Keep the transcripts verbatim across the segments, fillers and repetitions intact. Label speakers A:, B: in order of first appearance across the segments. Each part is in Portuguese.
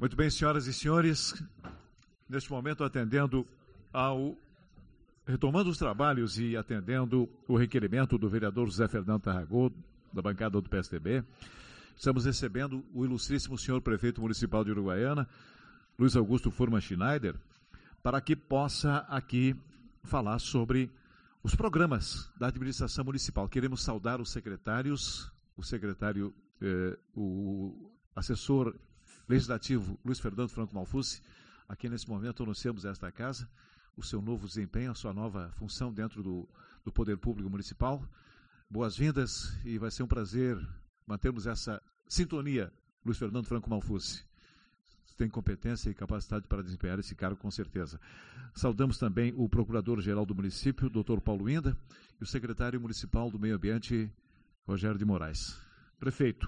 A: Muito bem, senhoras e senhores, neste momento atendendo ao... retomando os trabalhos e atendendo o requerimento do vereador José Fernando Tarragó, da bancada do P S D B, estamos recebendo o ilustríssimo senhor prefeito municipal de Uruguaiana, Luiz Augusto Furman Schneider, para que possa aqui falar sobre os programas da administração municipal. Queremos saudar os secretários, o secretário, eh, o assessor legislativo Luiz Fernando Franco Malfucci. Aqui nesse momento anunciamos esta casa, o seu novo desempenho, a sua nova função dentro do, do Poder Público Municipal. Boas-vindas e vai ser um prazer mantermos essa sintonia, Luiz Fernando Franco Malfucci. Tem competência e capacidade para desempenhar esse cargo, com certeza. Saudamos também o Procurador-Geral do Município, doutor Paulo Inda, e o Secretário Municipal do Meio Ambiente, Rogério de Moraes. Prefeito,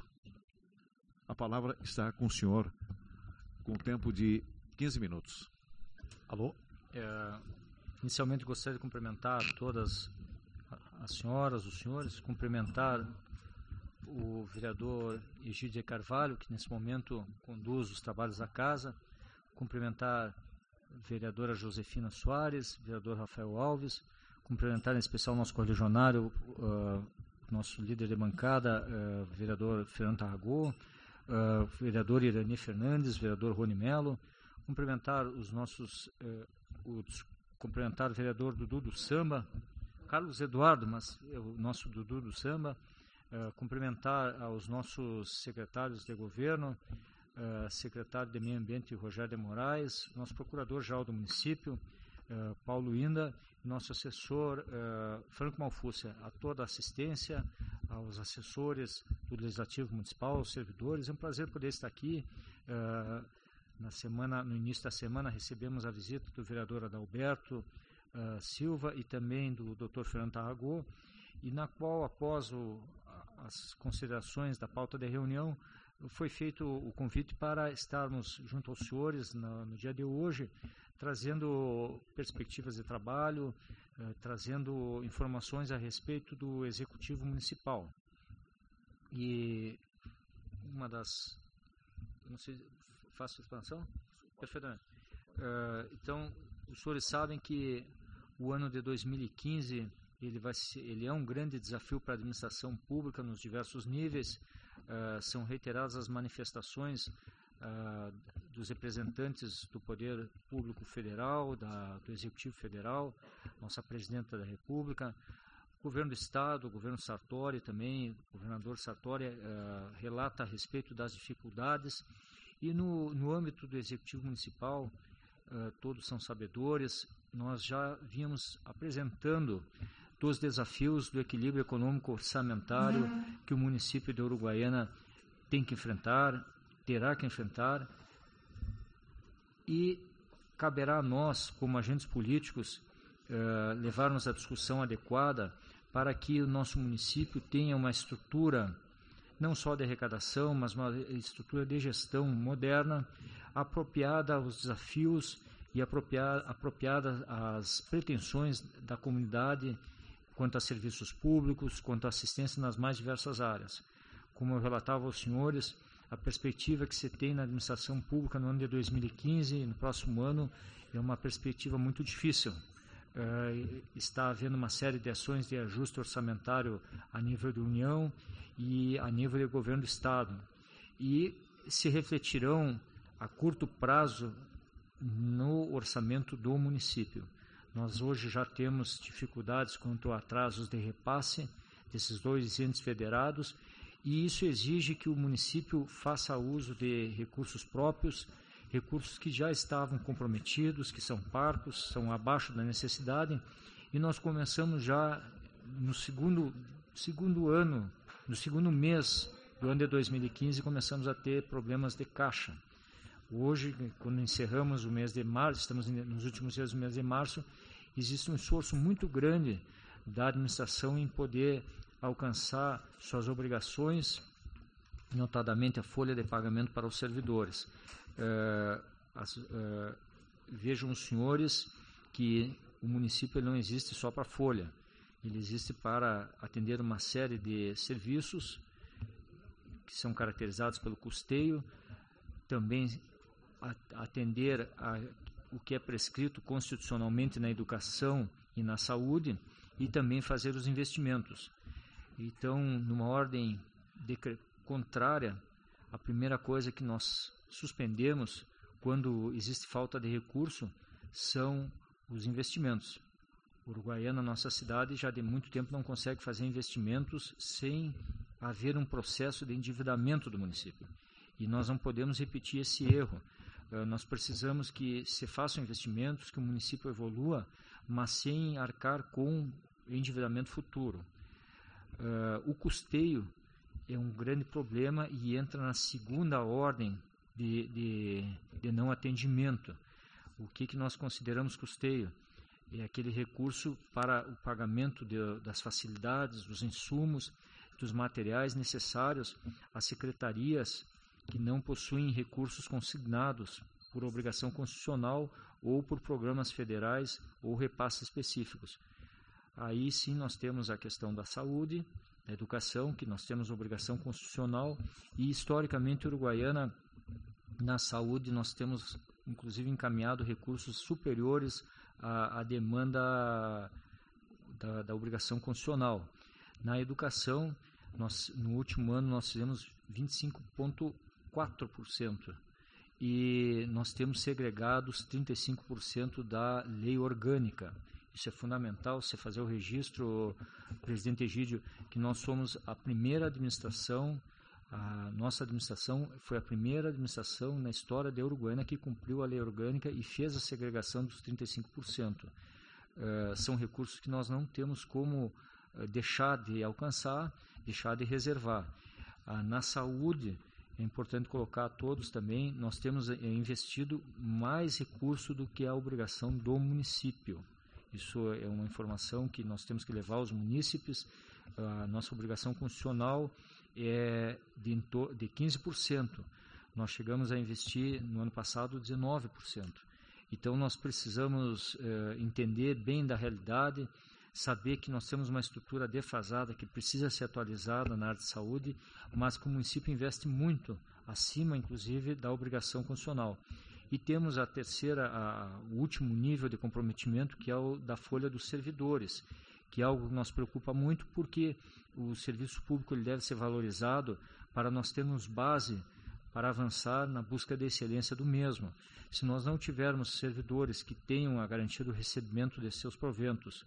A: a palavra está com o senhor, com o tempo de quinze minutos.
B: Alô? É, inicialmente gostaria de cumprimentar todas as senhoras, os senhores, cumprimentar o vereador Egídio Carvalho, que nesse momento conduz os trabalhos da casa, cumprimentar a vereadora Josefina Soares, vereador Rafael Alves, cumprimentar em especial o nosso correligionário, uh, nosso líder de bancada, uh, vereador Fernando Tarragó, uh, vereador Irani Fernandes, vereador Rony Melo, cumprimentar os nossos, uh, os, cumprimentar o vereador Dudu do Samba, Carlos Eduardo, mas é o nosso Dudu do Samba, Uh, cumprimentar aos nossos secretários de governo, uh, secretário de Meio Ambiente Rogério de Moraes, nosso procurador-geral do município, uh, Paulo Inda, nosso assessor uh, Franco Malfucci, a toda a assistência, aos assessores do Legislativo Municipal, aos servidores. É um prazer poder estar aqui. Uh, na semana, no início da semana recebemos a visita do vereador Adalberto uh, Silva e também do doutor Fernando Tarragó, e na qual, após o, as considerações da pauta da reunião, foi feito o convite para estarmos junto aos senhores no, no dia de hoje, trazendo perspectivas de trabalho, eh, trazendo informações a respeito do Executivo Municipal. E uma das... não sei, faço a expansão? Perfeitamente. Uh, então, os senhores sabem que o ano de dois mil e quinze... Ele, vai ser, ele é um grande desafio para a administração pública nos diversos níveis. Uh, são reiteradas as manifestações uh, dos representantes do Poder Público Federal, da, do Executivo Federal, nossa Presidenta da República, o Governo do Estado, o Governo Sartori também, o Governador Sartori uh, relata a respeito das dificuldades. E no, no âmbito do Executivo Municipal, uh, todos são sabedores, nós já vínhamos apresentando dos desafios do equilíbrio econômico orçamentário que o município de Uruguaiana tem que enfrentar, terá que enfrentar, e caberá a nós, como agentes políticos, eh, levarmos a discussão adequada para que o nosso município tenha uma estrutura, não só de arrecadação, mas uma estrutura de gestão moderna, apropriada aos desafios e apropriada, apropriada às pretensões da comunidade quanto a serviços públicos, quanto a assistência nas mais diversas áreas. Como eu relatava aos senhores, a perspectiva que se tem na administração pública no ano de dois mil e quinze e no próximo ano é uma perspectiva muito difícil. Uh, está havendo uma série de ações de ajuste orçamentário a nível da União e a nível do governo do Estado. E se refletirão a curto prazo no orçamento do município. Nós hoje já temos dificuldades quanto a atrasos de repasse desses dois entes federados, e isso exige que o município faça uso de recursos próprios, recursos que já estavam comprometidos, que são parcos, são abaixo da necessidade, e nós começamos já no segundo, segundo ano, no segundo mês do ano de dois mil e quinze, começamos a ter problemas de caixa. Hoje, quando encerramos o mês de março, estamos nos últimos dias do mês de março, existe um esforço muito grande da administração em poder alcançar suas obrigações, notadamente a folha de pagamento para os servidores. Uh, as, uh, vejam os senhores que o município não existe só para folha, ele existe para atender uma série de serviços que são caracterizados pelo custeio, também atender a o que é prescrito constitucionalmente na educação e na saúde e também fazer os investimentos. Então, numa ordem contrária, a primeira coisa que nós suspendemos quando existe falta de recurso são os investimentos. Uruguaiana, nossa cidade, já de muito tempo não consegue fazer investimentos sem haver um processo de endividamento do município. E nós não podemos repetir esse erro. Uh, nós precisamos que se façam investimentos, que o município evolua, mas sem arcar com endividamento futuro. Uh, o custeio é um grande problema e entra na segunda ordem de, de, de não atendimento. O que, que nós consideramos custeio? É aquele recurso para o pagamento de, das facilidades, dos insumos, dos materiais necessários às secretarias que não possuem recursos consignados por obrigação constitucional ou por programas federais ou repasses específicos. Aí sim nós temos a questão da saúde, da educação, que nós temos obrigação constitucional, e historicamente Uruguaiana, na saúde, nós temos inclusive encaminhado recursos superiores à, à demanda da, da obrigação constitucional. Na educação, nós, no último ano nós fizemos vinte e cinco vírgula quatro por cento e nós temos segregados trinta e cinco por cento da lei orgânica. Isso é fundamental, você fazer o registro, presidente Egídio, que nós somos a primeira administração, a nossa administração foi a primeira administração na história da Uruguaiana que cumpriu a lei orgânica e fez a segregação dos trinta e cinco por cento. Uh, são recursos que nós não temos como uh, deixar de alcançar, deixar de reservar. Uh, na saúde, é importante colocar a todos também, nós temos uh, investido mais recurso do que a obrigação do município. Isso é uma informação que nós temos que levar aos munícipes. A nossa obrigação constitucional é de, de quinze por cento. Nós chegamos a investir no ano passado dezenove por cento. Então nós precisamos eh, entender bem da realidade, saber que nós temos uma estrutura defasada que precisa ser atualizada na área de saúde, mas que o município investe muito, acima inclusive da obrigação constitucional. E temos a terceira, a, o último nível de comprometimento, que é o da folha dos servidores, que é algo que nos preocupa muito, porque o serviço público ele deve ser valorizado para nós termos base para avançar na busca da excelência do mesmo. Se nós não tivermos servidores que tenham a garantia do recebimento de seus proventos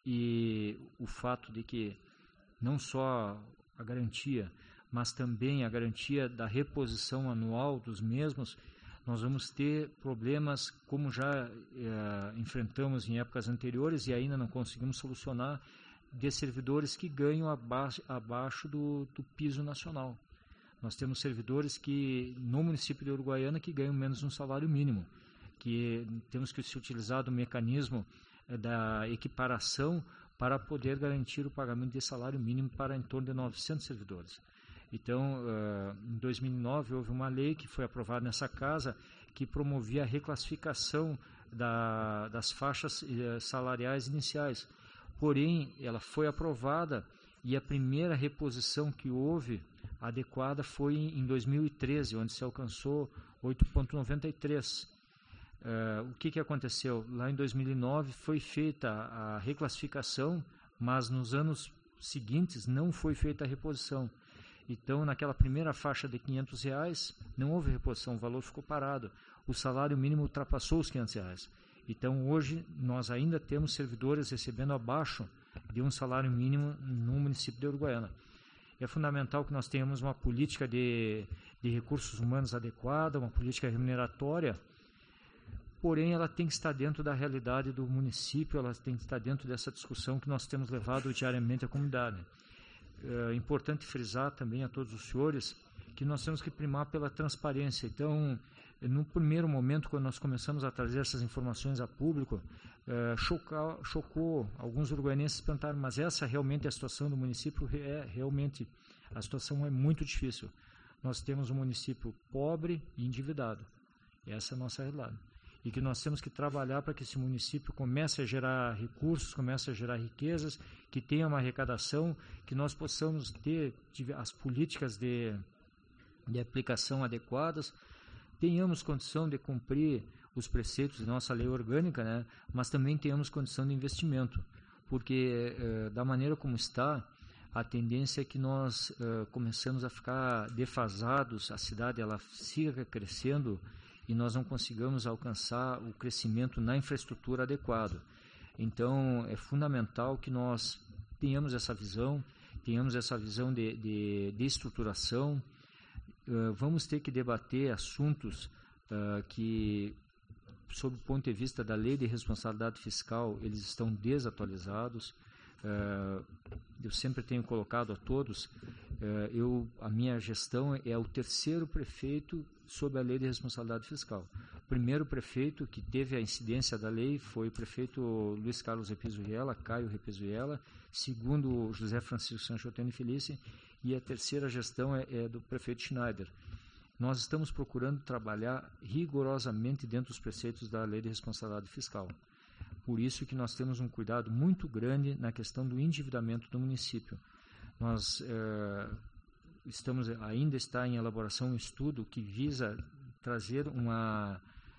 B: e o fato de que não só a garantia, mas também a garantia da reposição anual dos mesmos, nós vamos ter problemas como já eh, enfrentamos em épocas anteriores e ainda não conseguimos solucionar, de servidores que ganham abaixo, abaixo do, do piso nacional. Nós temos servidores que no município de Uruguaiana que ganham menos de um salário mínimo, que temos que se utilizar do mecanismo eh, da equiparação para poder garantir o pagamento de salário mínimo para em torno de novecentos servidores. Então, em dois mil e nove, houve uma lei que foi aprovada nessa casa que promovia a reclassificação da, das faixas salariais iniciais. Porém, ela foi aprovada e a primeira reposição que houve adequada foi em dois mil e treze, onde se alcançou oito vírgula noventa e três. Uh, o que, que aconteceu? Lá em dois mil e nove foi feita a reclassificação, mas nos anos seguintes não foi feita a reposição. Então, naquela primeira faixa de quinhentos reais, não houve reposição, o valor ficou parado. O salário mínimo ultrapassou os quinhentos reais. Então, hoje, nós ainda temos servidores recebendo abaixo de um salário mínimo no município de Uruguaiana. É fundamental que nós tenhamos uma política de, de recursos humanos adequada, uma política remuneratória, porém, ela tem que estar dentro da realidade do município, ela tem que estar dentro dessa discussão que nós temos levado diariamente à comunidade. É importante frisar também a todos os senhores que nós temos que primar pela transparência. Então, no primeiro momento, quando nós começamos a trazer essas informações a público, é, chocou, chocou alguns uruguaienses perguntaram, mas essa realmente é a situação do município? É, realmente, a situação é muito difícil. Nós temos um município pobre e endividado. Essa é a nossa realidade. E que nós temos que trabalhar para que esse município comece a gerar recursos, comece a gerar riquezas, que tenha uma arrecadação, que nós possamos ter as políticas de, de aplicação adequadas, tenhamos condição de cumprir os preceitos da nossa lei orgânica, né, mas também tenhamos condição de investimento, porque eh, da maneira como está, a tendência é que nós eh, começamos a ficar defasados, a cidade ela siga crescendo e nós não consigamos alcançar o crescimento na infraestrutura adequada. Então, é fundamental que nós tenhamos essa visão, tenhamos essa visão de, de, de estruturação. Uh, vamos ter que debater assuntos uh, que, sob o ponto de vista da lei de responsabilidade fiscal, eles estão desatualizados. Uh, eu sempre tenho colocado a todos, uh, eu, a minha gestão é o terceiro prefeito sob a lei de responsabilidade fiscal. O primeiro prefeito que teve a incidência da lei foi o prefeito Luiz Carlos Repizuela, Caio Repizuela, segundo José Francisco Sanchotene Felice, e a terceira gestão é, é do prefeito Schneider. Nós estamos procurando trabalhar rigorosamente dentro dos preceitos da lei de responsabilidade fiscal. Por isso que nós temos um cuidado muito grande na questão do endividamento do município. Nós eh, estamos, ainda está em elaboração um estudo que visa trazer uma,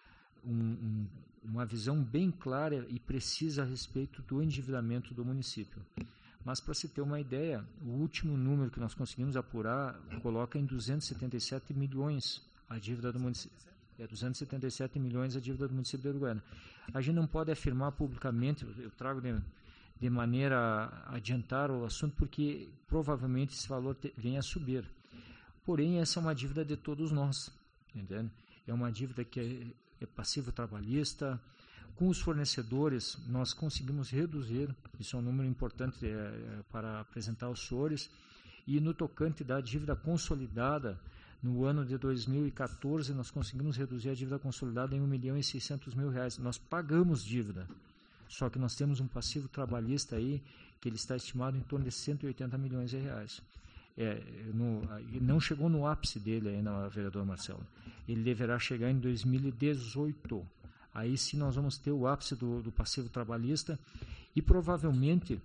B: um, uma visão bem clara e precisa a respeito do endividamento do município. Mas, para se ter uma ideia, o último número que nós conseguimos apurar coloca em duzentos e setenta e sete milhões a dívida do município. É duzentos e setenta e sete milhões a dívida do município de Uruguaiana. A gente não pode afirmar publicamente, eu trago de, de maneira a adiantar o assunto, porque provavelmente esse valor te, venha a subir. Porém, essa é uma dívida de todos nós, entende? É uma dívida que é, é passivo trabalhista. Com os fornecedores, nós conseguimos reduzir, isso é um número importante é, é, para apresentar aos senhores, e no tocante da dívida consolidada, no ano de dois mil e quatorze, nós conseguimos reduzir a dívida consolidada em um milhão e seiscentos mil reais. Nós pagamos dívida, só que nós temos um passivo trabalhista aí, que ele está estimado em torno de cento e oitenta milhões de reais. É, no, não chegou no ápice dele ainda, vereador Marcelo. Ele deverá chegar em dois mil e dezoito. Aí sim nós vamos ter o ápice do, do passivo trabalhista e provavelmente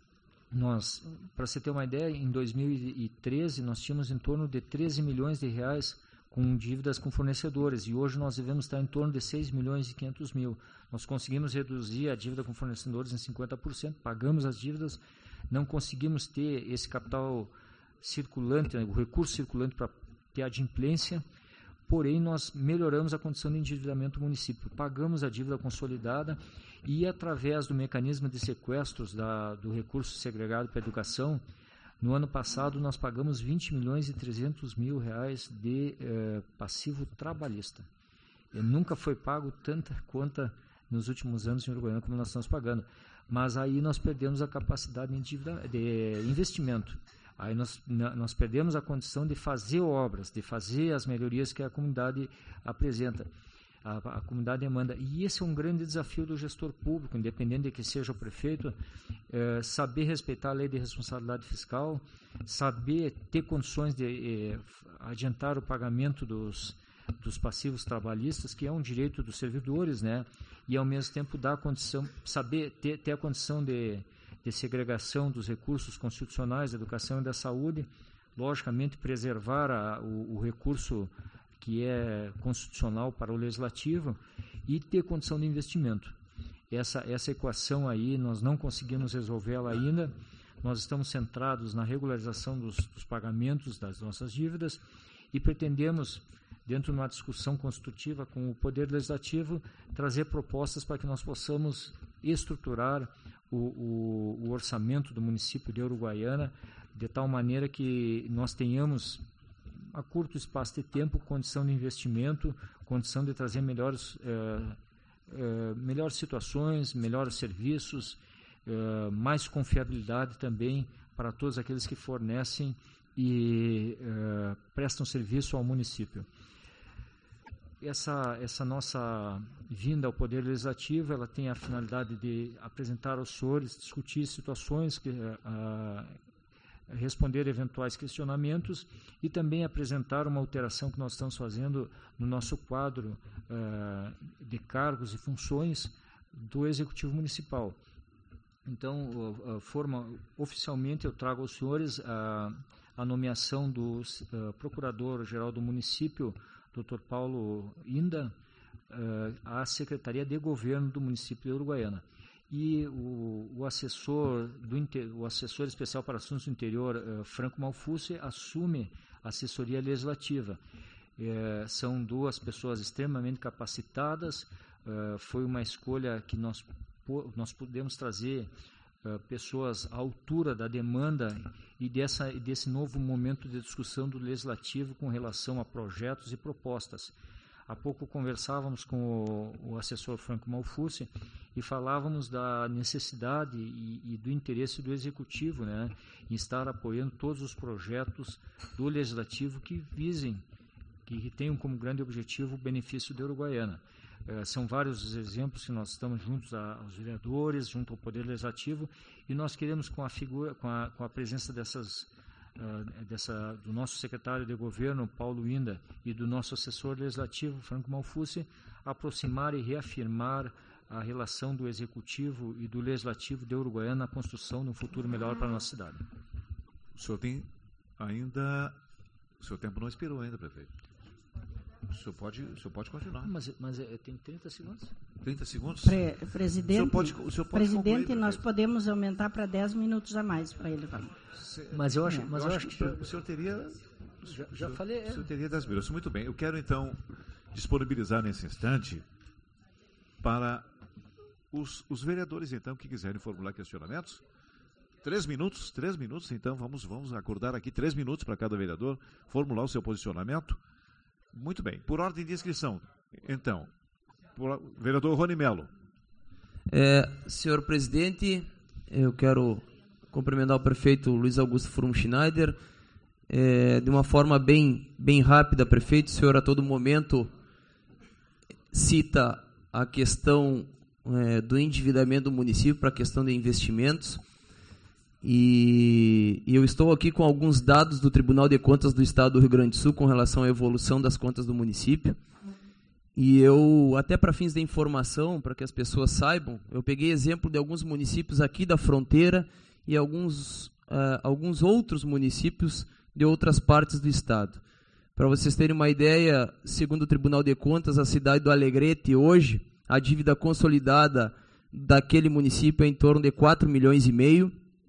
B: nós, para você ter uma ideia, em dois mil e treze nós tínhamos em torno de treze milhões de reais com dívidas com fornecedores e hoje nós devemos estar em torno de seis milhões e quinhentos mil. Nós conseguimos reduzir a dívida com fornecedores em cinquenta por cento, pagamos as dívidas, não conseguimos ter esse capital circulante, o recurso circulante para ter a adimplência, porém nós melhoramos a condição de endividamento do município, pagamos a dívida consolidada e através do mecanismo de sequestros da, do recurso segregado para a educação, no ano passado nós pagamos vinte milhões e trezentos mil reais de eh, passivo trabalhista. E nunca foi pago tanta conta nos últimos anos em Uruguaiana como nós estamos pagando, mas aí nós perdemos a capacidade de, dívida, de investimento. Aí nós, nós perdemos a condição de fazer obras, de fazer as melhorias que a comunidade apresenta, a, a comunidade demanda. E esse é um grande desafio do gestor público, independente de que seja o prefeito, é, saber respeitar a lei de responsabilidade fiscal, saber ter condições de é, adiantar o pagamento dos, dos passivos trabalhistas, que é um direito dos servidores, né? E ao mesmo tempo dar a condição, saber ter, ter a condição de de segregação dos recursos constitucionais da educação e da saúde, logicamente preservar a, o, o recurso que é constitucional para o legislativo e ter condição de investimento. Essa, essa equação aí nós não conseguimos resolvê-la ainda, nós estamos centrados na regularização dos, dos pagamentos das nossas dívidas e pretendemos, dentro de uma discussão construtiva com o Poder Legislativo, trazer propostas para que nós possamos estruturar O, o, o orçamento do município de Uruguaiana, de tal maneira que nós tenhamos, a curto espaço de tempo, condição de investimento, condição de trazer melhores, eh, eh, melhores situações, melhores serviços, eh, mais confiabilidade também para todos aqueles que fornecem e eh, prestam serviço ao município. Essa, essa nossa vinda ao Poder Legislativo, ela tem a finalidade de apresentar aos senhores, discutir situações, que, a, a responder eventuais questionamentos e também apresentar uma alteração que nós estamos fazendo no nosso quadro a, de cargos e funções do Executivo Municipal. Então, a, a forma, oficialmente eu trago aos senhores a, a nomeação do Procurador-Geral do Município, doutor Paulo Inda, uh, à Secretaria de Governo do município de Uruguaiana. E o, o, assessor do, o assessor especial para assuntos do interior, uh, Franco Malfucci, assume a assessoria legislativa. É, são duas pessoas extremamente capacitadas, uh, foi uma escolha que nós, nós podemos trazer uh, pessoas à altura da demanda e dessa, desse novo momento de discussão do legislativo com relação a projetos e propostas. Há pouco conversávamos com o, o assessor Franco Malfucci e falávamos da necessidade e, e do interesse do Executivo, né, em estar apoiando todos os projetos do Legislativo que visem, que tenham como grande objetivo o benefício da Uruguaiana. Eh, são vários os exemplos que nós estamos juntos a, aos vereadores, junto ao Poder Legislativo, e nós queremos, com a, figura, com a, com a presença dessas, uh, dessa, do nosso secretário de Governo, Paulo Inda, e do nosso assessor legislativo, Franco Malfucci, aproximar e reafirmar a relação do Executivo e do Legislativo de Uruguaiana na construção de um futuro melhor para a nossa cidade.
A: O senhor tem ainda... O seu tempo não expirou ainda, prefeito. O senhor pode, o senhor pode continuar.
B: Mas, mas eu tenho trinta segundos.
A: trinta segundos?
C: Pre, presidente,
A: o senhor pode, o senhor pode
C: presidente
A: concluir,
C: nós podemos aumentar para dez minutos a mais para ele também.
B: Mas eu acho,
C: é.
B: mas
A: eu
B: eu
A: acho
B: acho
A: que,
B: que...
A: o senhor teria...
B: Já, já
A: o,
B: falei.
A: O senhor teria dez minutos. Muito bem. Eu quero, então, disponibilizar nesse instante para os, os vereadores, então, que quiserem formular questionamentos. Três minutos, três minutos, então, vamos, vamos acordar aqui, três minutos para cada vereador formular o seu posicionamento. Muito bem. Por ordem de inscrição, então, por, vereador Rony Melo.
D: É, senhor presidente, eu quero cumprimentar o prefeito Luiz Augusto Frum Schneider. É, de uma forma bem, bem rápida, prefeito, o senhor a todo momento cita a questão é, do endividamento do município para a questão de investimentos. E, e eu estou aqui com alguns dados do Tribunal de Contas do Estado do Rio Grande do Sul com relação à evolução das contas do município. E eu, até para fins de informação, para que as pessoas saibam, eu peguei exemplo de alguns municípios aqui da fronteira e alguns, uh, alguns outros municípios de outras partes do estado. Para vocês terem uma ideia, segundo o Tribunal de Contas, a cidade do Alegrete hoje, a dívida consolidada daquele município é em torno de quatro milhões e meio.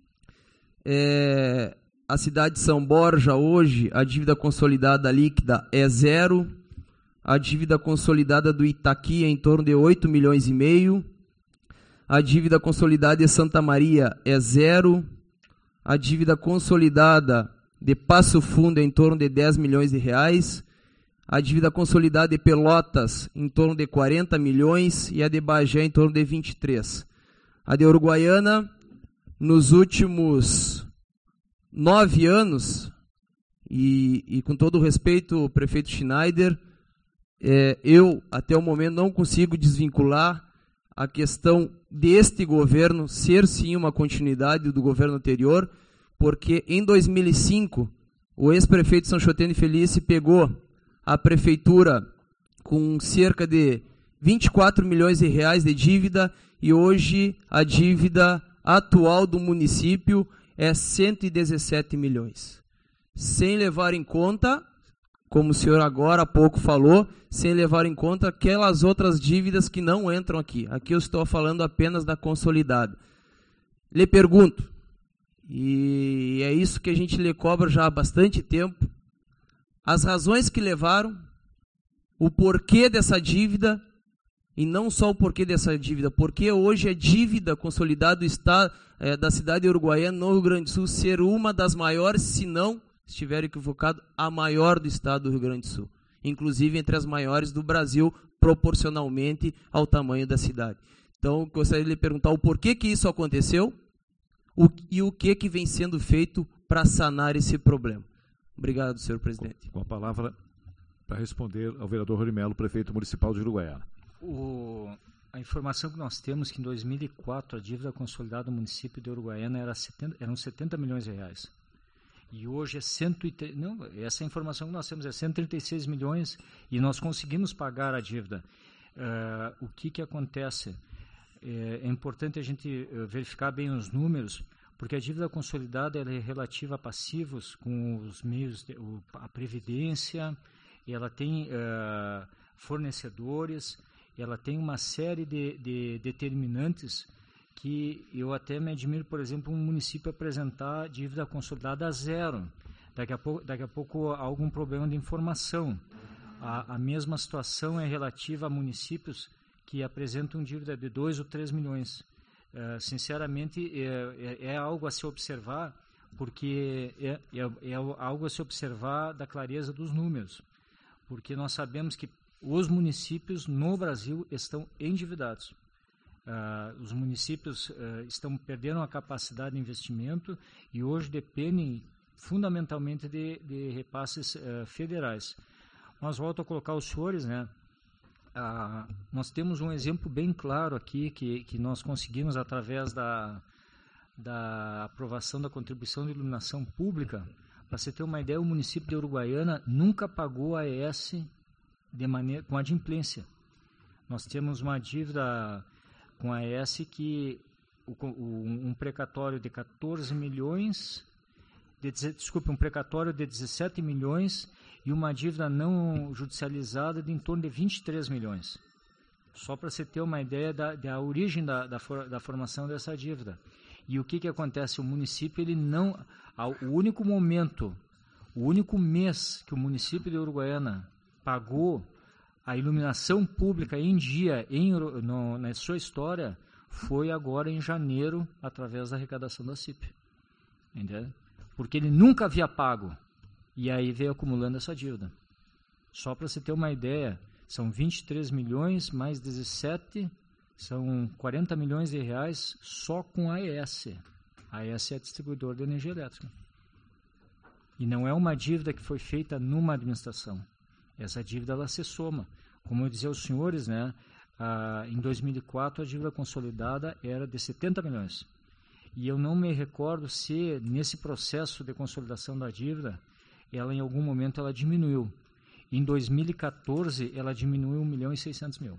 D: É, a cidade de São Borja hoje, a dívida consolidada líquida é zero. A dívida consolidada do Itaqui é em torno de oito milhões e meio. A dívida consolidada de Santa Maria é zero. A dívida consolidada de Passo Fundo é em torno de dez milhões de reais. A dívida consolidada de Pelotas em torno de quarenta milhões e a de Bagé em torno de vinte e três. A de Uruguaiana, nos últimos nove anos, e, e com todo o respeito, prefeito Schneider, é, eu até o momento não consigo desvincular a questão deste governo ser sim uma continuidade do governo anterior, porque em dois mil e cinco o ex-prefeito São Chotene Felice pegou a prefeitura com cerca de vinte e quatro milhões de reais de dívida e hoje a dívida atual do município é cento e dezessete milhões. Sem levar em conta, como o senhor agora há pouco falou, sem levar em conta aquelas outras dívidas que não entram aqui. Aqui eu estou falando apenas da consolidada. Lhe pergunto, e é isso que a gente lhe cobra já há bastante tempo, as razões que levaram, o porquê dessa dívida, e não só o porquê dessa dívida, porque hoje a dívida consolidada do estado, é, da cidade de Uruguaiana, no Rio Grande do Sul, ser uma das maiores, se não estiver equivocado, a maior do estado do Rio Grande do Sul. Inclusive entre as maiores do Brasil, proporcionalmente ao tamanho da cidade. Então, gostaria de lhe perguntar o porquê que isso aconteceu o, e o que, que vem sendo feito para sanar esse problema. Obrigado, senhor presidente.
A: Com a palavra para responder ao vereador Rony Melo, prefeito municipal de Uruguaiana.
B: O, a informação que nós temos é que em dois mil e quatro a dívida consolidada do município de Uruguaiana era setenta, eram setenta milhões de reais. E hoje é cento e trinta, não, essa informação que nós temos é cento e trinta e seis milhões e nós conseguimos pagar a dívida. Uh, o que, que acontece? É, é importante a gente verificar bem os números, porque a dívida consolidada ela é relativa a passivos com os meios, de, o, a previdência ela tem uh, fornecedores, ela tem uma série de, de determinantes que eu até me admiro, por exemplo, um município apresentar dívida consolidada a zero. Daqui a pouco, daqui a pouco há algum problema de informação. A, a mesma situação é relativa a municípios que apresentam dívida de dois ou três milhões. Uh, sinceramente, é, é, é algo a se observar, porque é, é, é algo a se observar da clareza dos números. Porque nós sabemos que os municípios no Brasil estão endividados. Uh, os municípios uh, estão perdendo a capacidade de investimento e hoje dependem fundamentalmente de, de repasses uh, federais. Mas volto a colocar os senhores, né? Uh, nós temos um exemplo bem claro aqui que, que nós conseguimos através da, da aprovação da contribuição de iluminação pública. Para você ter uma ideia, o município de Uruguaiana nunca pagou A E S de maneira, com adimplência. Nós temos uma dívida com a A E S que o, o, um precatório de quatorze milhões, de, desculpe, um precatório de dezessete milhões e uma dívida não judicializada de em torno de vinte e três milhões. Só para você ter uma ideia da, da origem da, da, for, da formação dessa dívida. E o que, que acontece? O município, ele não... O único momento, o único mês que o município de Uruguaiana pagou a iluminação pública em dia em, no, na sua história foi agora em janeiro, através da arrecadação da C I P. Entendeu? Porque ele nunca havia pago. E aí veio acumulando essa dívida. Só para você ter uma ideia, são vinte e três milhões mais dezessete, são quarenta milhões de reais só com a A E S. A A E S é distribuidor de energia elétrica. E não é uma dívida que foi feita numa administração. Essa dívida ela se soma. Como eu dizia aos senhores, né, ah, em dois mil e quatro a dívida consolidada era de setenta milhões. E eu não me recordo se nesse processo de consolidação da dívida, ela em algum momento ela diminuiu. Em dois mil e quatorze ela diminuiu um milhão e seiscentos mil.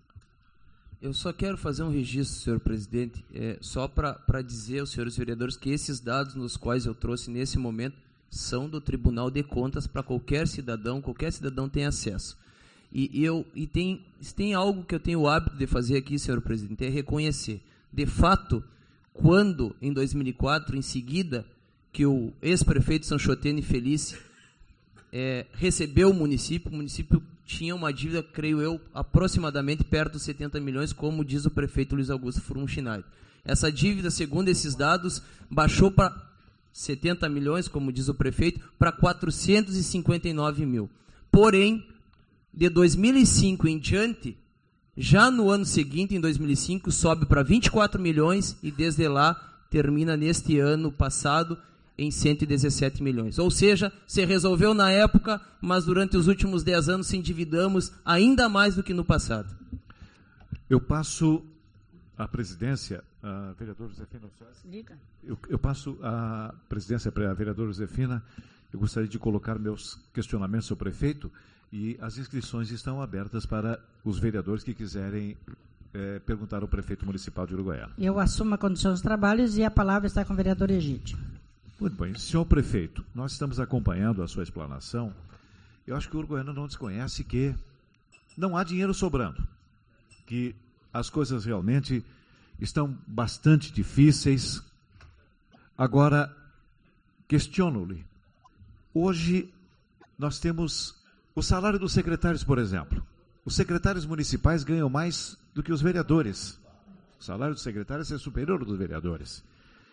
D: Eu só quero fazer um registro, senhor presidente, é, só para dizer aos senhores vereadores que esses dados nos quais eu trouxe nesse momento são do Tribunal de Contas para qualquer cidadão, qualquer cidadão tem acesso. E, e, eu, e tem, tem algo que eu tenho o hábito de fazer aqui, senhor presidente, é reconhecer. De fato, quando, em dois mil e quatro, em seguida, que o ex-prefeito Sanchotene Felice é, recebeu o município, o município tinha uma dívida, creio eu, aproximadamente perto dos setenta milhões, como diz o prefeito Luiz Augusto Frumschneider. Essa dívida, segundo esses dados, baixou para setenta milhões, como diz o prefeito, para quatrocentos e cinquenta e nove mil. Porém, de dois mil e cinco em diante, já no ano seguinte, em dois mil e cinco, sobe para vinte e quatro milhões e desde lá termina neste ano passado em cento e dezessete milhões. Ou seja, se resolveu na época, mas durante os últimos dez anos se endividamos ainda mais do que no passado.
A: Eu passo a presidência, a vereadora Josefina.
C: Diga.
A: Eu, eu passo a presidência para a vereadora Josefina. Eu gostaria de colocar meus questionamentos ao prefeito e as inscrições estão abertas para os vereadores que quiserem é, perguntar ao prefeito municipal de Uruguaiana.
C: Eu assumo a condição dos trabalhos e a palavra está com o vereador Egídio.
A: Muito bem. Senhor prefeito, nós estamos acompanhando a sua explanação. Eu acho que o uruguaiano não desconhece que não há dinheiro sobrando, que as coisas realmente estão bastante difíceis. Agora, questiono-lhe. Hoje, nós temos o salário dos secretários, por exemplo. Os secretários municipais ganham mais do que os vereadores. O salário dos secretários é superior ao dos vereadores.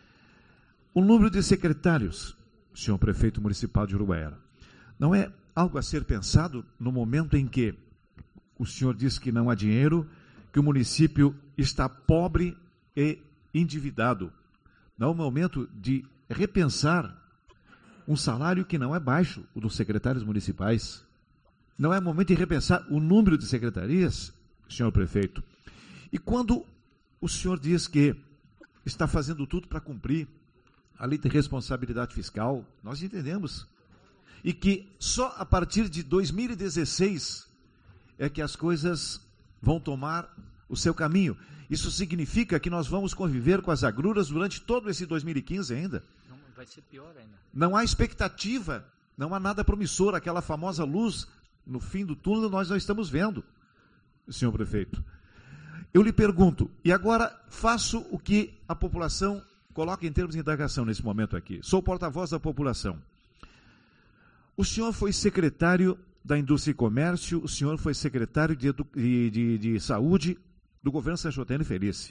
A: O número de secretários, senhor prefeito municipal de Uruguaiana, não é algo a ser pensado no momento em que o senhor diz que não há dinheiro, que o município está pobre e endividado. Não é o momento de repensar um salário que não é baixo, o dos secretários municipais. Não é momento de repensar o número de secretarias, senhor prefeito. E quando o senhor diz que está fazendo tudo para cumprir a lei de responsabilidade fiscal, nós entendemos. E que só a partir de dois mil e dezesseis é que as coisas vão tomar o seu caminho. Isso significa que nós vamos conviver com as agruras durante todo esse dois mil e quinze ainda.
B: Não, vai ser pior ainda.
A: Não há expectativa, não há nada promissor, aquela famosa luz no fim do túnel nós não estamos vendo, senhor prefeito. Eu lhe pergunto, e agora faço o que a população coloca em termos de indagação nesse momento aqui. Sou porta-voz da população. O senhor foi secretário da Indústria e Comércio, o senhor foi secretário de, de, de, de Saúde do governo Sancho Otero Felice.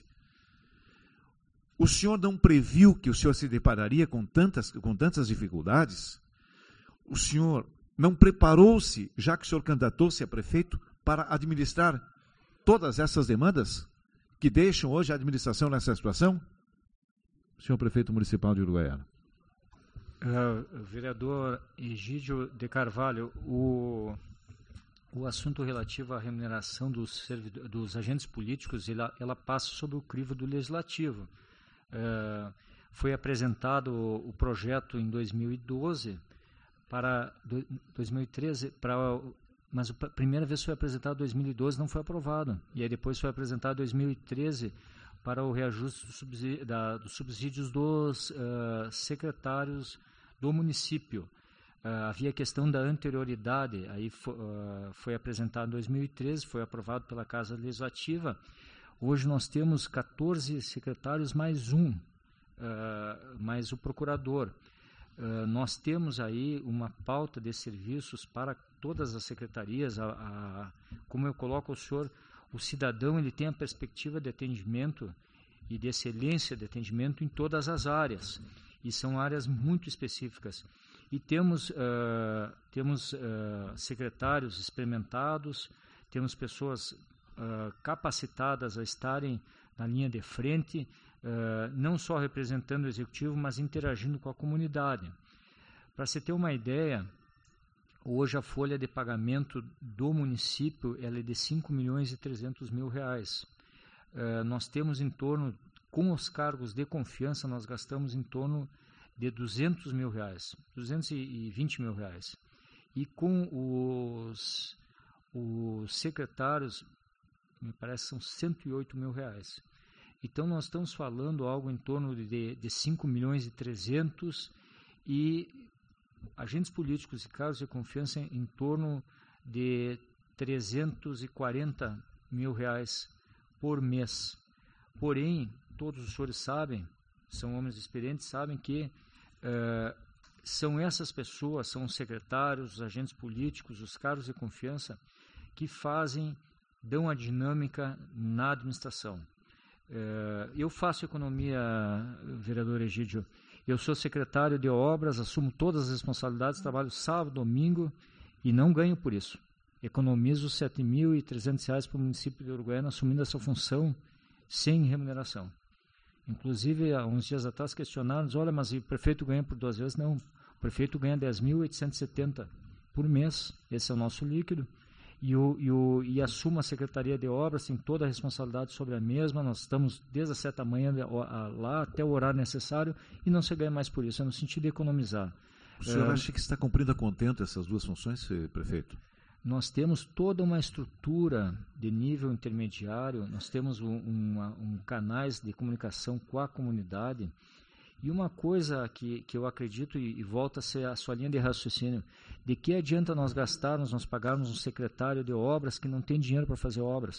A: O senhor não previu que o senhor se depararia com tantas, com tantas dificuldades? O senhor não preparou-se, já que o senhor candidatou-se a prefeito, para administrar todas essas demandas que deixam hoje a administração nessa situação? Senhor prefeito municipal de Uruguaiana.
B: Uh, vereador Egídio de Carvalho, o, o assunto relativo à remuneração dos, dos agentes políticos, ela, ela passa sob o crivo do Legislativo. Uh, foi apresentado o, o projeto em dois mil e doze, para do, dois mil e treze, para, mas a primeira vez foi apresentado em dois mil e doze, não foi aprovado. E aí depois foi apresentado em dois mil e treze para o reajuste do subsídio, da, dos subsídios dos uh, secretários do município. Uh, havia a questão da anterioridade, aí foi, uh, foi apresentado em dois mil e treze, foi aprovado pela Casa Legislativa. Hoje nós temos quatorze secretários mais um, uh, mais o procurador. Uh, nós temos aí uma pauta de serviços para todas as secretarias. A, a, como eu coloco ao senhor, o cidadão ele tem a perspectiva de atendimento e de excelência de atendimento em todas as áreas, e são áreas muito específicas. E temos, uh, temos uh, secretários experimentados, temos pessoas uh, capacitadas a estarem na linha de frente, uh, não só representando o executivo, mas interagindo com a comunidade. Para você ter uma ideia, hoje a folha de pagamento do município ela é de cinco milhões e trezentos mil reais. Uh, nós temos em torno, com os cargos de confiança, nós gastamos em torno de duzentos mil reais, duzentos e vinte mil reais. E com os, os secretários, me parece que são cento e oito mil reais. Então nós estamos falando algo em torno de, de cinco milhões e trezentos, e agentes políticos e cargos de confiança em, em torno de trezentos e quarenta mil reais por mês. Porém, todos os senhores sabem, são homens experientes, sabem que uh, são essas pessoas, são os secretários, os agentes políticos, os cargos de confiança, que fazem, dão a dinâmica na administração. Uh, eu faço economia, vereador Egídio, eu sou secretário de obras, assumo todas as responsabilidades, trabalho sábado, domingo e não ganho por isso. Economizo sete mil e trezentos reais para o município de Uruguaiana, assumindo essa função sem remuneração. Inclusive, há uns dias atrás questionaram, olha, mas o prefeito ganha por duas vezes? Não, o prefeito ganha dez mil oitocentos e setenta por mês, esse é o nosso líquido, e, o, e, o, e assumo a Secretaria de Obras, tem toda a responsabilidade sobre a mesma, nós estamos desde as sete da manhã lá até o horário necessário, e não se ganha mais por isso, é no sentido de economizar.
A: O senhor
B: é,
A: acha que está cumprindo a contento essas duas funções, prefeito?
B: Nós temos toda uma estrutura de nível intermediário, nós temos um, uma, um canais de comunicação com a comunidade, e uma coisa que, que eu acredito, e, e volta a ser a sua linha de raciocínio, de que adianta nós gastarmos, nós pagarmos um secretário de obras que não tem dinheiro para fazer obras?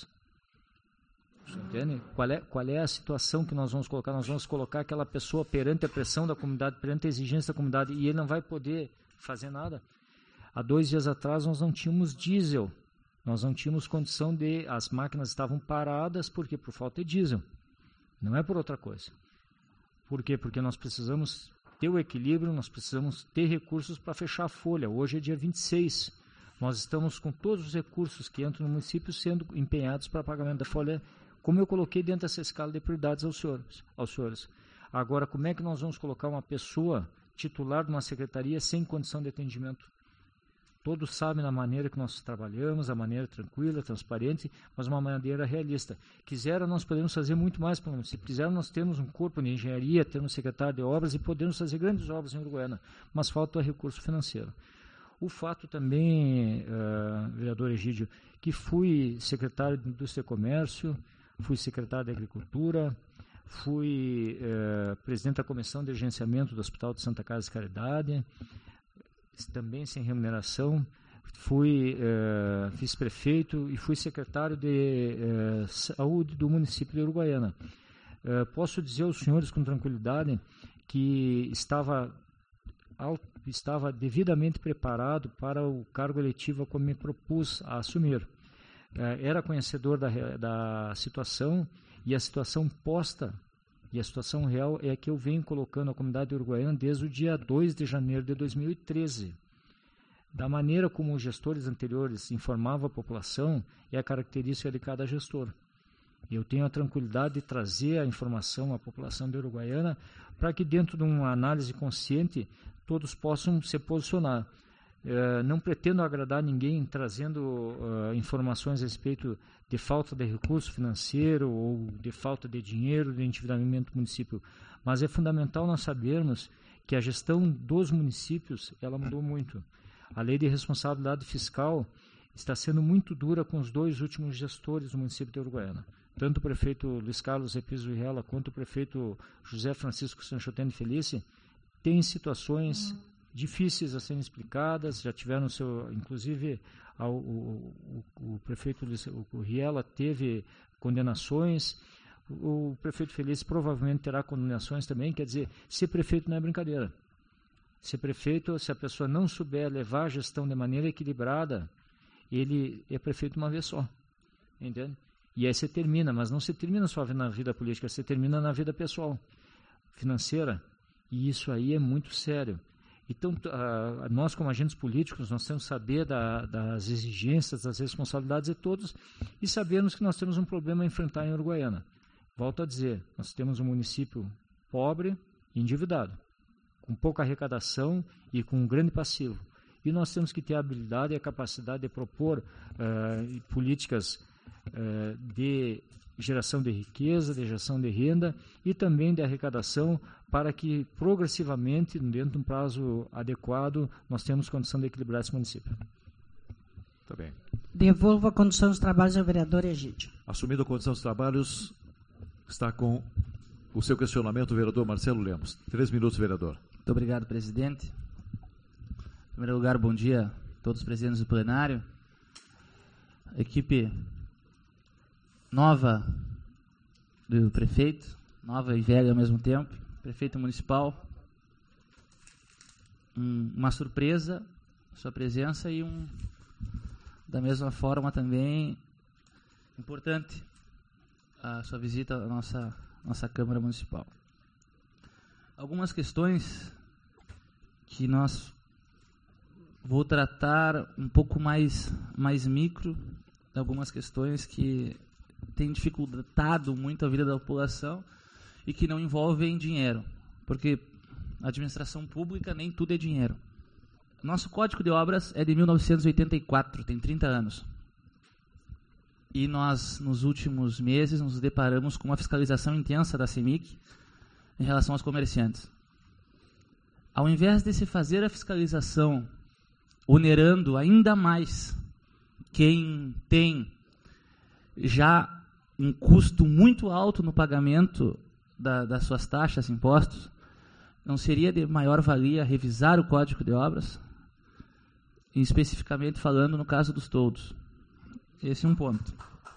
B: Você entende? Qual é, qual é a situação que nós vamos colocar? Nós vamos colocar aquela pessoa perante a pressão da comunidade, perante a exigência da comunidade, e ele não vai poder fazer nada. Há dois dias atrás nós não tínhamos diesel, nós não tínhamos condição de... As máquinas estavam paradas porque por falta de diesel, não é por outra coisa. Por quê? Porque nós precisamos ter o equilíbrio, nós precisamos ter recursos para fechar a folha. Hoje é dia vinte e seis, nós estamos com todos os recursos que entram no município sendo empenhados para pagamento da folha, como eu coloquei dentro dessa escala de prioridades aos senhores. Aos senhores. Agora, como é que nós vamos colocar uma pessoa titular de uma secretaria sem condição de atendimento? Todos sabem da maneira que nós trabalhamos, a maneira tranquila, transparente, mas uma maneira realista. Quiseram, nós podemos fazer muito mais para o município. Quiseram, nós temos um corpo de engenharia, temos um secretário de obras e podemos fazer grandes obras em Uruguaiana, mas falta recurso financeiro. O fato também, uh, vereador Egídio, que fui secretário de Indústria e Comércio, fui secretário de Agricultura, fui uh, presidente da Comissão de Agenciamento do Hospital de Santa Casa de Caridade, também sem remuneração, fui eh, vice-prefeito e fui secretário de eh, saúde do município de Uruguaiana. Eh, posso dizer aos senhores com tranquilidade que estava, estava devidamente preparado para o cargo eletivo como me propus a assumir. Eh, era conhecedor da, da situação, e a situação posta, e a situação real é que eu venho colocando a comunidade uruguaiana desde o dia dois de janeiro de dois mil e treze. Da maneira como os gestores anteriores informavam a população, é a característica de cada gestor. Eu tenho a tranquilidade de trazer a informação à população de Uruguaiana para que, dentro de uma análise consciente, todos possam se posicionar. Uh, não pretendo agradar ninguém trazendo uh, informações a respeito de falta de recurso financeiro ou de falta de dinheiro, de endividamento do município, mas é fundamental nós sabermos que a gestão dos municípios ela mudou muito. A lei de responsabilidade fiscal está sendo muito dura com os dois últimos gestores do município de Uruguaiana, tanto o prefeito Luiz Carlos Repiso Virrela quanto o prefeito José Francisco Sanchotene Felice têm situações uhum. difíceis a serem explicadas, já tiveram seu, inclusive ao, o, o, o prefeito o Riela teve condenações, o, o prefeito Felice provavelmente terá condenações também, quer dizer, ser prefeito não é brincadeira. Ser prefeito, se a pessoa não souber levar a gestão de maneira equilibrada, ele é prefeito uma vez só, entende? E aí você termina, mas não se termina só na vida política, você termina na vida pessoal, financeira, e isso aí é muito sério. Então, uh, nós como agentes políticos, nós temos que saber da, das exigências, das responsabilidades de todos e sabermos que nós temos um problema a enfrentar em Uruguaiana. Volto a dizer, nós temos um município pobre e endividado, com pouca arrecadação e com um grande passivo. E nós temos que ter a habilidade e a capacidade de propor uh, políticas uh, de geração de riqueza, de geração de renda e também de arrecadação para que progressivamente, dentro de um prazo adequado, nós tenhamos condição de equilibrar esse município.
A: Tá bem.
C: Devolvo a condução dos trabalhos ao vereador Egídio.
A: Assumindo a condução dos trabalhos, está com o seu questionamento o vereador Marcelo Lemos. Três minutos, vereador.
E: Muito obrigado, presidente. Em primeiro lugar, bom dia a todos os presentes do plenário. A equipe nova do prefeito, nova e velha ao mesmo tempo, prefeito municipal. Um, uma surpresa, sua presença e um, da mesma forma também importante a sua visita à nossa, nossa Câmara Municipal. Algumas questões que nós vou tratar um pouco mais, mais micro, algumas questões que têm dificultado muito a vida da população e que não envolvem dinheiro, porque a administração pública nem tudo é dinheiro. Nosso Código de Obras é de mil novecentos e oitenta e quatro, tem trinta anos. E nós, nos últimos meses, nos deparamos com uma fiscalização intensa da CEMIC em relação aos comerciantes. Ao invés de se fazer a fiscalização onerando ainda mais quem tem já um custo muito alto no pagamento da, das suas taxas, impostos, não seria de maior valia revisar o Código de Obras, e especificamente falando no caso dos toldos? Esse é um ponto.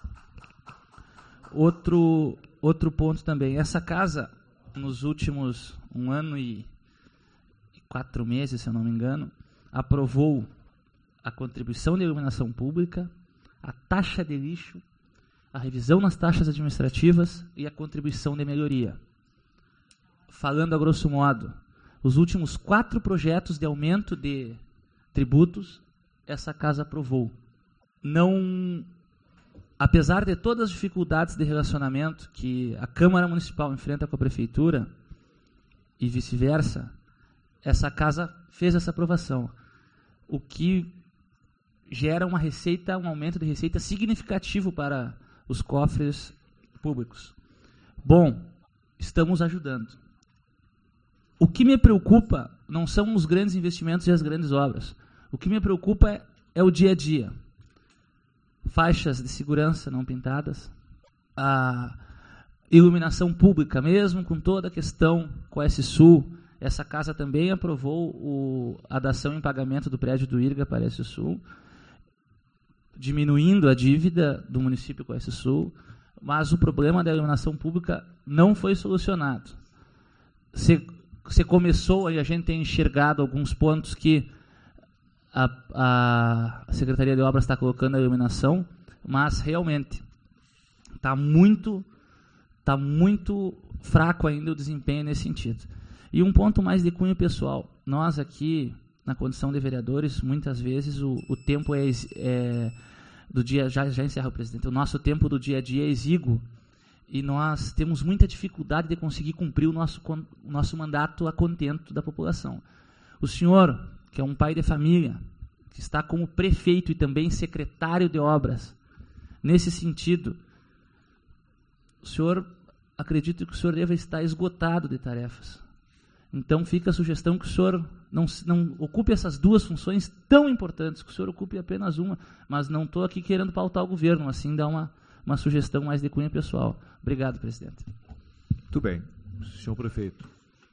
E: Outro, outro ponto também, essa casa, nos últimos um ano e quatro meses, se eu não me engano, aprovou a contribuição de iluminação pública, a taxa de lixo, a revisão nas taxas administrativas e a contribuição de melhoria. Falando a grosso modo, os últimos quatro projetos de aumento de tributos, essa casa aprovou. Não, apesar de todas as dificuldades de relacionamento que a Câmara Municipal enfrenta com a Prefeitura e vice-versa, essa casa fez essa aprovação, o que gera uma receita, um aumento de receita significativo para os cofres públicos. Bom, estamos ajudando. O que me preocupa não são os grandes investimentos e as grandes obras. O que me preocupa é, é o dia a dia. Faixas de segurança não pintadas, a iluminação pública, mesmo com toda a questão com a S Sul. Essa casa também aprovou o, a dação em pagamento do prédio do IRGA para a S Sul. diminuindo a dívida do município com a S Sul, mas o problema da iluminação pública não foi solucionado. Se, se começou, e a gente tem enxergado alguns pontos que a, a Secretaria de Obras está colocando a iluminação, mas realmente está muito, tá muito fraco ainda o desempenho nesse sentido. E um ponto mais de cunho pessoal. Nós aqui, na condição de vereadores, muitas vezes o, o tempo é, é do dia, já, já encerra o presidente, o nosso tempo do dia a dia é exíguo e nós temos muita dificuldade de conseguir cumprir o nosso, o nosso mandato a contento da população. O senhor, que é um pai de família, que está como prefeito e também secretário de obras, nesse sentido, o senhor, acredito que o senhor deva estar esgotado de tarefas. Então fica a sugestão que o senhor não, não ocupe essas duas funções tão importantes, que o senhor ocupe apenas uma, mas não estou aqui querendo pautar o governo, assim dá uma, uma sugestão mais de cunho pessoal. Obrigado, presidente.
A: Muito bem. Senhor prefeito.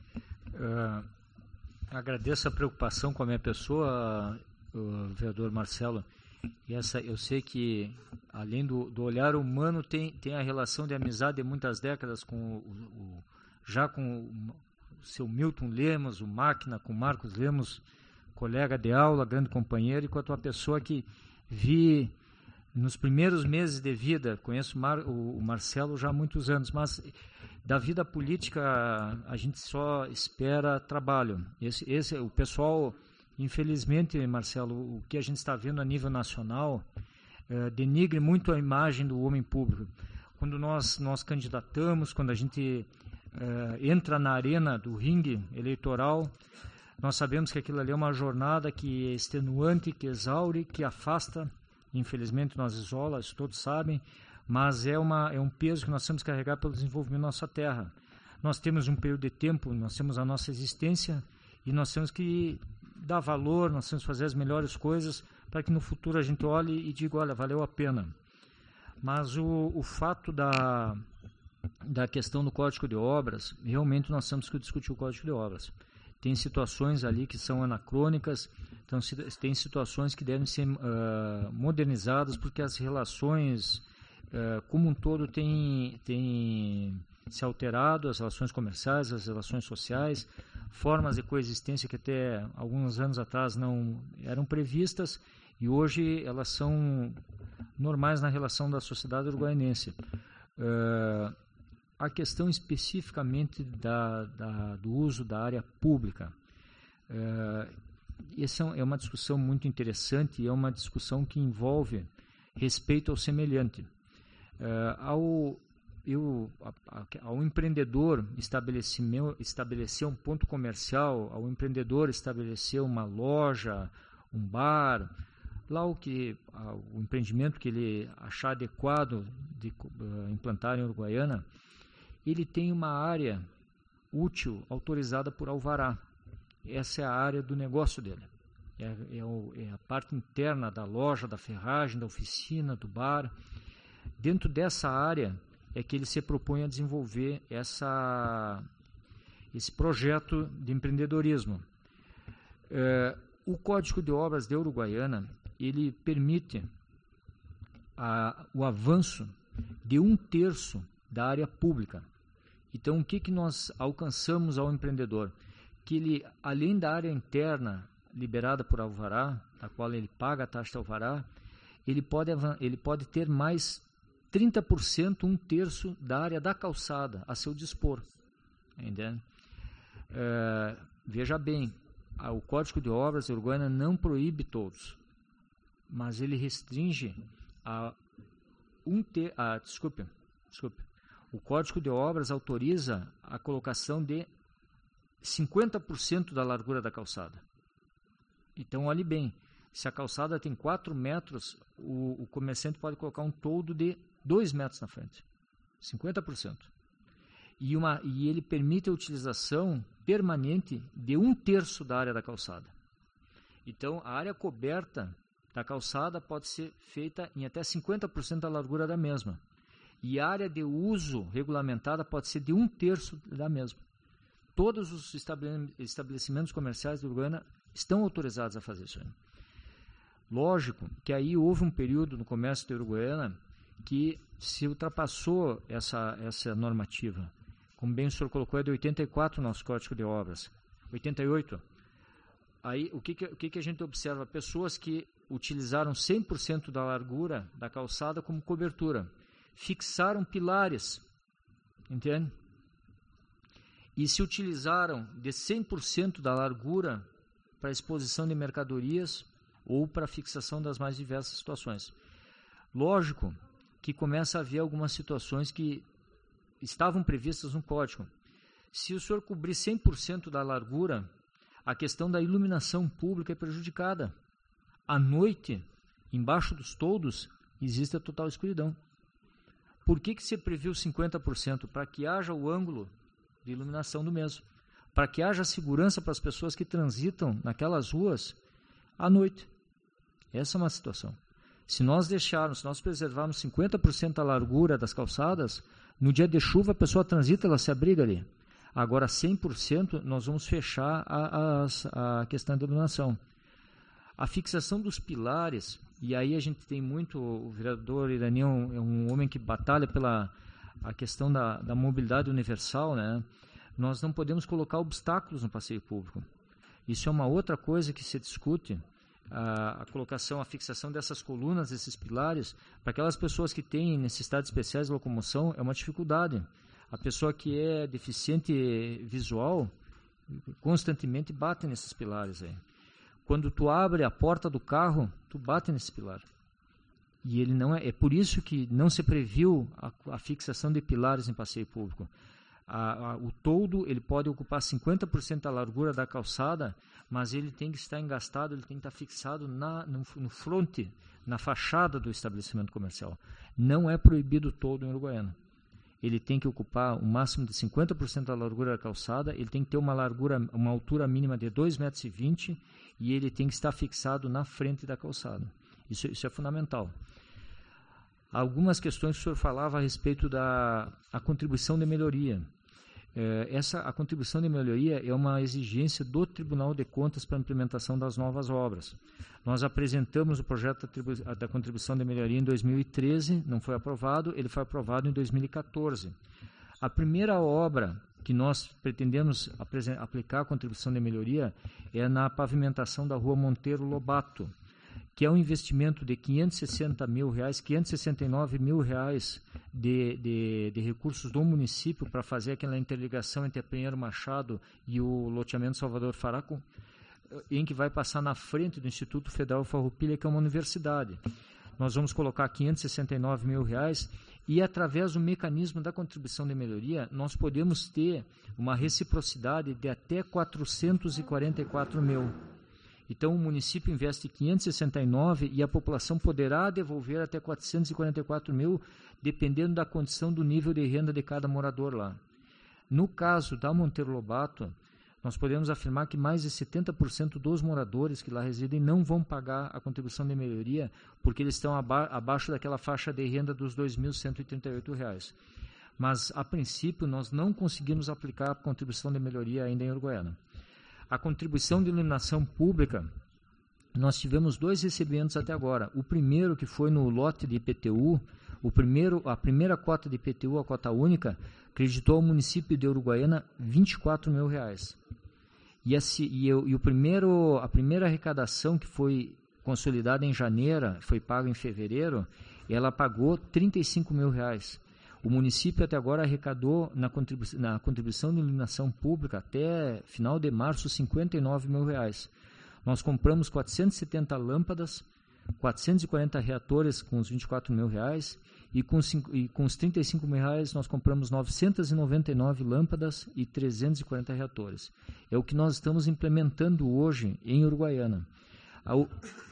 B: Uh, agradeço a preocupação com a minha pessoa, o vereador Marcelo. E essa, eu sei que, além do, do olhar humano, tem, tem a relação de amizade de muitas décadas com o, o, já com o seu Milton Lemos, o Máquina, com Marcos Lemos, colega de aula, grande companheiro, e com a tua pessoa que vi nos primeiros meses de vida, conheço Mar, o, o Marcelo já há muitos anos, mas da vida política a gente só espera trabalho. Esse, esse, o pessoal, infelizmente, Marcelo, o que a gente está vendo a nível nacional eh, denigre muito a imagem do homem público. Quando nós, nós candidatamos, quando a gente Uh, entra na arena do ringue eleitoral, nós sabemos que aquilo ali é uma jornada que é extenuante, que exaure, que afasta, infelizmente nós isola, isso todos sabem, mas é, uma, é um peso que nós temos que carregar pelo desenvolvimento da nossa terra. Nós temos um período de tempo, nós temos a nossa existência e nós temos que dar valor, nós temos que fazer as melhores coisas para que no futuro a gente olhe e diga, olha, valeu a pena. Mas o, o fato da... da questão do Código de Obras, realmente nós temos que discutir o Código de Obras. Tem situações ali que são anacrônicas, então tem situações que devem ser uh, modernizadas, porque as relações uh, como um todo têm, têm se alterado, as relações comerciais, as relações sociais, formas de coexistência que até alguns anos atrás não eram previstas e hoje elas são normais na relação da sociedade uruguaianense. Uh, A questão especificamente da, da, do uso da área pública. Uh, essa é uma discussão muito interessante e é uma discussão que envolve respeito ao semelhante. Uh, ao, eu, a, a, ao empreendedor estabelecer, estabelecer um ponto comercial, ao empreendedor estabelecer uma loja, um bar, lá o, que, a, o empreendimento que ele achar adequado de uh, implantar em Uruguaiana, ele tem uma área útil autorizada por alvará. Essa é a área do negócio dele. É, é, o, é a parte interna da loja, da ferragem, da oficina, do bar. Dentro dessa área é que ele se propõe a desenvolver essa, esse projeto de empreendedorismo. É, o Código de Obras de Uruguaiana, ele permite a, o avanço de um terço da área pública. Então, o que, que nós alcançamos ao empreendedor? Que ele, além da área interna liberada por alvará, a qual ele paga a taxa de alvará, ele pode, ele pode ter mais trinta por cento, um terço da área da calçada a seu dispor. Entende? É, veja bem, o Código de Obras de Uruguaiana não proíbe todos, mas ele restringe a um ter, a, desculpe, desculpe, o Código de Obras autoriza a colocação de cinquenta por cento da largura da calçada. Então, olhe bem, se a calçada tem quatro metros, o, o comerciante pode colocar um toldo de dois metros na frente, cinquenta por cento. E, uma, e ele permite a utilização permanente de um terço da área da calçada. Então, a área coberta da calçada pode ser feita em até cinquenta por cento da largura da mesma. E a área de uso regulamentada pode ser de um terço da mesma. Todos os estabelecimentos comerciais do Uruguaiana estão autorizados a fazer isso. Lógico que aí houve um período no comércio de Uruguaiana que se ultrapassou essa, essa normativa. Como bem o senhor colocou, é de oitenta e quatro o nosso Código de Obras. oitenta e oito. Aí, o que, que, o que, que a gente observa? Pessoas que utilizaram cem por cento da largura da calçada como cobertura. Fixaram pilares, entende? E se utilizaram de cem por cento da largura para exposição de mercadorias ou para fixação das mais diversas situações. Lógico que começa a haver algumas situações que estavam previstas no código. Se o senhor cobrir cem por cento da largura, a questão da iluminação pública é prejudicada. À noite, embaixo dos toldos, existe a total escuridão. Por que que se previu cinquenta por cento? Para que haja o ângulo de iluminação do mesmo. Para que haja segurança para as pessoas que transitam naquelas ruas à noite. Essa é uma situação. Se nós deixarmos, se nós preservarmos cinquenta por cento da largura das calçadas, no dia de chuva a pessoa transita, ela se abriga ali. Agora, cem por cento, nós vamos fechar a, a, a questão da iluminação. A fixação dos pilares, e aí a gente tem muito, o vereador Irani é um, é um homem que batalha pela a questão da, da mobilidade universal, né? Nós não podemos colocar obstáculos no passeio público. Isso é uma outra coisa que se discute, a, a colocação, a fixação dessas colunas, desses pilares, para aquelas pessoas que têm necessidades especiais de locomoção, é uma dificuldade. A pessoa que é deficiente visual, constantemente bate nesses pilares aí. Quando tu abre a porta do carro, tu bate nesse pilar. E ele não é, é por isso que não se previu a, a fixação de pilares em passeio público. A, a, o toldo, ele pode ocupar cinquenta por cento da largura da calçada, mas ele tem que estar engastado, ele tem que estar fixado na, no, no fronte, na fachada do estabelecimento comercial. Não é proibido o toldo em Uruguaiana. Ele tem que ocupar o máximo de cinquenta por cento da largura da calçada, ele tem que ter uma largura, uma altura mínima de dois metros e vinte e ele tem que estar fixado na frente da calçada. Isso, isso é fundamental. Algumas questões que o senhor falava a respeito da a contribuição de melhoria. É, essa, a contribuição de melhoria é uma exigência do Tribunal de Contas para a implementação das novas obras. Nós apresentamos o projeto da, da contribuição de melhoria em dois mil e treze, não foi aprovado, ele foi aprovado em dois mil e quatorze. A primeira obra que nós pretendemos aplicar a contribuição de melhoria é na pavimentação da rua Monteiro Lobato, que é um investimento de quinhentos e sessenta mil reais, quinhentos e sessenta e nove mil reais de, de, de recursos do município para fazer aquela interligação entre a Pinheiro Machado e o loteamento Salvador Faraco, em que vai passar na frente do Instituto Federal Farroupilha, que é uma universidade. Nós vamos colocar quinhentos e sessenta e nove mil reais e, através do mecanismo da contribuição de melhoria, nós podemos ter uma reciprocidade de até quatrocentos e quarenta e quatro mil. Então, o município investe quinhentos e sessenta e nove e a população poderá devolver até quatrocentos e quarenta e quatro mil, dependendo da condição do nível de renda de cada morador lá. No caso da Monteiro Lobato, nós podemos afirmar que mais de setenta por cento dos moradores que lá residem não vão pagar a contribuição de melhoria, porque eles estão aba abaixo daquela faixa de renda dos dois mil cento e trinta e oito reais. Mas, a princípio, nós não conseguimos aplicar a contribuição de melhoria ainda em Uruguaiana. A contribuição de iluminação pública, nós tivemos dois recebimentos até agora. O primeiro, que foi no lote de I P T U, o primeiro, a primeira cota de I P T U, a cota única, creditou ao município de Uruguaiana vinte e quatro mil reais. E, esse, e, eu, e o primeiro, a primeira arrecadação, que foi consolidada em janeiro, foi paga em fevereiro, ela pagou trinta e cinco mil reais. O município até agora arrecadou na, contribu na contribuição de iluminação pública até final de março cinquenta e nove mil reais. Nós compramos quatrocentas e setenta lâmpadas, quatrocentos e quarenta reatores com os vinte e quatro mil reais e com, cinco, e com os trinta e cinco mil reais nós compramos novecentas e noventa e nove lâmpadas e trezentos e quarenta reatores. É o que nós estamos implementando hoje em Uruguaiana. Ao,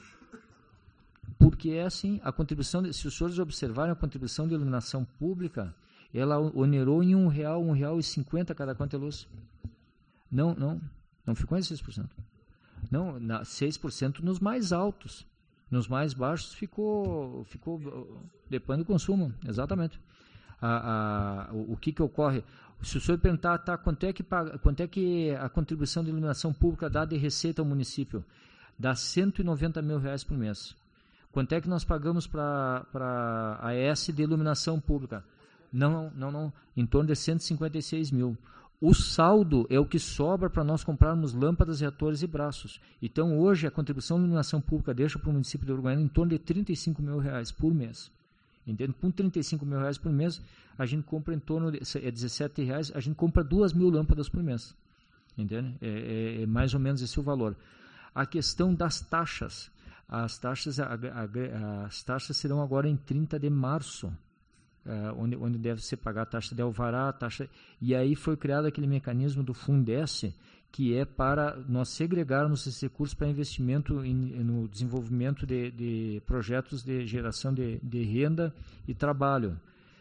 B: Porque é assim, a contribuição, de, se os senhores observarem a contribuição de iluminação pública, ela onerou em um real, um real e cinquenta cada conta de luz. Não, não, não ficou em seis por cento. Não, na, seis por cento nos mais altos. Nos mais baixos ficou, ficou depende do consumo, exatamente. A, a, o, o que que ocorre? Se o senhor perguntar, tá, quanto é que paga, quanto é que a contribuição de iluminação pública dá de receita ao município? dá cento e noventa mil reais por mês. Quanto é que nós pagamos para a AES de iluminação pública? Não, não, não, em torno de cento e cinquenta e seis mil. O saldo é o que sobra para nós comprarmos lâmpadas, reatores e braços. Então, hoje, a contribuição de iluminação pública deixa para o município de Uruguaiana em torno de trinta e cinco mil reais por mês. Entende? Com trinta e cinco mil reais por mês, a gente compra em torno de é dezessete reais, a gente compra duas mil lâmpadas por mês. Entende? É, é, é mais ou menos esse o valor. A questão das taxas. As taxas, a, a, as taxas serão agora em trinta de março. Uh, onde, onde deve ser pagar a taxa de alvará, a taxa, e aí foi criado aquele mecanismo do Fundesc, que é para nós segregarmos esses recursos para investimento em, no desenvolvimento de, de projetos de geração de, de renda e trabalho.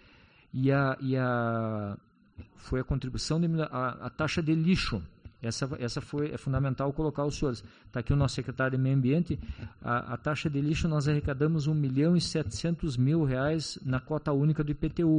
B: E a, e a foi a contribuição, de, a, a taxa de lixo. Essa, essa foi é fundamental colocar os senhores. Está aqui o nosso secretário de Meio Ambiente. A, a taxa de lixo nós arrecadamos um milhão e setecentos mil reais na cota única do I P T U.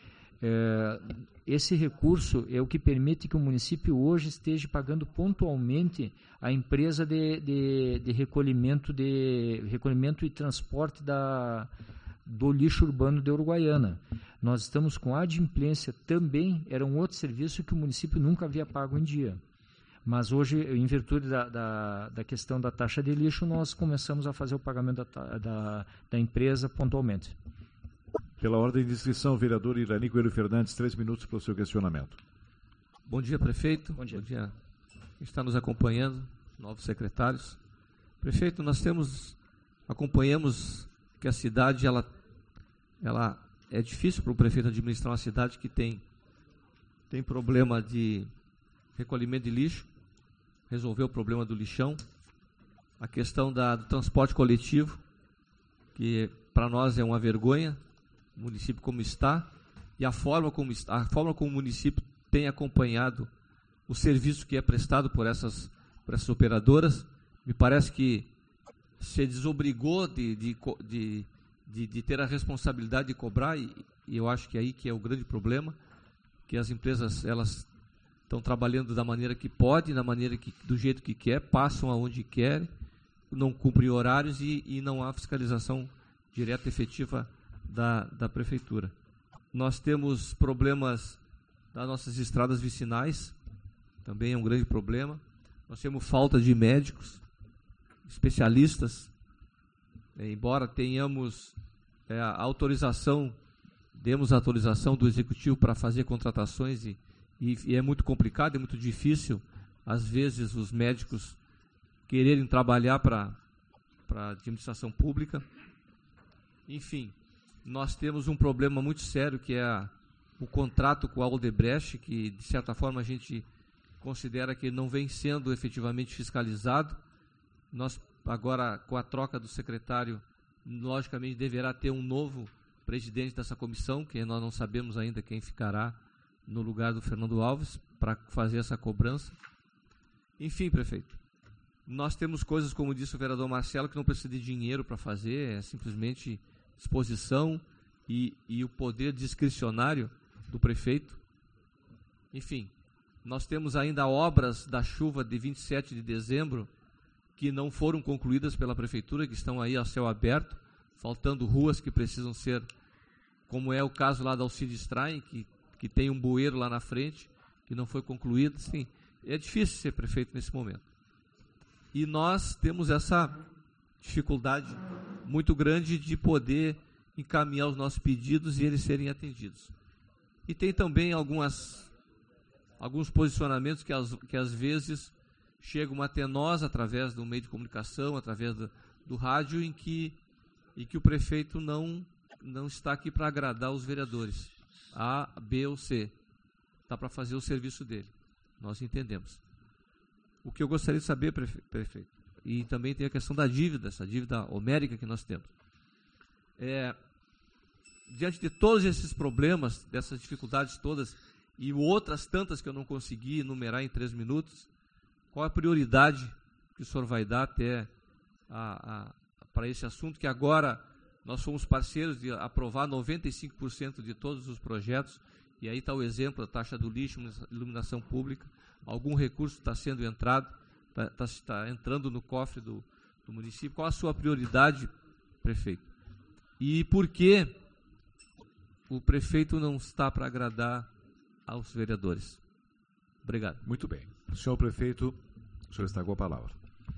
B: É, esse recurso é o que permite que o município hoje esteja pagando pontualmente a empresa de, de, de recolhimento de recolhimento e transporte da, do lixo urbano de Uruguaiana. Nós estamos com a adimplência também, era um outro serviço que o município nunca havia pago em dia. Mas hoje, em virtude da, da, da questão da taxa de lixo, nós começamos a fazer o pagamento da, da, da empresa pontualmente.
A: Pela ordem de inscrição, vereador Irani Coelho Fernandes, três minutos para o seu questionamento.
F: Bom dia, prefeito.
B: Bom dia.
F: Bom dia. Quem está nos acompanhando, novos secretários. Prefeito, nós temos, acompanhamos que a cidade, ela, ela é difícil para o prefeito administrar uma cidade que tem, tem problema de recolhimento de lixo, resolver o problema do lixão, a questão da, do transporte coletivo, que para nós é uma vergonha, o município como está, e a forma como, a forma como o município tem acompanhado o serviço que é prestado por essas, por essas operadoras. Me parece que se desobrigou de, de, de, de, de ter a responsabilidade de cobrar, e, e eu acho que é aí que é o grande problema, que as empresas, elas estão trabalhando da maneira que pode, da maneira que, do jeito que quer, passam aonde querem, não cumprem horários e, e não há fiscalização direta e efetiva da, da prefeitura. Nós temos problemas das nossas estradas vicinais, também é um grande problema. Nós temos falta de médicos, especialistas, é, embora tenhamos é, a autorização, demos a autorização do Executivo para fazer contratações e E, e é muito complicado, é muito difícil, às vezes, os médicos quererem trabalhar para a administração pública. Enfim, nós temos um problema muito sério, que é a, o contrato com a Odebrecht, que, de certa forma, a gente considera que não vem sendo efetivamente fiscalizado. Nós, agora, com a troca do secretário, logicamente, deverá ter um novo presidente dessa comissão, que nós não sabemos ainda quem ficará no lugar do Fernando Alves, para fazer essa cobrança. Enfim, prefeito, nós temos coisas, como disse o vereador Marcelo, que não precisa de dinheiro para fazer, é simplesmente disposição e, e o poder discricionário do prefeito. Enfim, nós temos ainda obras da chuva de vinte e sete de dezembro que não foram concluídas pela prefeitura, que estão aí a céu aberto, faltando ruas que precisam ser, como é o caso lá da Alcides Strain, que que tem um bueiro lá na frente, que não foi concluído. Sim, é difícil ser prefeito nesse momento. E nós temos essa dificuldade muito grande de poder encaminhar os nossos pedidos e eles serem atendidos. E tem também algumas, alguns posicionamentos que, as, que às vezes chegam até nós através do meio de comunicação, através do, do rádio, em que, em que o prefeito não, não está aqui para agradar os vereadores. A, B ou C. Está para fazer o serviço dele. Nós entendemos. O que eu gostaria de saber, prefe- prefeito, e também tem a questão da dívida, essa dívida homérica que nós temos. É, diante de todos esses problemas, dessas dificuldades todas, e outras tantas que eu não consegui enumerar em três minutos, qual a prioridade que o senhor vai dar até para esse assunto, que agora nós fomos parceiros de aprovar noventa e cinco por cento de todos os projetos, e aí está o exemplo da taxa do lixo, iluminação pública, algum recurso está sendo entrado, está tá, tá entrando no cofre do, do município. Qual a sua prioridade, prefeito? E por que o prefeito não está para agradar aos vereadores? Obrigado.
A: Muito bem. Senhor prefeito, o senhor está com a palavra.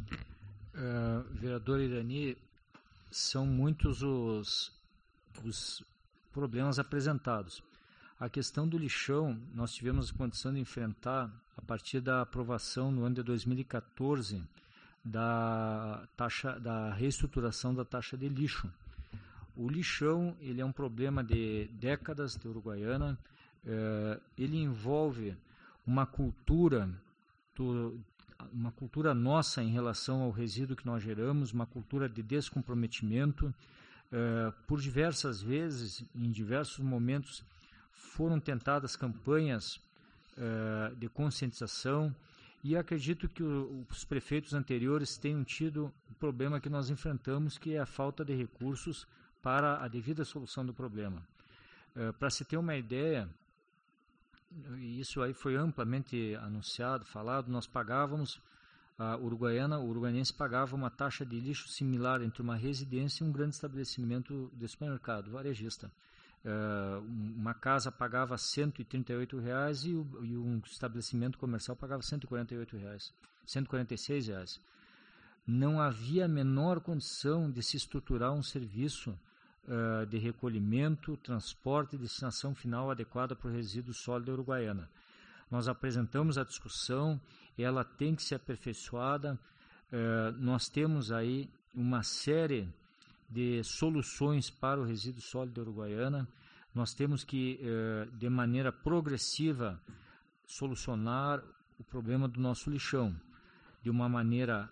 B: Uh, vereador Irani, são muitos os, os problemas apresentados. A questão do lixão, nós tivemos a condição de enfrentar a partir da aprovação no ano de dois mil e quatorze da, taxa, da reestruturação da taxa de lixo. O lixão, ele é um problema de décadas de Uruguaiana, uh, ele envolve uma cultura do, uma cultura nossa em relação ao resíduo que nós geramos, uma cultura de descomprometimento. Uh, por diversas vezes, em diversos momentos, foram tentadas campanhas uh, de conscientização e acredito que o, os prefeitos anteriores tenham tido o problema que nós enfrentamos, que é a falta de recursos para a devida solução do problema. Uh, para se ter uma ideia, e isso aí foi amplamente anunciado, falado, nós pagávamos, a Uruguaiana, o uruguaiense pagava uma taxa de lixo similar entre uma residência e um grande estabelecimento de supermercado, varejista. Uh, uma casa pagava cento e trinta e oito reais e, o, e um estabelecimento comercial pagava cento e quarenta e oito reais, cento e quarenta e seis reais. Não havia a menor condição de se estruturar um serviço Uh, de recolhimento, transporte e destinação final adequada para o resíduo sólido da Uruguaiana. Nós apresentamos a discussão, ela tem que ser aperfeiçoada. Uh, nós temos aí uma série de soluções para o resíduo sólido da Uruguaiana. Nós temos que, uh, de maneira progressiva, solucionar o problema do nosso lixão, de uma maneira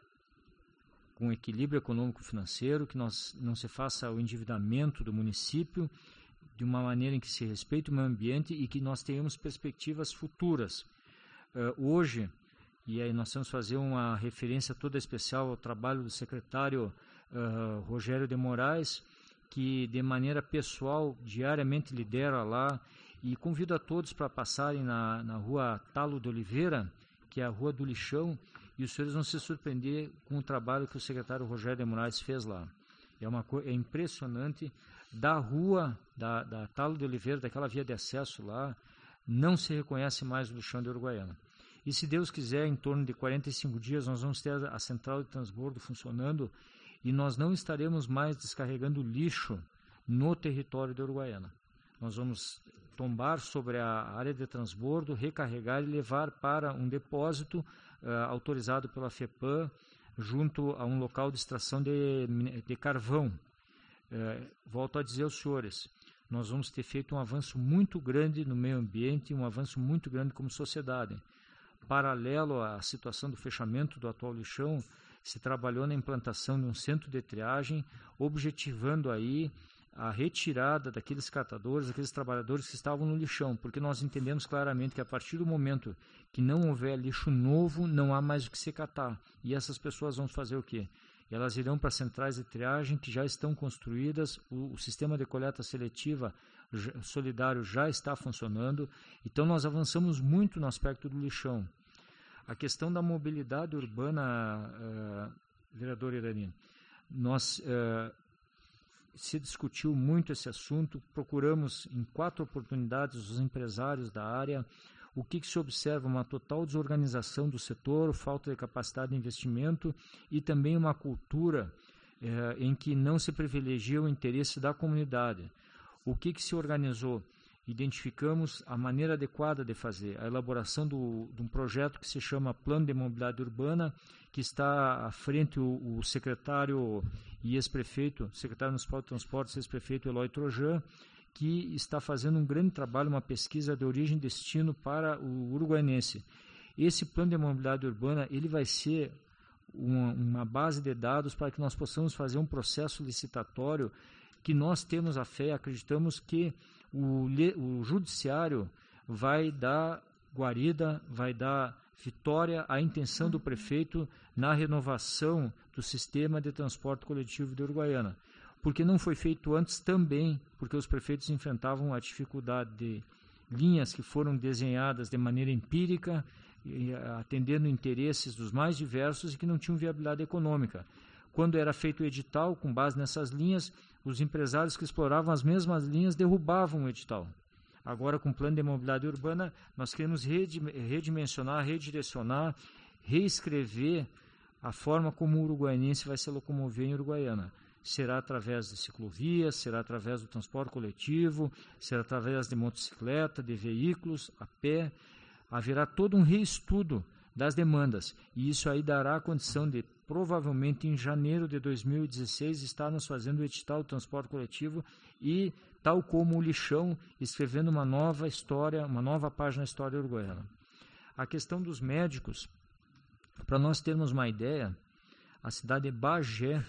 B: com equilíbrio econômico-financeiro, que nós, não se faça o endividamento do município, de uma maneira em que se respeite o meio ambiente e que nós tenhamos perspectivas futuras. Uh, hoje, e aí nós vamos fazer uma referência toda especial ao trabalho do secretário uh, Rogério de Moraes, que de maneira pessoal diariamente lidera lá, e convido a todos para passarem na, na rua Talo de Oliveira, que é a rua do lixão, e os senhores vão se surpreender com o trabalho que o secretário Rogério de Moraes fez lá. É, uma, é impressionante. Da rua, da, da Talo de Oliveira, daquela via de acesso lá, não se reconhece mais o lixão de Uruguaiana. E se Deus quiser, em torno de quarenta e cinco dias, nós vamos ter a central de transbordo funcionando e nós não estaremos mais descarregando lixo no território de Uruguaiana. Nós vamos tombar sobre a área de transbordo, recarregar e levar para um depósito Uh, autorizado pela FEPAM, junto a um local de extração de, de carvão. Uh, volto a dizer aos senhores, nós vamos ter feito um avanço muito grande no meio ambiente, um avanço muito grande como sociedade. Paralelo à situação do fechamento do atual lixão, se trabalhou na implantação de um centro de triagem, objetivando aí a retirada daqueles catadores, daqueles trabalhadores que estavam no lixão, porque nós entendemos claramente que a partir do momento que não houver lixo novo, não há mais o que se catar. E essas pessoas vão fazer o quê? Elas irão para centrais de triagem que já estão construídas, o, o sistema de coleta seletiva solidário já está funcionando, então nós avançamos muito no aspecto do lixão. A questão da mobilidade urbana, uh, vereador Irani, nós... Uh, se discutiu muito esse assunto, procuramos em quatro oportunidades os empresários da área. O que, que se observa? Uma total desorganização do setor, falta de capacidade de investimento e também uma cultura eh, em que não se privilegia o interesse da comunidade. O que, que se organizou? Identificamos a maneira adequada de fazer, a elaboração do, de um projeto que se chama Plano de Mobilidade Urbana, que está à frente o, o secretário e ex-prefeito, secretário municipal de transportes, ex-prefeito Eloy Trojan, que está fazendo um grande trabalho, uma pesquisa de origem e destino para o uruguaiense. Esse plano de mobilidade urbana, ele vai ser uma, uma base de dados para que nós possamos fazer um processo licitatório que nós temos a fé, acreditamos que o, o judiciário vai dar guarida, vai dar vitória à intenção do prefeito na renovação do sistema de transporte coletivo de Uruguaiana. Porque não foi feito antes também, porque os prefeitos enfrentavam a dificuldade de linhas que foram desenhadas de maneira empírica, atendendo interesses dos mais diversos e que não tinham viabilidade econômica. Quando era feito o edital, com base nessas linhas, os empresários que exploravam as mesmas linhas derrubavam o edital. Agora, com o plano de mobilidade urbana, nós queremos redimensionar, redirecionar, reescrever a forma como o uruguaianense vai se locomover em Uruguaiana. Será através de ciclovias, será através do transporte coletivo, será através de motocicleta, de veículos, a pé. Haverá todo um reestudo das demandas, e isso aí dará a condição de, provavelmente em janeiro de dois mil e dezesseis, estarmos fazendo o edital do transporte coletivo e, tal como o lixão, escrevendo uma nova história, uma nova página na história uruguaiana. A questão dos médicos, para nós termos uma ideia, a cidade de Bagé,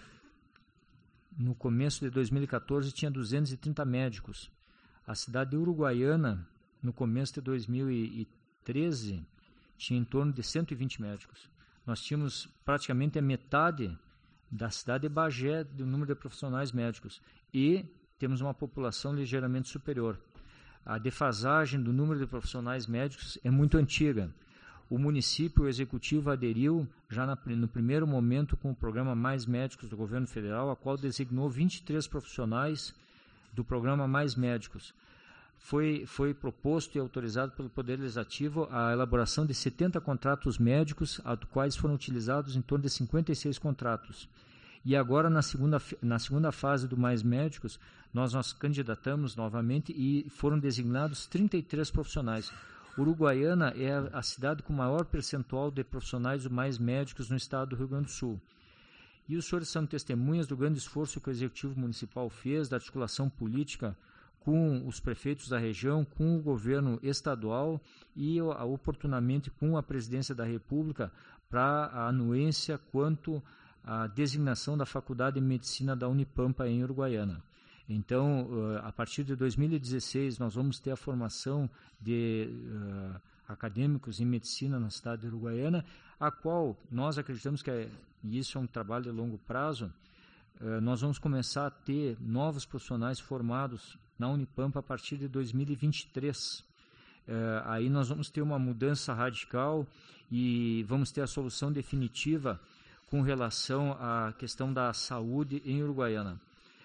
B: no começo de dois mil e quatorze, tinha duzentos e trinta médicos. A cidade de Uruguaiana, no começo de dois mil e treze, tinha em torno de cento e vinte médicos. Nós tínhamos praticamente a metade da cidade de Bagé do número de profissionais médicos e temos uma população ligeiramente superior. A defasagem do número de profissionais médicos é muito antiga. O município, o executivo, aderiu já na, no primeiro momento com o programa Mais Médicos do governo federal, a qual designou vinte e três profissionais do programa Mais Médicos. Foi, foi proposto e autorizado pelo Poder Legislativo a elaboração de setenta contratos médicos, a quais foram utilizados em torno de cinquenta e seis contratos. E agora, na segunda, na segunda fase do Mais Médicos, nós nos candidatamos novamente e foram designados trinta e três profissionais. Uruguaiana é a, a cidade com maior percentual de profissionais do Mais Médicos no estado do Rio Grande do Sul. E os senhores são testemunhas do grande esforço que o Executivo Municipal fez, da articulação política com os prefeitos da região, com o governo estadual e, oportunamente, com a Presidência da República para a anuência quanto à designação da Faculdade de Medicina da Unipampa em Uruguaiana. Então, a partir de dois mil e dezesseis, nós vamos ter a formação de uh, acadêmicos em medicina na cidade de Uruguaiana, a qual nós acreditamos que, é, e isso é um trabalho de longo prazo, uh, nós vamos começar a ter novos profissionais formados na Unipampa a partir de dois mil e vinte e três. Uh, aí nós vamos ter uma mudança radical e vamos ter a solução definitiva com relação à questão da saúde em Uruguaiana.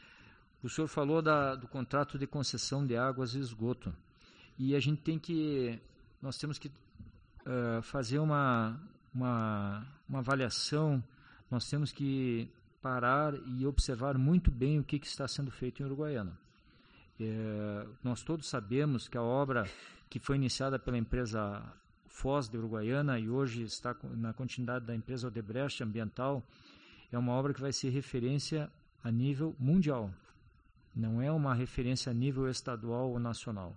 B: O senhor falou da, do contrato de concessão de águas e esgoto. E a gente tem que, nós temos que uh, fazer uma, uma, uma avaliação, nós temos que parar e observar muito bem o que, que está sendo feito em Uruguaiana. É, nós todos sabemos que a obra que foi iniciada pela empresa Foz de Uruguaiana e hoje está na continuidade da empresa Odebrecht Ambiental, é uma obra que vai ser referência a nível mundial. Não é uma referência a nível estadual ou nacional.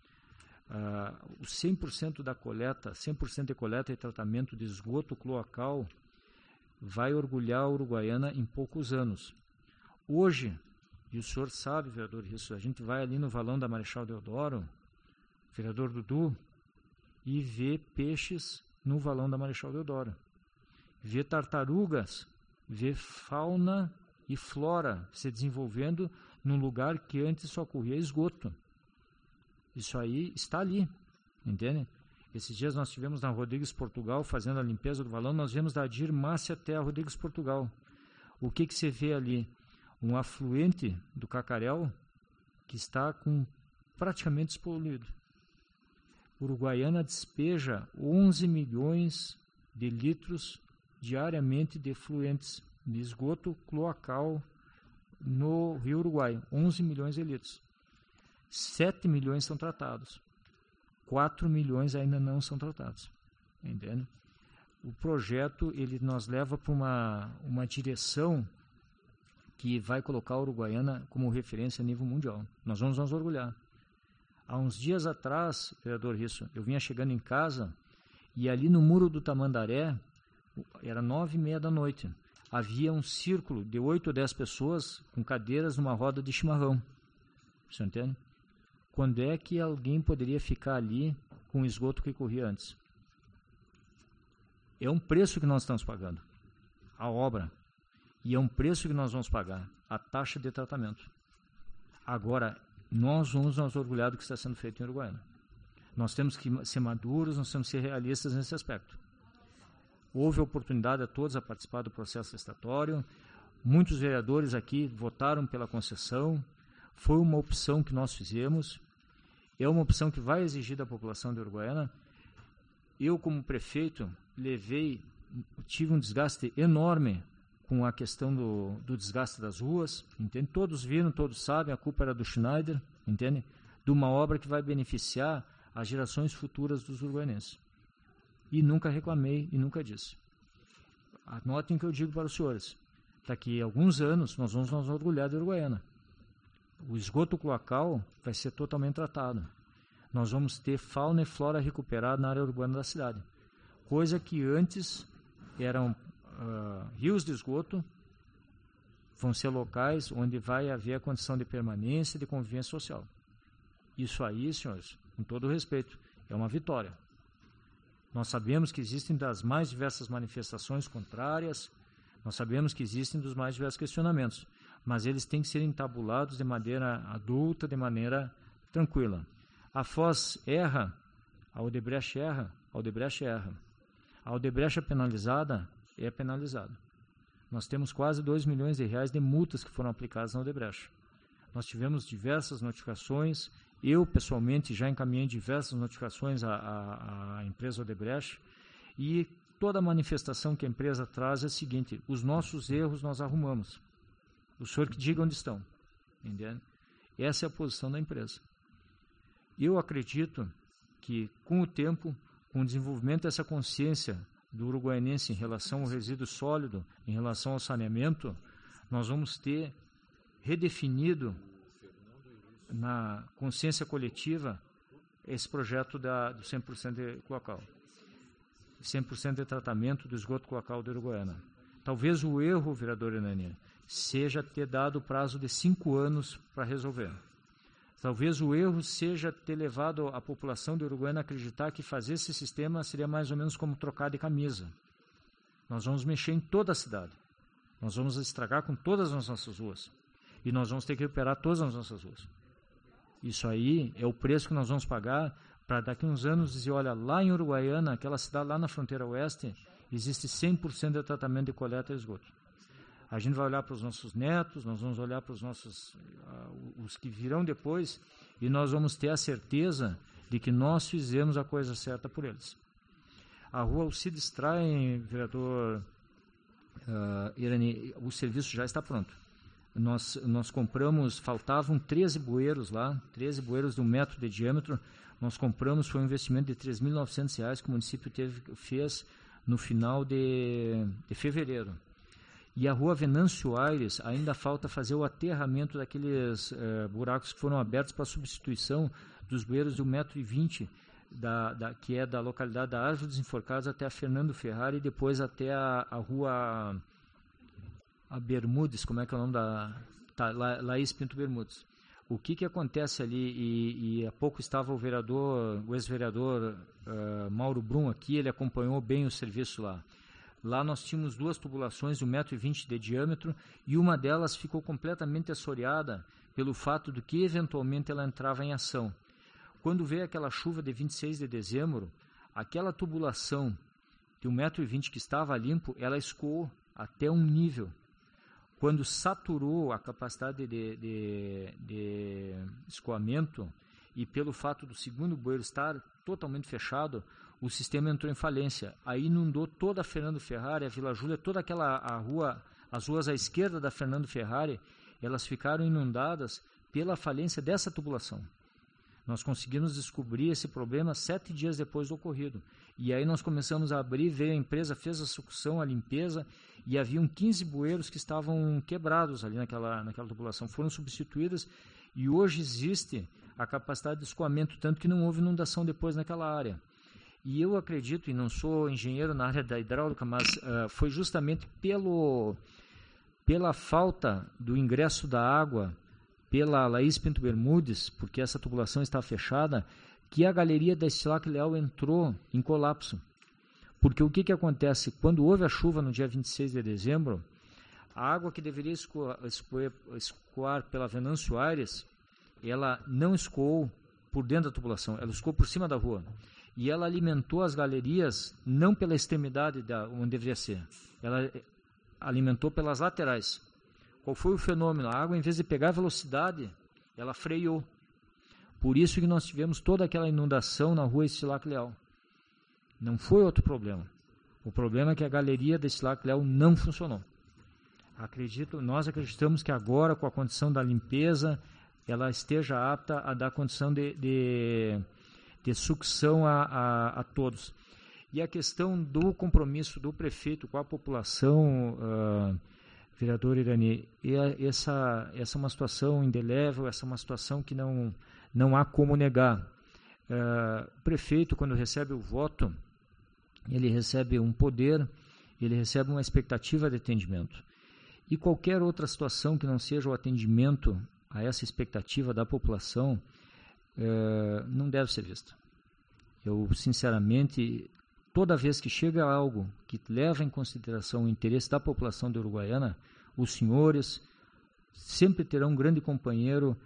B: Uh, o cem por cento da coleta, cem por cento de coleta e tratamento de esgoto cloacal vai orgulhar a Uruguaiana em poucos anos. Hoje, e o senhor sabe, vereador, isso, a gente vai ali no valão da Marechal Deodoro, vereador Dudu, e vê peixes no valão da Marechal Deodoro. Vê tartarugas, vê fauna e flora se desenvolvendo num lugar que antes só corria esgoto. Isso aí está ali, entende? Esses dias nós estivemos na Rodrigues Portugal fazendo a limpeza do valão, nós viemos da Adir Márcia até a Rodrigues Portugal. O que que você vê ali? Um afluente do Cacarel que está com praticamente despoluído. Uruguaiana despeja onze milhões de litros diariamente de efluentes de esgoto cloacal no Rio Uruguai, onze milhões de litros. sete milhões são tratados. quatro milhões ainda não são tratados. Entende? O projeto ele nos leva para uma, uma direção que vai colocar a Uruguaiana como referência a nível mundial. Nós vamos nos orgulhar. Há uns dias atrás, vereador Risso, eu vinha chegando em casa e ali no Muro do Tamandaré, era nove e meia da noite, havia um círculo de oito ou dez pessoas com cadeiras numa roda de chimarrão. Você entende? Quando é que alguém poderia ficar ali com o esgoto que corria antes? É um preço que nós estamos pagando, a obra. E é um preço que nós vamos pagar, a taxa de tratamento. Agora, nós vamos nos orgulhar do que está sendo feito em Uruguaiana. Nós temos que ser maduros, nós temos que ser realistas nesse aspecto. Houve oportunidade a todos a participar do processo licitatório. Muitos vereadores aqui votaram pela concessão, foi uma opção que nós fizemos, é uma opção que vai exigir da população de Uruguaiana. Eu, como prefeito, levei, tive um desgaste enorme com a questão do, do desgaste das ruas, entende? Todos viram, todos sabem, a culpa era do Schneider, entende? De uma obra que vai beneficiar as gerações futuras dos uruguaianenses. E nunca reclamei e nunca disse. Anotem o que eu digo para os senhores. Daqui a alguns anos nós vamos nos orgulhar de Uruguaiana. O esgoto cloacal vai ser totalmente tratado. Nós vamos ter fauna e flora recuperada na área urbana da cidade. Coisa que antes eram uh, rios de esgoto, vão ser locais onde vai haver a condição de permanência e de convivência social. Isso aí, senhores, com todo o respeito, é uma vitória. Nós sabemos que existem das mais diversas manifestações contrárias, nós sabemos que existem dos mais diversos questionamentos, mas eles têm que ser entabulados de maneira adulta, de maneira tranquila. A Foz erra, a Odebrecht erra, a Odebrecht erra. A Odebrecht é penalizada, é penalizada. Nós temos quase dois milhões de reais de multas que foram aplicadas na Odebrecht. Nós tivemos diversas notificações, eu pessoalmente já encaminhei diversas notificações à, à, à empresa Odebrecht, e toda manifestação que a empresa traz é a seguinte: os nossos erros nós arrumamos. O senhor que diga onde estão. Entende? Essa é a posição da empresa. Eu acredito que, com o tempo, com o desenvolvimento dessa consciência do uruguaianense em relação ao resíduo sólido, em relação ao saneamento, nós vamos ter redefinido na consciência coletiva esse projeto da, do cem por cento de cloacal. cem por cento de tratamento do esgoto cloacal de Uruguaiana. Talvez o erro, vereador Hernani, seja ter dado o prazo de cinco anos para resolver. Talvez o erro seja ter levado a população de Uruguaiana a acreditar que fazer esse sistema seria mais ou menos como trocar de camisa. Nós vamos mexer em toda a cidade. Nós vamos estragar com todas as nossas ruas. E nós vamos ter que recuperar todas as nossas ruas. Isso aí é o preço que nós vamos pagar para daqui a uns anos dizer, olha, lá em Uruguaiana, aquela cidade lá na fronteira oeste, existe cem por cento de tratamento de coleta de esgoto. A gente vai olhar para os nossos netos, nós vamos olhar para os nossos, uh, os que virão depois, e nós vamos ter a certeza de que nós fizemos a coisa certa por eles. A rua Alcides Traem, vereador uh, Irani, o serviço já está pronto. Nós, nós compramos, faltavam treze bueiros lá, treze bueiros de um metro de diâmetro. Nós compramos, foi um investimento de três mil e novecentos reais que o município teve, fez no final de, de fevereiro. E a rua Venâncio Aires ainda falta fazer o aterramento daqueles eh, buracos que foram abertos para substituição dos bueiros de um metro e vinte, da, da, que é da localidade da Árvore dos Enforcados até a Fernando Ferrari e depois até a, a rua a Bermudes, como é que é o nome da... Tá, La, Laís Pinto Bermudes. O que que acontece ali, e, e há pouco estava o vereador, o ex-vereador uh, Mauro Brum aqui, ele acompanhou bem o serviço lá. Lá nós tínhamos duas tubulações de um metro e vinte de diâmetro e uma delas ficou completamente assoreada pelo fato de que eventualmente ela entrava em ação. Quando veio aquela chuva de vinte e seis de dezembro, aquela tubulação de um metro e vinte que estava limpo, ela escoou até um nível. Quando saturou a capacidade de, de, de escoamento e pelo fato do segundo bueiro estar totalmente fechado, o sistema entrou em falência. Aí inundou toda a Fernando Ferrari, a Vila Júlia, toda aquela a rua, as ruas à esquerda da Fernando Ferrari, elas ficaram inundadas pela falência dessa tubulação. Nós conseguimos descobrir esse problema sete dias depois do ocorrido. E aí nós começamos a abrir, veio a empresa, fez a sucção, a limpeza, e haviam quinze bueiros que estavam quebrados ali naquela, naquela tubulação. Foram substituídas e hoje existe a capacidade de escoamento, tanto que não houve inundação depois naquela área. E eu acredito, e não sou engenheiro na área da hidráulica, mas uh, foi justamente pelo, pela falta do ingresso da água pela Laís Pinto Bermudes, porque essa tubulação está fechada, que a galeria da Estilac Leal entrou em colapso. Porque o que, que acontece? Quando houve a chuva no dia vinte e seis de dezembro, a água que deveria escoar, escoar, escoar pela Venâncio Aires, ela não escoou por dentro da tubulação, ela escoou por cima da rua. E ela alimentou as galerias não pela extremidade da, onde deveria ser, ela alimentou pelas laterais. Qual foi o fenômeno? A água, em vez de pegar velocidade, ela freou. Por isso que nós tivemos toda aquela inundação na rua Estilac Leal. Não foi outro problema. O problema é que a galeria da Estilac Leal não funcionou. Acredito, nós acreditamos que agora, com a condição da limpeza, ela esteja apta a dar condição de, de, de sucção a, a, a todos. E a questão do compromisso do prefeito com a população, uh, vereador Irani, essa, essa é uma situação indelével, essa é uma situação que não, não há como negar. Uh, o prefeito, quando recebe o voto, ele recebe um poder, ele recebe uma expectativa de atendimento. E qualquer outra situação que não seja o atendimento a essa expectativa da população, eh, não deve ser vista. Eu, sinceramente, toda vez que chega algo que leva em consideração o interesse da população de Uruguaiana, os senhores sempre terão um grande companheiro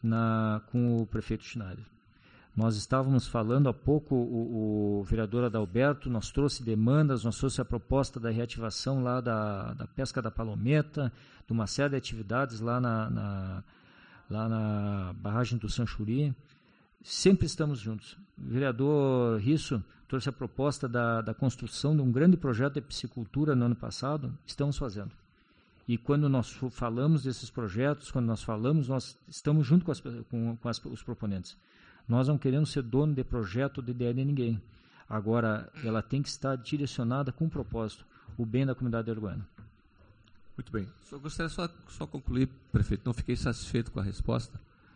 B: na, com o prefeito Schneider. Nós estávamos falando há pouco, o, o vereador Adalberto, nós trouxe demandas, nós trouxe a proposta da reativação lá da, da pesca da palometa, de uma série de atividades lá na, na, lá na barragem do Sanchuri. Sempre estamos juntos. O vereador Risso trouxe a proposta da, da construção de um grande projeto de piscicultura no ano passado, estamos fazendo. E quando nós falamos desses projetos, quando nós falamos, nós estamos junto com, as, com, com as, os proponentes. Nós não queremos ser dono de projeto de ideia de ninguém. Agora, ela tem que estar direcionada com um propósito, o bem da comunidade uruguaiana.
F: Muito bem. Só gostaria só só concluir, prefeito, não fiquei satisfeito com a resposta,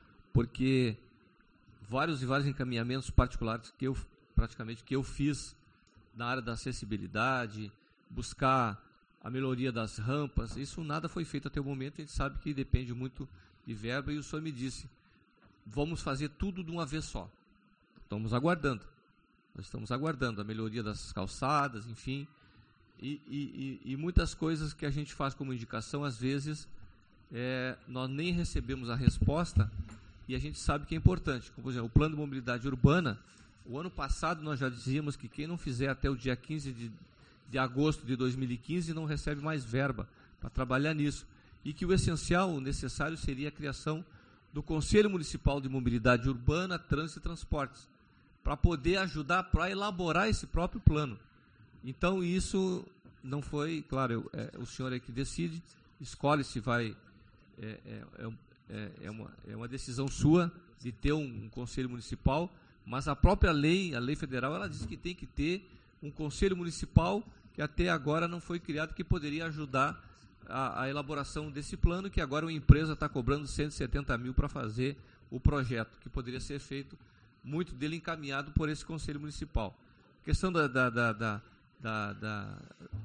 F: porque vários e vários encaminhamentos particulares que eu, praticamente, que eu fiz na área da acessibilidade, buscar a melhoria das rampas, isso nada foi feito até o momento, a gente sabe que depende muito de verba, e o senhor me disse, vamos fazer tudo de uma vez só. Estamos aguardando. Nós estamos aguardando a melhoria das calçadas, enfim, e, e, e muitas coisas que a gente faz como indicação, às vezes, é, nós nem recebemos a resposta e a gente sabe que é importante. Como, por exemplo, o plano de mobilidade urbana, o ano passado nós já dizíamos que quem não fizer até o dia quinze de, de agosto de dois mil e quinze não recebe mais verba para trabalhar nisso. E que o essencial, o necessário, seria a criação do Conselho Municipal de Mobilidade Urbana, Trânsito e Transportes, para poder ajudar para elaborar esse próprio plano. Então, isso não foi, claro, eu, é, o senhor é que decide, escolhe se vai, é, é, é, é, uma, é uma decisão sua de ter um, um Conselho Municipal, mas a própria lei, a lei federal, ela diz que tem que ter um Conselho Municipal que até agora não foi criado, que poderia ajudar A, a elaboração desse plano, que agora uma empresa está cobrando cento e setenta mil para fazer o projeto, que poderia ser feito, muito dele encaminhado por esse Conselho Municipal. A questão da, da, da, da, da, da,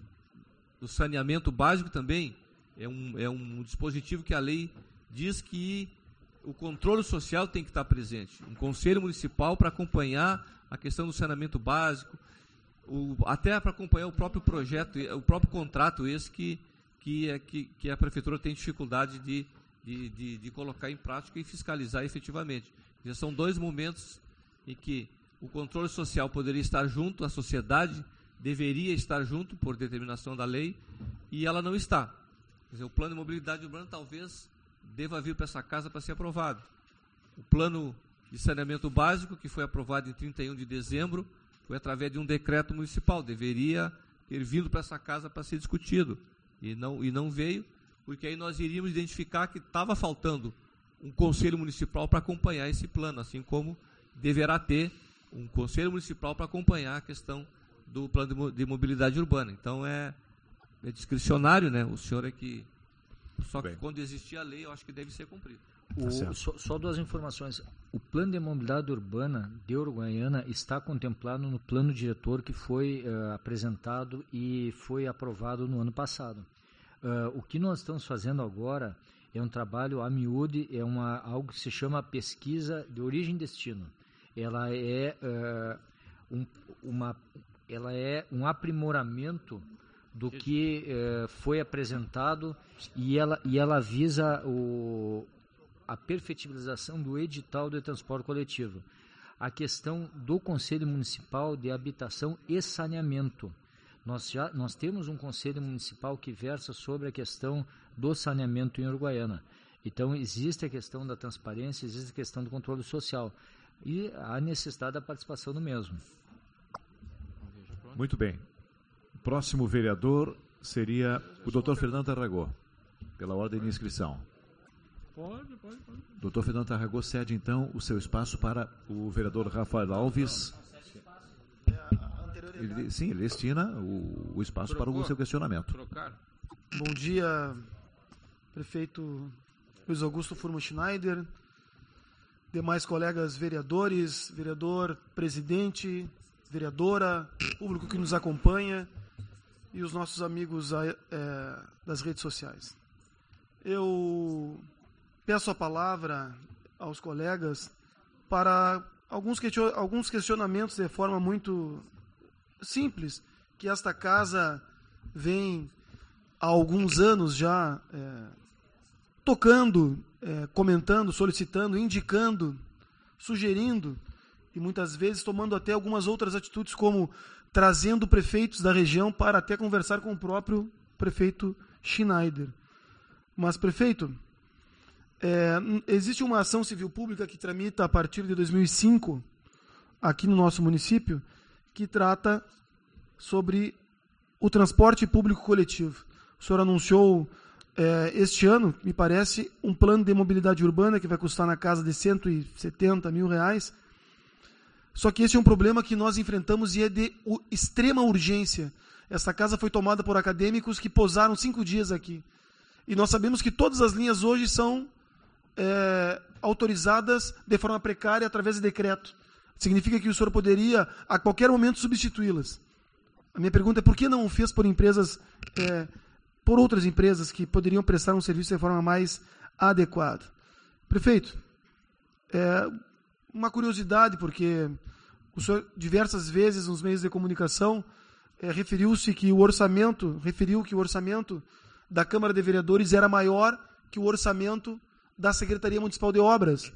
F: do saneamento básico também é um, é um dispositivo que a lei diz que o controle social tem que estar presente. Um Conselho Municipal para acompanhar a questão do saneamento básico, o, até para acompanhar o próprio projeto, o próprio contrato esse que Que, é, que, que a Prefeitura tem dificuldade de, de, de, de colocar em prática e fiscalizar efetivamente. Já são dois momentos em que o controle social poderia estar junto, a sociedade deveria estar junto por determinação da lei, e ela não está. Quer dizer, o plano de mobilidade urbana talvez deva vir para essa casa para ser aprovado. O plano de saneamento básico, que foi aprovado em trinta e um de dezembro, foi através de um decreto municipal, deveria ter vindo para essa casa para ser discutido. E não, e não veio, porque aí nós iríamos identificar que estava faltando um conselho municipal para acompanhar esse plano, assim como deverá ter um conselho municipal para acompanhar a questão do plano de mobilidade urbana. Então é, é discricionário, né? O senhor é que... Só que Bem. quando existir a lei, eu acho que deve ser cumprido.
B: O, só, só duas informações. O plano de mobilidade urbana de Uruguaiana está contemplado no plano diretor que foi uh, apresentado e foi aprovado no ano passado. Uh, o que nós estamos fazendo agora é um trabalho a miúde, é uma, algo que se chama pesquisa de origem e destino. Ela é, uh, um, uma, ela é um aprimoramento do que uh, foi apresentado e ela, e ela visa o... a perfetibilização do edital de transporte coletivo, a questão do Conselho Municipal de Habitação e Saneamento. Nós, já, nós temos um Conselho Municipal que versa sobre a questão do saneamento em Uruguaiana. Então, existe a questão da transparência, existe a questão do controle social e a necessidade da participação do mesmo.
A: Muito bem. O próximo vereador seria o doutor Fernando Tarragó, pela ordem de inscrição.
G: Pode, pode, pode.
A: doutor Fernando Tarragó cede, então, o seu espaço para o vereador Rafael Alves. Ele, sim, ele destina o, o espaço Trocou. para o seu questionamento.
G: Trocar.
H: Bom dia, prefeito Luiz Augusto Furman Schneider, demais colegas vereadores, vereador, presidente, vereadora, público que nos acompanha e os nossos amigos é, das redes sociais. Eu peço a palavra aos colegas para alguns, question- alguns questionamentos de forma muito simples, que esta casa vem há alguns anos já é, tocando, é, comentando, solicitando, indicando, sugerindo e muitas vezes tomando até algumas outras atitudes, como trazendo prefeitos da região para até conversar com o próprio prefeito Schneider. Mas, prefeito, é, existe uma ação civil pública que tramita a partir de dois mil e cinco aqui no nosso município, que trata sobre o transporte público coletivo. O senhor anunciou é, este ano, me parece, um plano de mobilidade urbana que vai custar na casa de cento e setenta mil reais. Só que esse é um problema que nós enfrentamos e é de extrema urgência. Essa casa foi tomada por acadêmicos que posaram cinco dias aqui. E nós sabemos que todas as linhas hoje são é, autorizadas de forma precária através de decreto. Significa que o senhor poderia, a qualquer momento, substituí-las. A minha pergunta é por que não o fez por empresas, é, por outras empresas que poderiam prestar um serviço de forma mais adequada? Prefeito, é uma curiosidade, porque o senhor diversas vezes nos meios de comunicação é, referiu-se que o orçamento, referiu que o orçamento da Câmara de Vereadores era maior que o orçamento da Secretaria Municipal de Obras.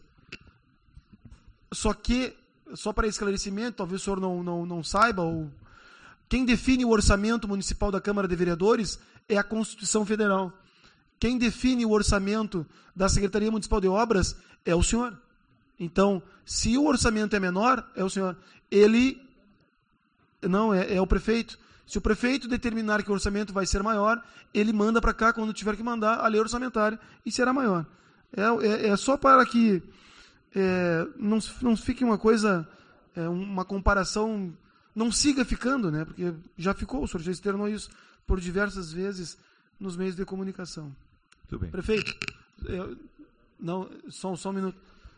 H: Só que, só para esclarecimento, talvez o senhor não, não, não saiba, ou quem define o orçamento municipal da Câmara de Vereadores é a Constituição Federal. Quem define o orçamento da Secretaria Municipal de Obras é o senhor. Então, se o orçamento é menor, é o senhor. Ele, não, é, é o prefeito. Se o prefeito determinar que o orçamento vai ser maior, ele manda para cá, quando tiver que mandar, a lei orçamentária, e será maior. É, é, é só para que é, não, não fique uma coisa, é, uma comparação, não siga ficando, né? Porque já ficou, o senhor já externou isso por diversas vezes nos meios de comunicação.
A: Tudo bem.
H: Prefeito, é, não, só, só um minuto.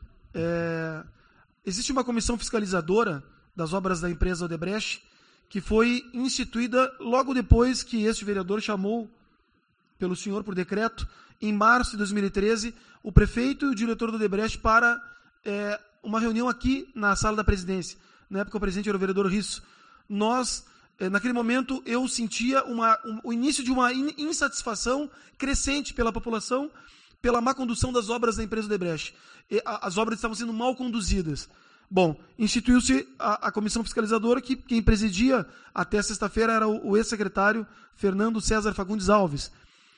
H: É, existe uma comissão fiscalizadora das obras da empresa Odebrecht, que foi instituída logo depois que este vereador chamou, pelo senhor por decreto, em março de dois mil e treze, o prefeito e o diretor do Odebrecht para é, uma reunião aqui na sala da presidência. Na época o presidente era o vereador Risso. Nós, é, naquele momento, eu sentia uma, um, o início de uma in, insatisfação crescente pela população, pela má condução das obras da empresa Odebrecht. E a, as obras estavam sendo mal conduzidas. Bom, instituiu-se a, a comissão fiscalizadora, que quem presidia até sexta-feira era o, o ex-secretário Fernando César Fagundes Alves.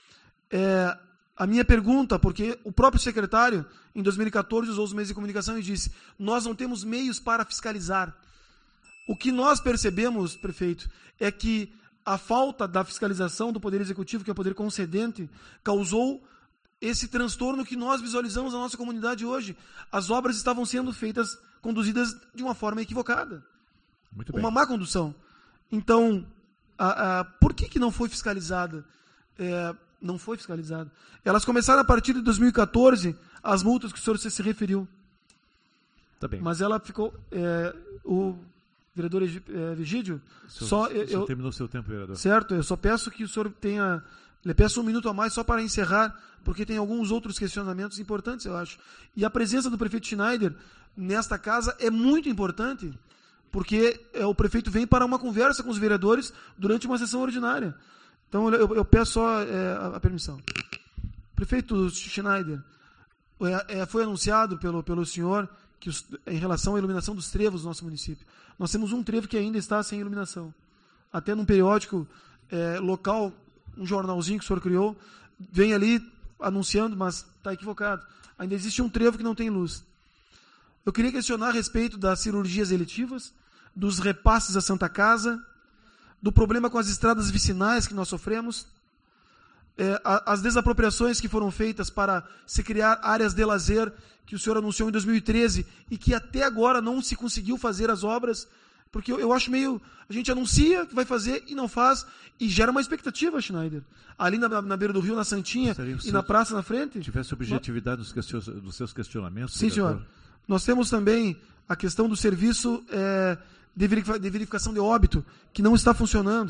H: É, a minha pergunta, porque o próprio secretário, em dois mil e quatorze, usou os meios de comunicação e disse: nós não temos meios para fiscalizar. O que nós percebemos, prefeito, é que a falta da fiscalização do Poder Executivo, que é o poder concedente, causou esse transtorno que nós visualizamos na nossa comunidade hoje. As obras estavam sendo feitas, conduzidas de uma forma equivocada.
A: Muito bem.
H: Uma má condução. Então, a, a, por que, que não foi fiscalizada? É, não foi fiscalizada. Elas começaram a partir de dois mil e quatorze, as multas que o senhor se referiu.
A: Tá bem.
H: Mas ela ficou... É, o vereador é, Vigídio...
A: O senhor,
H: só,
A: o senhor
H: eu,
A: terminou seu tempo, vereador.
H: Certo, eu só peço que o senhor tenha... Lhe peço um minuto a mais só para encerrar, porque tem alguns outros questionamentos importantes, eu acho. E a presença do prefeito Schneider nesta casa é muito importante, porque é, o prefeito vem para uma conversa com os vereadores durante uma sessão ordinária. Então, eu, eu peço só é, a, a permissão. Prefeito Schneider, é, é, foi anunciado pelo, pelo senhor que os, em relação à iluminação dos trevos do nosso município. Nós temos um trevo que ainda está sem iluminação. Até num periódico é, local, um jornalzinho que o senhor criou, vem ali anunciando, mas está equivocado. Ainda existe um trevo que não tem luz. Eu queria questionar a respeito das cirurgias eletivas, dos repasses à Santa Casa, do problema com as estradas vicinais que nós sofremos, é, a, as desapropriações que foram feitas para se criar áreas de lazer, que o senhor anunciou em dois mil e treze, e que até agora não se conseguiu fazer as obras, porque eu, eu acho meio... A gente anuncia que vai fazer e não faz, e gera uma expectativa, Schneider. Ali na, na beira do rio, na Santinha, e na praça na frente...
A: Tivesse objetividade nos, question, dos seus questionamentos.
H: Sim, vereador. Senhor. Nós temos também a questão do serviço é, de, verific, de verificação de óbito, que não está funcionando.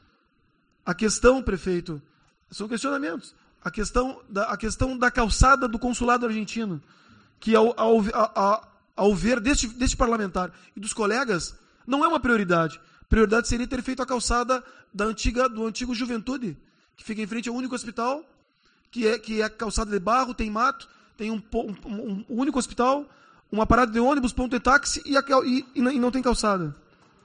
H: A questão, prefeito, são questionamentos. A questão da, a questão da calçada do consulado argentino, que ao, ao, ao, ao ver deste, deste parlamentar e dos colegas, não é uma prioridade. Prioridade seria ter feito a calçada da antiga, do antigo Juventude, que fica em frente ao único hospital, que é, que é calçada de barro, tem mato, tem um, um, um único hospital, uma parada de ônibus, ponto de táxi e, a, e, e não tem calçada.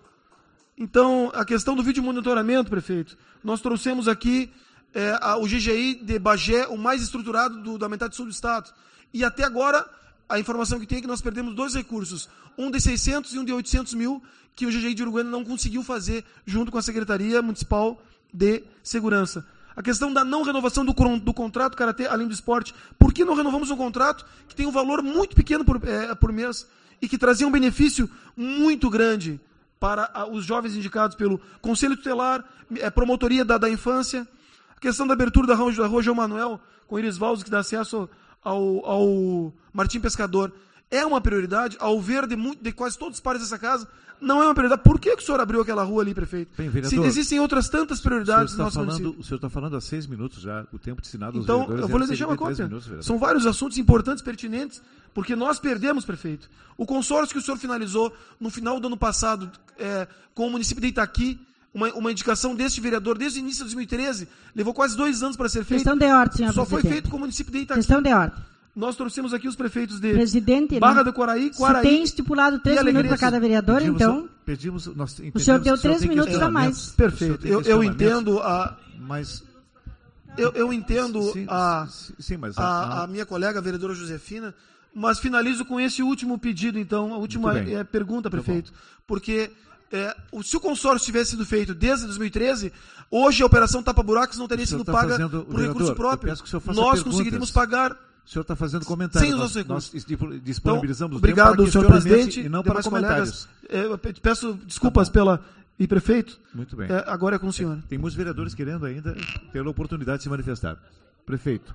H: Então, a questão do vídeo monitoramento, prefeito, nós trouxemos aqui é, a, o G G I de Bagé, o mais estruturado do, da metade sul do estado. E até agora, a informação que tem é que nós perdemos dois recursos, um de seiscentos e um de oitocentos mil, que o G G I de Uruguaiana não conseguiu fazer junto com a Secretaria Municipal de Segurança. A questão da não renovação do, do contrato Karatê Além do Esporte. Por que não renovamos um contrato que tem um valor muito pequeno por, é, por mês e que trazia um benefício muito grande para a, os jovens indicados pelo Conselho Tutelar, é, Promotoria da, da Infância? A questão da abertura da Rua, da Rua João Manuel, com Iris Valls, que dá acesso ao, ao Martim Pescador, é uma prioridade, ao ver de, muito, de quase todos os pares dessa casa, não é uma prioridade. Por que, que o senhor abriu aquela rua ali, prefeito? Bem, vereador, se existem outras tantas prioridades no nosso
A: falando,
H: município.
A: O senhor está falando há seis minutos já, o tempo destinado aos
H: então,
A: vereadores.
H: Então, eu vou lhe deixar uma cópia. São vários assuntos importantes, pertinentes, porque nós perdemos, prefeito. O consórcio que o senhor finalizou no final do ano passado é, com o município de Itaqui, uma, uma indicação deste vereador desde o início de dois mil e treze, levou quase dois anos para ser feito.
C: Questão de ordem, senhor
H: Só
C: presidente.
H: foi feito com o município de Itaqui.
C: Questão de ordem.
H: Nós trouxemos aqui os prefeitos de
C: Presidente,
H: Barra
C: não,
H: do Quaraí, Quaraí.
C: Se tem estipulado três minutos para cada vereador,
A: pedimos,
C: então.
A: Pedimos, nós
C: o senhor deu três minutos a mais.
H: Perfeito. Eu, eu entendo a.
A: Mas.
H: Eu, eu entendo
A: sim,
H: a,
A: sim, mas a,
H: a, a minha colega, a vereadora Josefina, mas finalizo com esse último pedido, então, a última é, pergunta, prefeito. Tá, porque é, o, se o consórcio tivesse sido feito desde dois mil e treze, hoje a operação tapa-buracos não teria sido tá paga
A: fazendo,
H: por recurso próprio.
A: Nós
H: perguntas. Conseguiríamos pagar.
A: O senhor está fazendo comentários.
H: Sem os
A: nossos
H: recursos.
A: Nós disponibilizamos
H: então, obrigado,
A: tempo
H: senhor presidente
A: e não para comentários.
H: Colegas, eu peço desculpas tá pela... E prefeito?
A: Muito bem.
H: É, agora é com o senhor.
A: Tem muitos vereadores querendo ainda ter a oportunidade de se manifestar. Prefeito.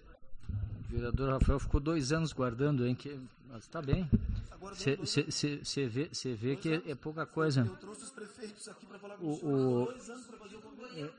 B: O vereador Rafael ficou dois anos guardando, hein? Que, mas está bem. Você vê, vê que é, é pouca coisa.
H: Eu trouxe os prefeitos aqui para falar com
B: o,
H: o senhor.
B: o,
H: dois anos para fazer o concurso.
B: É,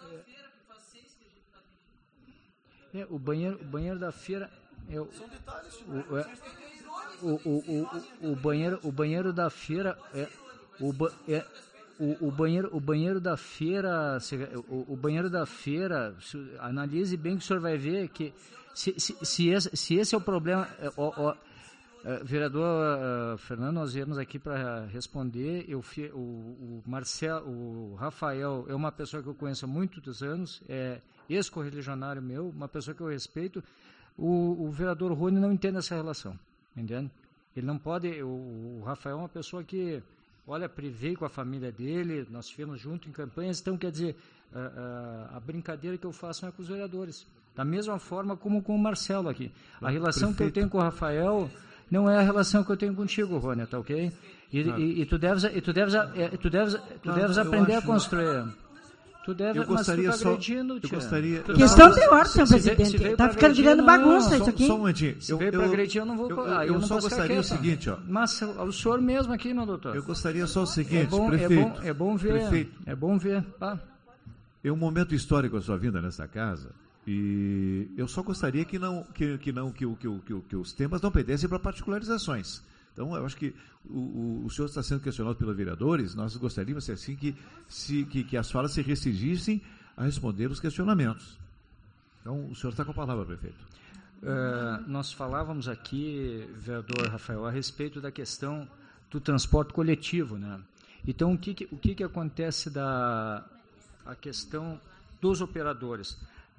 B: é, é, o, banheiro, o banheiro da feira... É o,
H: São detalhes,
B: o, é, o, o, o, o, banheiro, o banheiro da feira... É, o, é, o, o, banheiro, o banheiro da feira... O, o banheiro da feira... Analise bem que o senhor vai ver que... Se, se, se, esse, se esse é o problema... É, ó, ó, Uh, vereador uh, Fernando, nós viemos aqui para responder. Eu, o, o Marcelo, o Rafael é uma pessoa que eu conheço há muitos anos, é ex-correligionário meu, uma pessoa que eu respeito. O, o vereador Rony não entende essa relação, entende? Ele não pode. O, o Rafael é uma pessoa que, olha, privei com a família dele, nós estivemos juntos em campanhas, então quer dizer, uh, uh, a brincadeira que eu faço é com os vereadores. Da mesma forma como com o Marcelo aqui. A relação Prefeito. que eu tenho com o Rafael. Não é a relação que eu tenho contigo, Rony, tá ok? E, claro. e, e tu deves, e tu deves, e tu deves, tu não, deves aprender a construir. Tu deve,
A: eu gostaria
B: mas tu tá
A: só,
B: agredindo,
A: eu gostaria,
C: tu Questão de ordem, senhor presidente. Está ficando virando bagunça isso aqui.
A: Só um momentinho.
B: Se veio para agredir, eu não vou...
A: Eu, eu,
B: ah,
A: eu,
B: eu
A: só
B: não
A: gostaria o seguinte, ó.
B: Mas o senhor mesmo aqui, meu doutor.
A: Eu gostaria só o seguinte,
B: é bom,
A: prefeito.
B: É bom, é bom ver.
A: Prefeito.
B: É bom ver. Ah.
A: É um momento histórico a sua vinda nessa casa. E eu só gostaria que não que, que não que, que, que, que os temas não pendessem para particularizações. Então, eu acho que o, o, o senhor está sendo questionado pelos vereadores, nós gostaríamos assim que, se, que, que as falas se restringissem a responder os questionamentos. Então, o senhor está com a palavra, prefeito.
B: Uh, nós falávamos aqui, vereador Rafael, a respeito da questão do transporte coletivo, né? Então, o que, que, o que, que acontece da a questão dos operadores?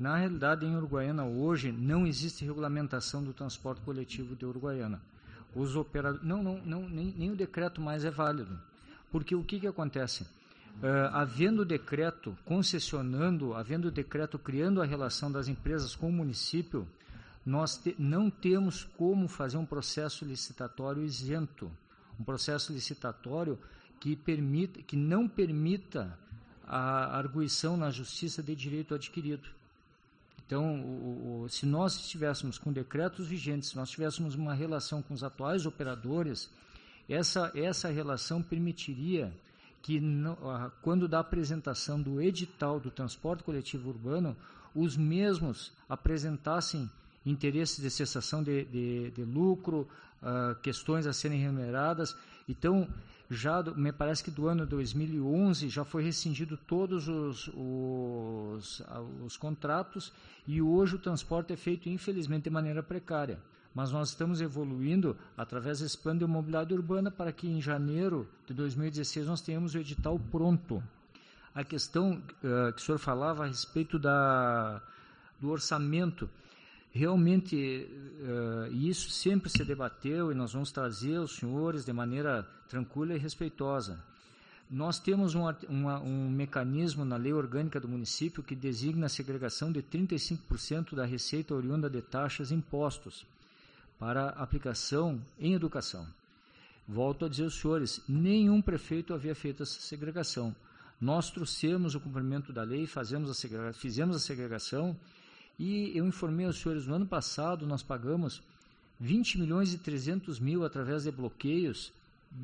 B: Na realidade, em Uruguaiana hoje não existe regulamentação do transporte coletivo de Uruguaiana. Os operadores, não, não, não, nem, nem o decreto mais é válido. Porque o que, que acontece? Uh, havendo decreto concessionando, havendo decreto criando a relação das empresas com o município, nós te, não temos como fazer um processo licitatório isento, um processo licitatório que, permita, que não permita a arguição na justiça de direito adquirido. Então, o, o, se nós estivéssemos com decretos vigentes, se nós tivéssemos uma relação com os atuais operadores, essa, essa relação permitiria que, não, quando da apresentação do edital do transporte coletivo urbano, os mesmos apresentassem interesses de cessação de, de, de lucro, uh, questões a serem remuneradas. Então, já do, me parece que do ano dois mil e onze já foi rescindido todos os, os, os contratos e hoje o transporte é feito, infelizmente, de maneira precária. Mas nós estamos evoluindo através desse plano de mobilidade urbana para que em janeiro de dois mil e dezesseis nós tenhamos o edital pronto. A questão uh, que o senhor falava a respeito da, do orçamento, realmente uh, isso sempre se debateu e nós vamos trazer aos senhores de maneira tranquila e respeitosa. Nós temos um, uma, um mecanismo na lei orgânica do município que designa a segregação de trinta e cinco por cento da receita oriunda de taxas e impostos para aplicação em educação. Volto a dizer aos senhores, nenhum prefeito havia feito essa segregação. Nós trouxemos o cumprimento da lei, fazemos a segrega, fizemos a segregação e eu informei aos senhores, no ano passado nós pagamos vinte milhões e trezentos mil através de bloqueios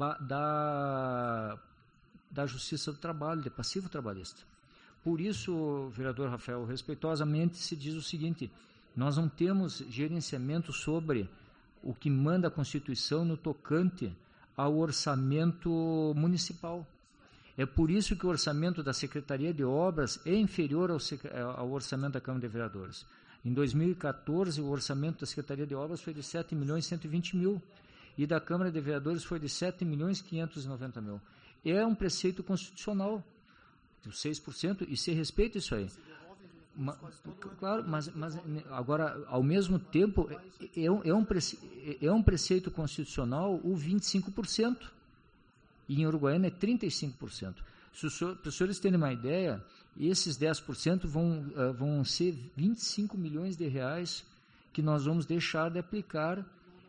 B: da, da Justiça do Trabalho, de passivo trabalhista. Por isso, vereador Rafael, respeitosamente se diz o seguinte, nós não temos gerenciamento sobre o que manda a Constituição no tocante ao orçamento municipal. É por isso que o orçamento da Secretaria de Obras é inferior ao, ao orçamento da Câmara de Vereadores. Em dois mil e quatorze, o orçamento da Secretaria de Obras foi de sete milhões e cento e vinte mil e da Câmara de Vereadores foi de sete milhões e quinhentos e noventa mil. É um preceito constitucional, de seis por cento, e se respeita isso aí. Ma, claro, mas, mas agora, ao mesmo tempo, é, é, um, é um preceito constitucional o vinte e cinco por cento. E em Uruguaiana é trinta e cinco por cento. Se para os senhores terem uma ideia, esses dez por cento vão, uh, vão ser vinte e cinco milhões de reais que nós vamos deixar de aplicar.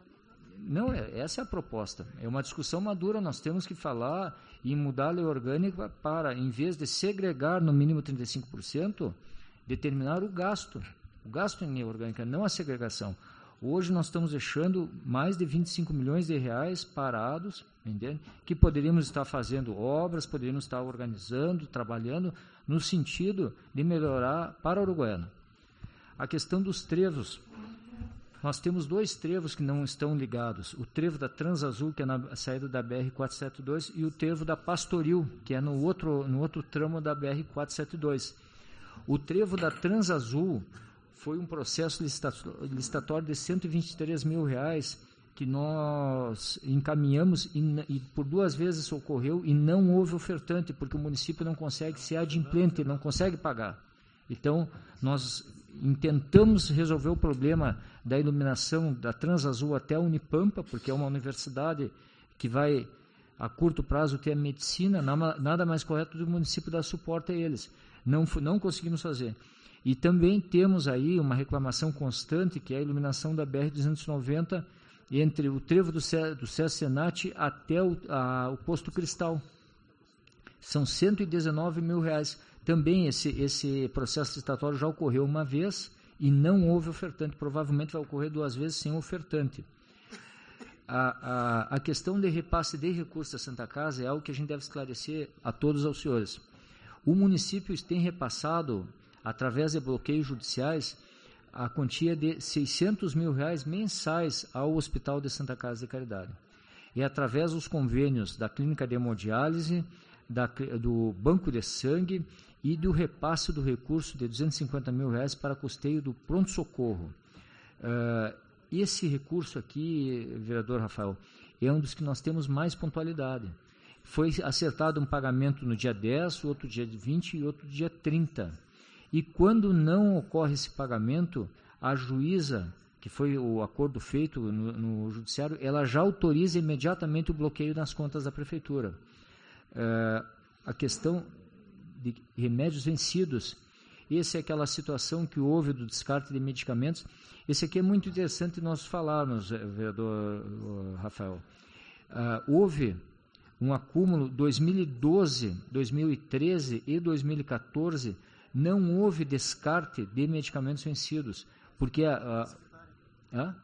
B: Não, é, essa é a proposta. É uma discussão madura, nós temos que falar em mudar a lei orgânica para, em vez de segregar no mínimo trinta e cinco por cento, determinar o gasto. O gasto em lei orgânica, não a segregação. Hoje nós estamos deixando mais de vinte e cinco milhões de reais parados, entende? Que poderíamos estar fazendo obras, poderíamos estar organizando, trabalhando, no sentido de melhorar para a Uruguaiana. A questão dos trevos. Nós temos dois trevos que não estão ligados. O trevo da Transazul, que é na saída da B R quatrocentos e setenta e dois, e o trevo da Pastoril, que é no outro, no outro tramo da B R quatrocentos e setenta e dois. O trevo da Transazul foi um processo licitatório de cento e vinte e três mil reais que nós encaminhamos e, e por duas vezes ocorreu e não houve ofertante, porque o município não consegue ser adimplente, não consegue pagar. Então, nós tentamos resolver o problema da iluminação da Transazul até a Unipampa, porque é uma universidade que vai, a curto prazo, ter a medicina, nada mais correto do município dar suporte a eles. Não, não conseguimos fazer. E também temos aí uma reclamação constante, que é a iluminação da B R duzentos e noventa, entre o trevo do, do César Senati até o, a, o posto Cristal. São cento e dezenove mil reais. Também esse, esse processo licitatório já ocorreu uma vez e não houve ofertante. Provavelmente vai ocorrer duas vezes sem ofertante. A, a, a questão de repasse de recursos da Santa Casa é algo que a gente deve esclarecer a todos os senhores. O município tem repassado, através de bloqueios judiciais, a quantia de seiscentos mil reais mensais ao Hospital de Santa Casa de Caridade. E através dos convênios da Clínica de Hemodiálise, da, do Banco de Sangue e do repasse do recurso de duzentos e cinquenta mil reais para custeio do pronto-socorro. Uh, esse recurso aqui, vereador Rafael, é um dos que nós temos mais pontualidade. Foi acertado um pagamento no dia dez, outro dia vinte e outro dia trinta. E quando não ocorre esse pagamento, a juíza, que foi o acordo feito no, no judiciário, ela já autoriza imediatamente o bloqueio nas contas da prefeitura. É, a questão de remédios vencidos, essa é aquela situação que houve do descarte de medicamentos. Esse aqui é muito interessante nós falarmos, vereador Rafael. Uh, houve um acúmulo dois mil e doze, dois mil e treze e dois mil e quatorze, não houve descarte de medicamentos vencidos, porque a, a, a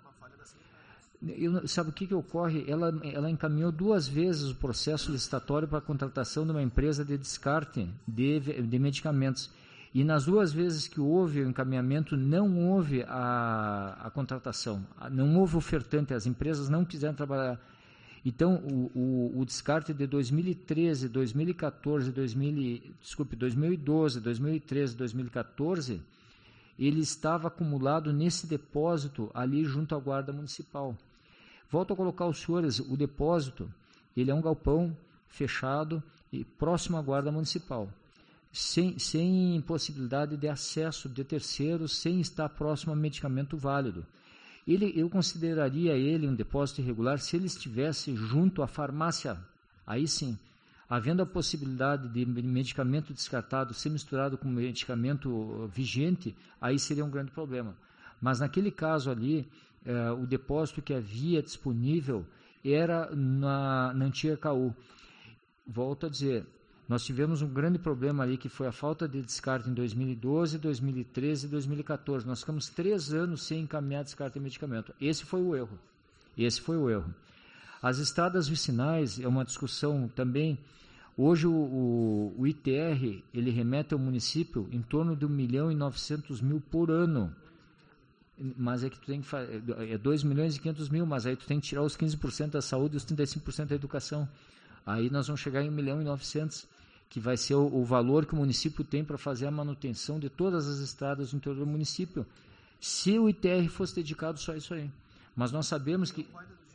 B: eu, sabe o que, que ocorre? Ela, ela encaminhou duas vezes o processo licitatório para a contratação de uma empresa de descarte de, de medicamentos. E nas duas vezes que houve o encaminhamento, não houve a, a contratação, não houve ofertante, as empresas não quiseram trabalhar. Então, o, o, o descarte de dois mil e treze, dois mil e quatorze, dois mil, desculpe, dois mil e doze, dois mil e treze, dois mil e quatorze, ele estava acumulado nesse depósito ali junto à Guarda Municipal. Volto a colocar os senhores, o depósito, ele é um galpão fechado e próximo à Guarda Municipal, sem, sem possibilidade de acesso de terceiros, sem estar próximo a medicamento válido. Ele, eu consideraria ele um depósito irregular se ele estivesse junto à farmácia. Aí sim, havendo a possibilidade de medicamento descartado ser misturado com medicamento vigente, aí seria um grande problema. Mas naquele caso ali, eh, o depósito que havia disponível era na, na antiga C A U. Volto a dizer, nós tivemos um grande problema ali, que foi a falta de descarte em dois mil e doze, dois mil e treze e dois mil e quatorze. Nós ficamos três anos sem encaminhar descarte de medicamento. Esse foi o erro. Esse foi o erro. As estradas vicinais é uma discussão também. Hoje o, o, o I T R, ele remete ao município em torno de um milhão e novecentos mil por ano. Mas é que tu tem que fazer, é dois milhões e quinhentos mil, mas aí tu tem que tirar os quinze por cento da saúde e os trinta e cinco por cento da educação. Aí nós vamos chegar em um milhão e novecentos, que vai ser o, o valor que o município tem para fazer a manutenção de todas as estradas no interior do município, se o I T R fosse dedicado só a isso aí. Mas nós sabemos que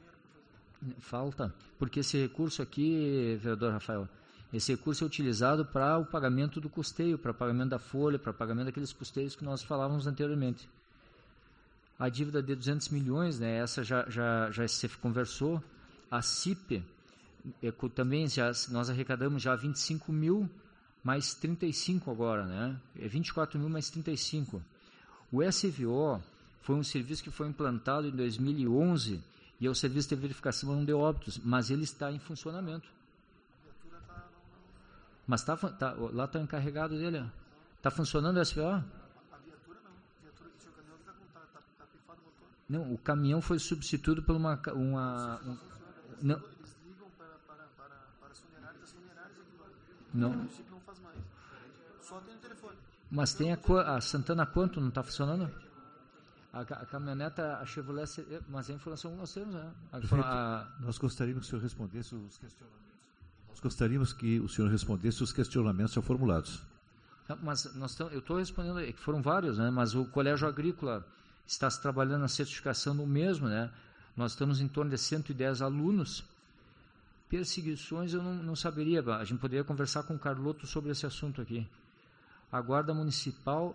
B: falta, porque esse recurso aqui, vereador Rafael, esse recurso é utilizado para o pagamento do custeio, para o pagamento da folha, para o pagamento daqueles custeios que nós falávamos anteriormente. A dívida de duzentos milhões, né, essa já, já, já se conversou. A C I P, é, também já, nós arrecadamos já vinte e cinco mil, mais trinta e cinco agora, né? É vinte e quatro mil mais trinta e cinco. O S V O foi um serviço que foi implantado em dois mil e onze e é o serviço de verificação de óbitos, mas ele está em funcionamento. Mas tá, tá, lá está encarregado dele. Está funcionando o S V O? A viatura não. A viatura do seu caminhão está tá, tá pifado o motor. Não, o caminhão foi substituído por uma... uma um, não. Eles ligam para, para, para, para as funerárias, as funerárias agora. Não. O município não faz mais. Só tem o telefone. Mas tem a, a Santana Quanto, não está funcionando? A, a caminhoneta, a Chevrolet, mas a informação nós temos, né? A,
A: a, nós gostaríamos que o senhor respondesse os questionamentos. Nós gostaríamos que o senhor respondesse os questionamentos já formulados.
B: Mas nós tamo, eu estou respondendo, que foram vários, né? Mas o Colégio Agrícola está se trabalhando na certificação no mesmo, né? Nós estamos em torno de cento e dez alunos. Perseguições eu não, não saberia, a gente poderia conversar com o Carloto sobre esse assunto aqui. A Guarda Municipal,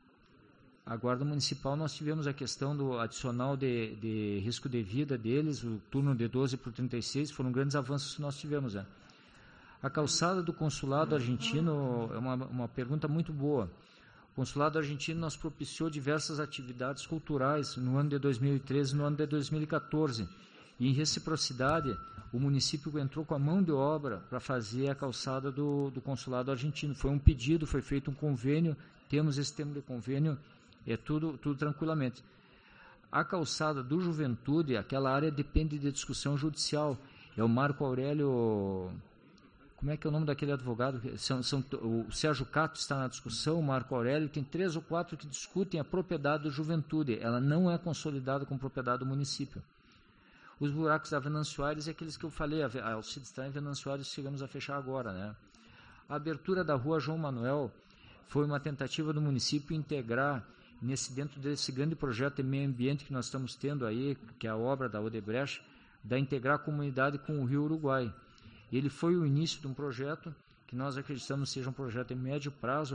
B: a Guarda Municipal nós tivemos a questão do adicional de, de risco de vida deles, o turno de doze por trinta e seis, foram grandes avanços que nós tivemos, né? A calçada do consulado argentino é uma, uma pergunta muito boa. O consulado argentino nós propiciou diversas atividades culturais no ano de dois mil e treze e no ano de dois mil e quatorze. E em reciprocidade, o município entrou com a mão de obra para fazer a calçada do, do consulado argentino. Foi um pedido, foi feito um convênio, temos esse termo de convênio, é tudo, tudo tranquilamente. A calçada do Juventude, aquela área depende de discussão judicial. É o Marco Aurélio... Como é que é o nome daquele advogado? São, são, o Sérgio Cato está na discussão, o Marco Aurélio, tem três ou quatro que discutem a propriedade do Juventude. Ela não é consolidada como propriedade do município. Os buracos da Venâncio Aires é aqueles que eu falei, a Alcides está em Venâncio Aires, chegamos a fechar agora, né? A abertura da rua João Manuel foi uma tentativa do município integrar, nesse, dentro desse grande projeto de meio ambiente que nós estamos tendo aí, que é a obra da Odebrecht, da integrar a comunidade com o Rio Uruguai. Ele foi o início de um projeto que nós acreditamos seja um projeto de médio prazo,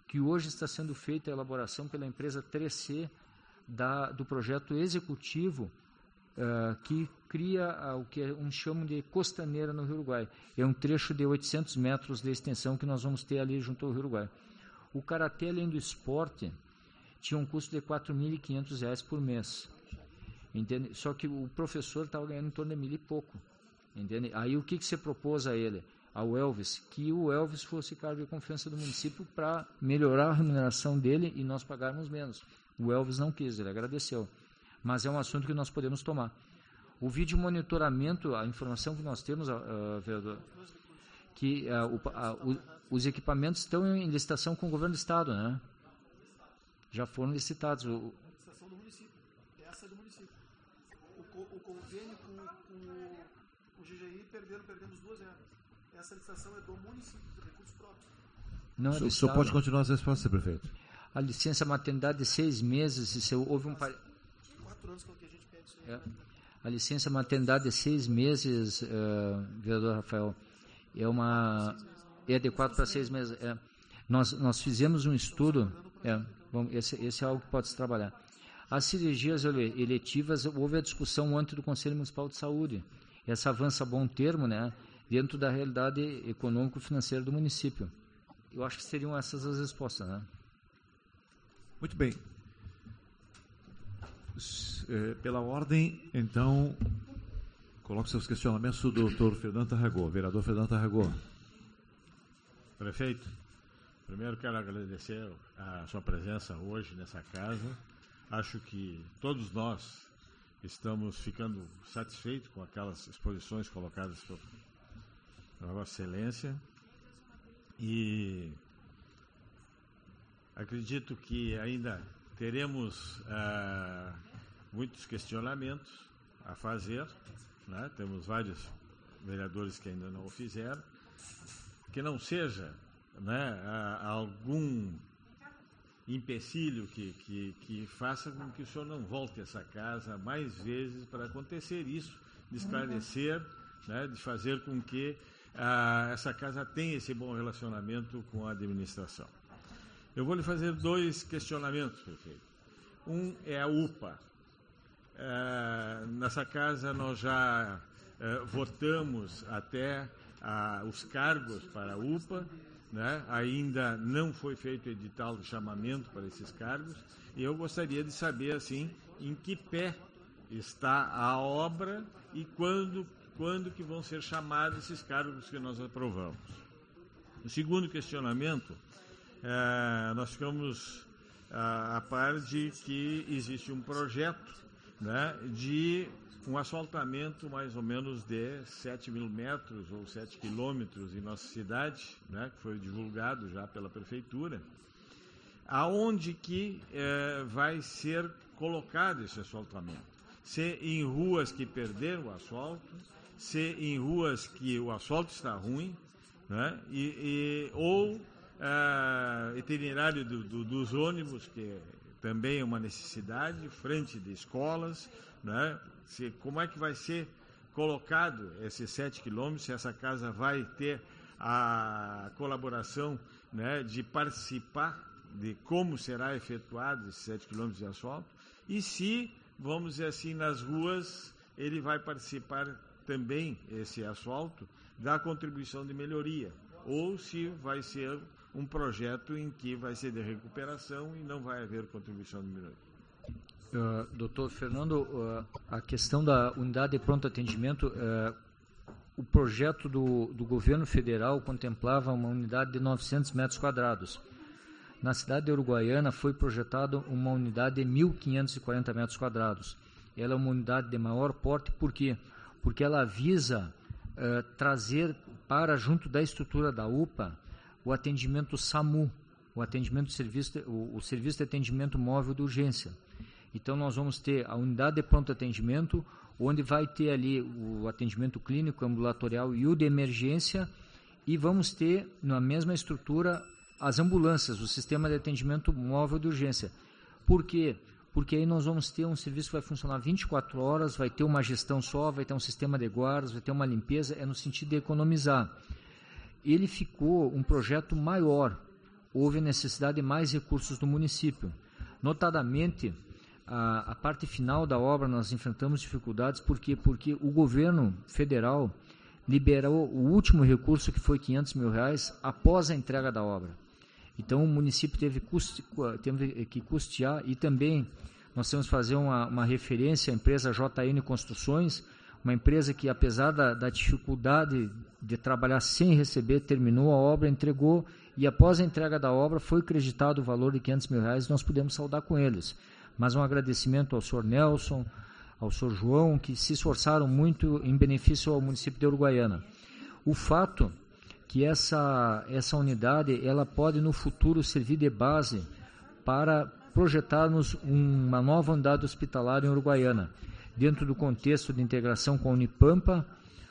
B: que hoje está sendo feita a elaboração pela empresa três C da, do projeto executivo uh, que cria uh, o que uns chamam de costaneira no Rio Uruguai. É um trecho de oitocentos metros de extensão que nós vamos ter ali junto ao Rio Uruguai. O Karatê, além do esporte, tinha um custo de quatro mil e quinhentos reais por mês. Entende? Só que o professor estava ganhando em torno de mil e pouco. Entende? Aí o que, que você propôs a ele, ao Elvis? Que o Elvis fosse cargo de confiança do município para melhorar a remuneração dele e nós pagarmos menos. O Elvis não quis, ele agradeceu. Mas é um assunto que nós podemos tomar. O vídeo monitoramento, a informação que nós temos, uh, vereador, que uh, o, uh, o, os equipamentos estão em licitação com o governo do estado, né? Já foram licitados. O,
H: licitação do município. Essa é do município. O, o convênio com, com o G G I perderam, perdemos duas eras. Essa licitação é do município, de recursos próprios.
B: Não é do
A: o senhor
B: estado.
A: Pode continuar as respostas, prefeito.
B: A licença maternidade de seis meses, e se houve um...
H: Quatro anos que a gente pede isso aí.
B: É. A licença maternidade de seis meses, uh, vereador Rafael, é uma... É de quatro para seis meses. É. Nós, nós fizemos um estudo... É, bom, esse, esse é algo que pode se trabalhar. As cirurgias eletivas, houve a discussão ontem do Conselho Municipal de Saúde. Essa avança a bom termo, né, dentro da realidade econômico-financeira do município. Eu acho que seriam essas as respostas, né?
A: Muito bem. Pela ordem, então, coloque seus questionamentos do doutor Fernando Tarragó. Vereador Fernando Tarragó.
G: Prefeito, primeiro quero agradecer a sua presença hoje nessa casa. Acho que todos nós estamos ficando satisfeitos com aquelas exposições colocadas por Vossa Excelência e acredito que ainda teremos ah, muitos questionamentos a fazer, né? Temos vários vereadores que ainda não o fizeram, que não seja, né, algum empecilho que, que, que faça com que o senhor não volte a essa casa mais vezes para acontecer isso, de esclarecer, né, de fazer com que ah, essa casa tenha esse bom relacionamento com a administração. Eu vou lhe fazer dois questionamentos, prefeito. Um é a U P A. Ah, nessa casa nós já ah, votamos até ah, os cargos para a U P A, né? Ainda não foi feito edital de chamamento para esses cargos e eu gostaria de saber assim em que pé está a obra e quando, quando que vão ser chamados esses cargos que nós aprovamos. O segundo questionamento, é, nós ficamos a, a par de que existe um projeto, né, de um asfaltamento mais ou menos de sete mil metros ou sete quilômetros em nossa cidade, né, que foi divulgado já pela prefeitura, aonde que eh, vai ser colocado esse asfaltamento. Se em ruas que perderam o asfalto, se em ruas que o asfalto está ruim, né, e, e, ou ah, itinerário do, do, dos ônibus, que também é uma necessidade, frente de escolas, né, se, como é que vai ser colocado esses sete quilômetros, se essa casa vai ter a colaboração, né, de participar de como será efetuado esses sete quilômetros de asfalto, e se, vamos dizer assim, nas ruas, ele vai participar também, esse asfalto, da contribuição de melhoria, ou se vai ser um projeto em que vai ser de recuperação e não vai haver contribuição de melhoria.
B: Uh, doutor Fernando, uh, a questão da unidade de pronto atendimento, uh, o projeto do, do governo federal contemplava uma unidade de novecentos metros quadrados. Na cidade de Uruguaiana foi projetado uma unidade de mil quinhentos e quarenta metros quadrados. Ela é uma unidade de maior porte, por quê? Porque ela visa uh, trazer para junto da estrutura da U P A o atendimento SAMU, o atendimento serviço, o, o serviço de atendimento móvel de urgência. Então, nós vamos ter a unidade de pronto atendimento, onde vai ter ali o atendimento clínico, ambulatorial e o de emergência, e vamos ter, na mesma estrutura, as ambulâncias, o sistema de atendimento móvel de urgência. Por quê? Porque aí nós vamos ter um serviço que vai funcionar vinte e quatro horas, vai ter uma gestão só, vai ter um sistema de guardas, vai ter uma limpeza, é no sentido de economizar. Ele ficou um projeto maior, houve necessidade de mais recursos do município. Notadamente, a, a parte final da obra nós enfrentamos dificuldades, por quê? Porque o governo federal liberou o último recurso, que foi quinhentos mil reais, após a entrega da obra. Então o município teve, custe, teve que custear, e também nós temos que fazer uma, uma referência à empresa J N Construções, uma empresa que, apesar da, da dificuldade de trabalhar sem receber, terminou a obra, entregou, e após a entrega da obra foi creditado o valor de quinhentos mil reais, e nós pudemos saudar com eles. Mas um agradecimento ao senhor Nelson, ao senhor João, que se esforçaram muito em benefício ao município de Uruguaiana. O fato que essa, essa unidade ela pode no futuro servir de base para projetarmos uma nova unidade hospitalar em Uruguaiana, dentro do contexto de integração com a Unipampa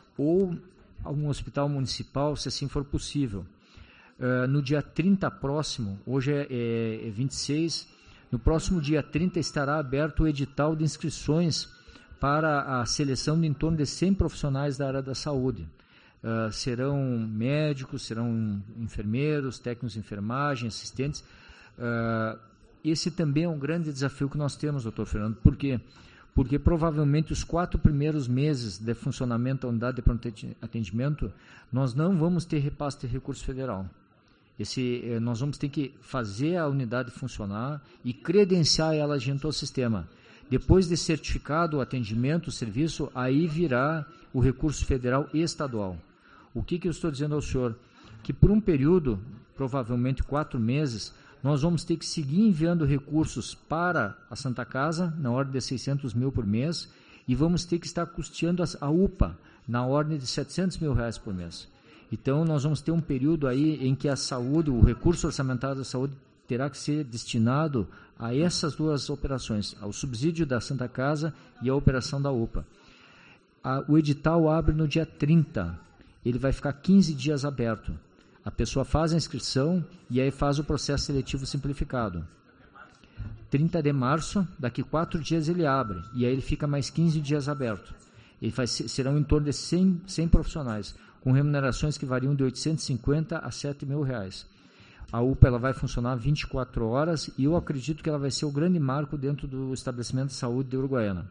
B: ou um hospital municipal, se assim for possível. Uh, no dia trinta próximo, hoje é, é, é vinte e seis, no próximo dia trinta estará aberto o edital de inscrições para a seleção de em torno de cem profissionais da área da saúde. Uh, serão médicos, serão enfermeiros, técnicos de enfermagem, assistentes. Uh, esse também é um grande desafio que nós temos, doutor Fernando. Por quê? Porque provavelmente os quatro primeiros meses de funcionamento da unidade de pronto atendimento, nós não vamos ter repasse de recurso federal. Esse, eh, nós vamos ter que fazer a unidade funcionar e credenciar ela junto ao sistema. Depois de certificado o atendimento, o serviço, aí virá o recurso federal e estadual. O que, que eu estou dizendo ao senhor? Que por um período, provavelmente quatro meses, nós vamos ter que seguir enviando recursos para a Santa Casa, na ordem de seiscentos mil por mês, e vamos ter que estar custeando a U P A, na ordem de setecentos mil reais por mês. Então, nós vamos ter um período aí em que a saúde, o recurso orçamentário da saúde, terá que ser destinado a essas duas operações, ao subsídio da Santa Casa e à operação da U P A. A, o edital abre no dia trinta, ele vai ficar quinze dias aberto. A pessoa faz a inscrição e aí faz o processo seletivo simplificado. trinta de março, daqui quatro dias ele abre, e aí ele fica mais quinze dias aberto. Ele faz, serão em torno de cem, cem profissionais, com remunerações que variam de oitocentos e cinquenta a sete mil reais. A U P A ela vai funcionar vinte e quatro horas e eu acredito que ela vai ser o grande marco dentro do estabelecimento de saúde de Uruguaiana.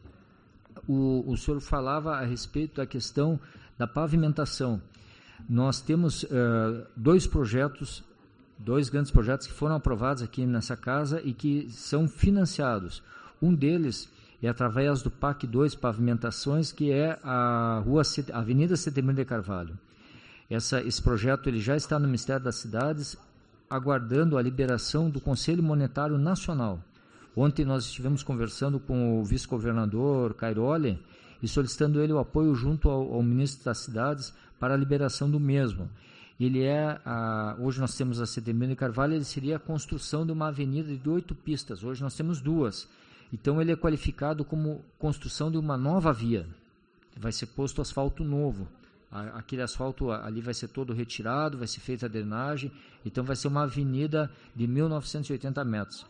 B: O, o senhor falava a respeito da questão da pavimentação. Nós temos uh, dois projetos, dois grandes projetos que foram aprovados aqui nessa casa e que são financiados. Um deles é através do P A C dois Pavimentações, que é a rua a Avenida Setembrino de Carvalho. Essa, esse projeto ele já está no Ministério das Cidades, aguardando a liberação do Conselho Monetário Nacional. Ontem nós estivemos conversando com o vice-governador Cairoli e solicitando ele o apoio junto ao, ao ministro das Cidades para a liberação do mesmo. Ele é, a, hoje nós temos a Setembrino de Carvalho, ele seria a construção de uma avenida de oito pistas, hoje nós temos duas. Então ele é qualificado como construção de uma nova via, vai ser posto asfalto novo. Aquele asfalto ali vai ser todo retirado, vai ser feita a drenagem, então vai ser uma avenida de mil novecentos e oitenta metros.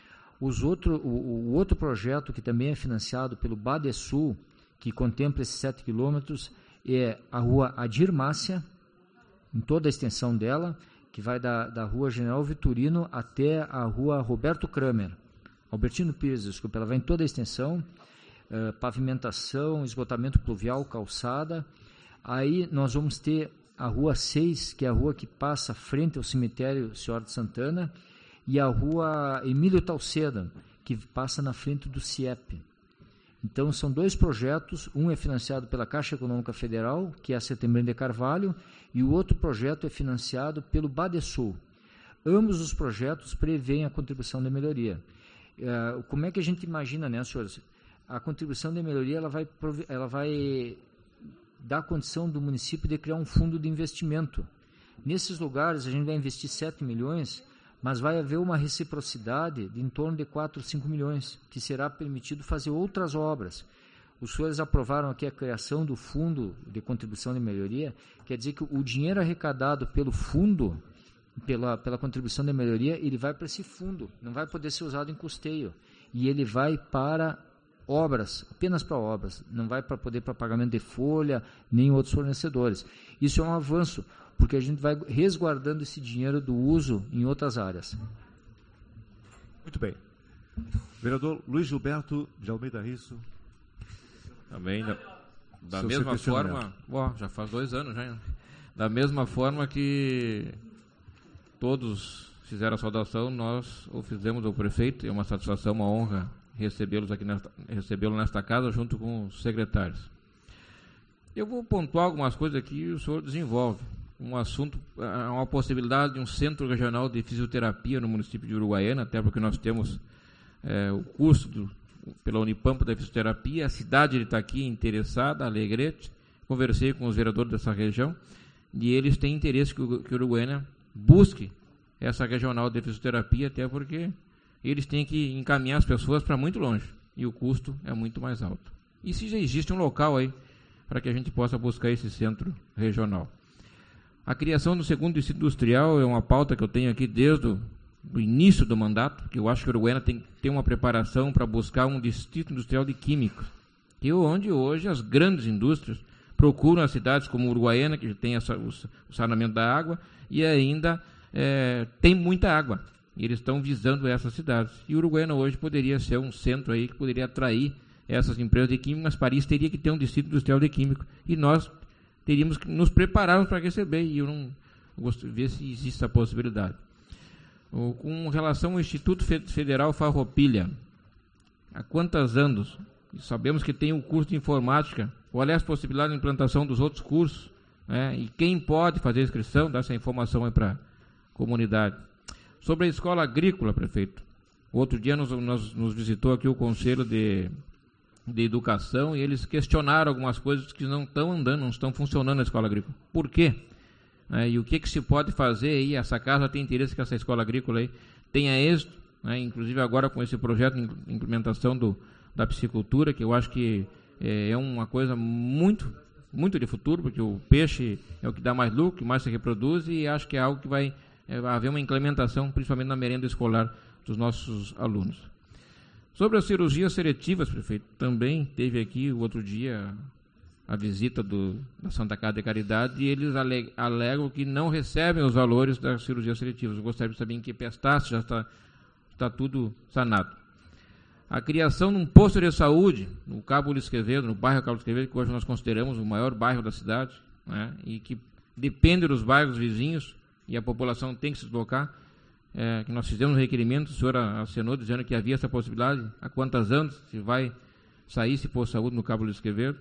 B: Os outro, o, o outro projeto que também é financiado pelo Badesul, que contempla esses sete quilômetros, é a rua Adir Márcia, em toda a extensão dela, que vai da, da rua General Vitorino até a rua Roberto Kramer, Albertino Pires, desculpa, ela vai em toda a extensão, uh, pavimentação, esgotamento pluvial, calçada. Aí nós vamos ter a rua seis, que é a rua que passa frente ao cemitério Senhora de Santana, e a rua Emílio Talceda, que passa na frente do C I E P. Então são dois projetos, um é financiado pela Caixa Econômica Federal, que é a Setembrino de Carvalho, e o outro projeto é financiado pelo Badesul. Ambos os projetos prevêem a contribuição de melhoria. Uh, como é que a gente imagina, né, senhores? A contribuição de melhoria ela vai, ela vai dar condição do município de criar um fundo de investimento. Nesses lugares a gente vai investir sete milhões, mas vai haver uma reciprocidade de em torno de quatro, cinco milhões, que será permitido fazer outras obras. Os senhores aprovaram aqui a criação do fundo de contribuição de melhoria, quer dizer que o dinheiro arrecadado pelo fundo, pela, pela contribuição de melhoria, ele vai para esse fundo, não vai poder ser usado em custeio, e ele vai para obras, apenas para obras, não vai para poder para pagamento de folha, nem outros fornecedores. Isso é um avanço, porque a gente vai resguardando esse dinheiro do uso em outras áreas.
A: Muito bem. Vereador Luiz Gilberto de Almeida Risso.
F: Também, da, da
A: Seu
F: mesma
A: questionamento.
F: forma, ó, já faz dois anos já, da mesma forma que todos fizeram a saudação, nós o fizemos ao prefeito, é uma satisfação, uma honra recebê-los aqui nesta, recebê-lo nesta casa junto com os secretários. Eu vou pontuar algumas coisas aqui e o senhor desenvolve. Um assunto, uma possibilidade de um centro regional de fisioterapia no município de Uruguaiana, até porque nós temos é, o curso do, pela Unipampa da fisioterapia, a cidade de Itaqui interessada, Alegrete, conversei com os vereadores dessa região e eles têm interesse que o, que o Uruguaiana busque essa regional de fisioterapia, até porque eles têm que encaminhar as pessoas para muito longe e o custo é muito mais alto. E se já existe um local aí para que a gente possa buscar esse centro regional. A criação do segundo distrito industrial é uma pauta que eu tenho aqui desde o do início do mandato, que eu acho que a Uruguaiana tem que ter uma preparação para buscar um distrito industrial de químicos, que é onde hoje as grandes indústrias procuram as cidades como Uruguaiana, que tem essa, o, o saneamento da água, e ainda é, tem muita água. E eles estão visando essas cidades. E Uruguaiana hoje poderia ser um centro aí que poderia atrair essas empresas de química, mas Paris teria que ter um distrito industrial de químico. E nós teríamos que nos prepararmos para receber, e eu não gosto de ver se existe essa possibilidade. O, com relação ao Instituto Federal Farroupilha, há quantos anos? Sabemos que tem o curso de informática, qual é as possibilidades de implantação dos outros cursos, né? E quem pode fazer a inscrição, dar essa informação aí para a comunidade. Sobre a escola agrícola, prefeito, outro dia nos, nos, nos visitou aqui o Conselho de, de Educação e eles questionaram algumas coisas que não estão andando, não estão funcionando na escola agrícola. Por quê? É, e o que, que se pode fazer aí? Essa casa tem interesse que essa escola agrícola aí tenha êxito, né? Inclusive agora com esse projeto de implementação do, da piscicultura, que eu acho que é, é uma coisa muito, muito de futuro, porque o peixe é o que dá mais lucro, que mais se reproduz, e acho que é algo que vai é, haver uma implementação, principalmente na merenda escolar dos nossos alunos. Sobre as cirurgias seletivas, prefeito, também teve aqui o outro dia a visita do, da Santa Casa de Caridade e eles ale, alegam que não recebem os valores das cirurgias seletivas. Eu gostaria de saber em que pé está, se já está, está tudo sanado. A criação de um posto de saúde no Cabo Luiz Quevedo, no bairro Cabo Luiz Quevedo, que hoje nós consideramos o maior bairro da cidade, né, e que depende dos bairros vizinhos e a população tem que se deslocar, é, que nós fizemos um requerimento, o senhor assinou dizendo que havia essa possibilidade, há quantos anos se vai sair esse posto de saúde no Cabo Luiz Quevedo.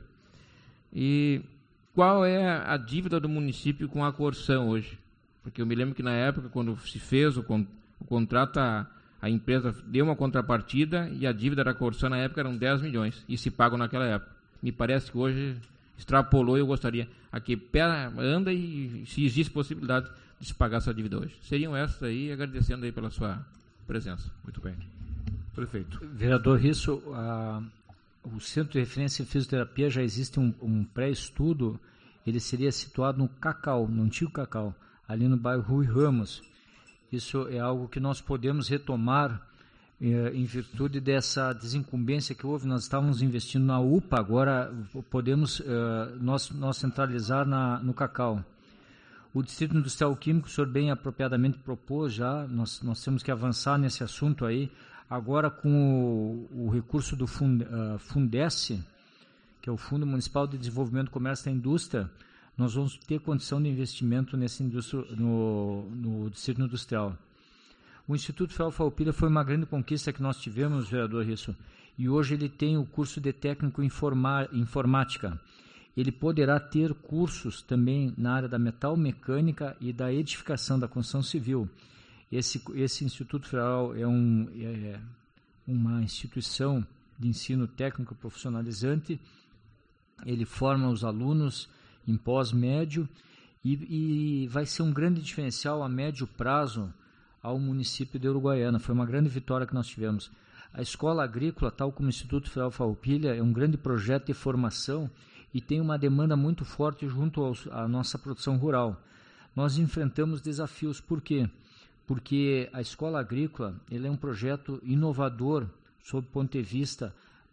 F: E qual é a dívida do município com a Corsan hoje? Porque eu me lembro que na época, quando se fez o, con o contrato, a, a empresa deu uma contrapartida e a dívida da Corsan na época eram dez milhões e se pagam naquela época. Me parece que hoje extrapolou e eu gostaria a que pé anda e se existe possibilidade de se pagar essa dívida hoje. Seriam essas aí, agradecendo aí pela sua presença.
A: Muito bem. Prefeito.
B: Vereador Risso, a... o Centro de Referência em Fisioterapia já existe um, um pré-estudo, ele seria situado no Cacau, no antigo Cacau, ali no bairro Rui Ramos. Isso é algo que nós podemos retomar eh, em virtude dessa desincumbência que houve. Nós estávamos investindo na U P A, agora podemos eh, nós, nós centralizar na, no Cacau. O Distrito Industrial Químico, o senhor bem apropriadamente propôs já, nós, nós temos que avançar nesse assunto aí. Agora, com o, o recurso do Fund, uh, Fundesc, que é o Fundo Municipal de Desenvolvimento do Comércio e da Indústria, nós vamos ter condição de investimento nesse indústria, no, no Distrito Industrial. O Instituto Federal Farroupilha foi uma grande conquista que nós tivemos, vereador Risso, e hoje ele tem o curso de técnico em informa, informática. Ele poderá ter cursos também na área da metalmecânica e da edificação da construção civil. Esse, esse Instituto Federal é, um, é uma instituição de ensino técnico profissionalizante, ele forma os alunos em pós-médio e, e vai ser um grande diferencial a médio prazo ao município de Uruguaiana. Foi uma grande vitória que nós tivemos. A Escola Agrícola, tal como o Instituto Federal Farroupilha, é um grande projeto de formação e tem uma demanda muito forte junto aos, à nossa produção rural. Nós enfrentamos desafios, por quê? Porque a Escola Agrícola ele é um projeto inovador sob o ponto de vista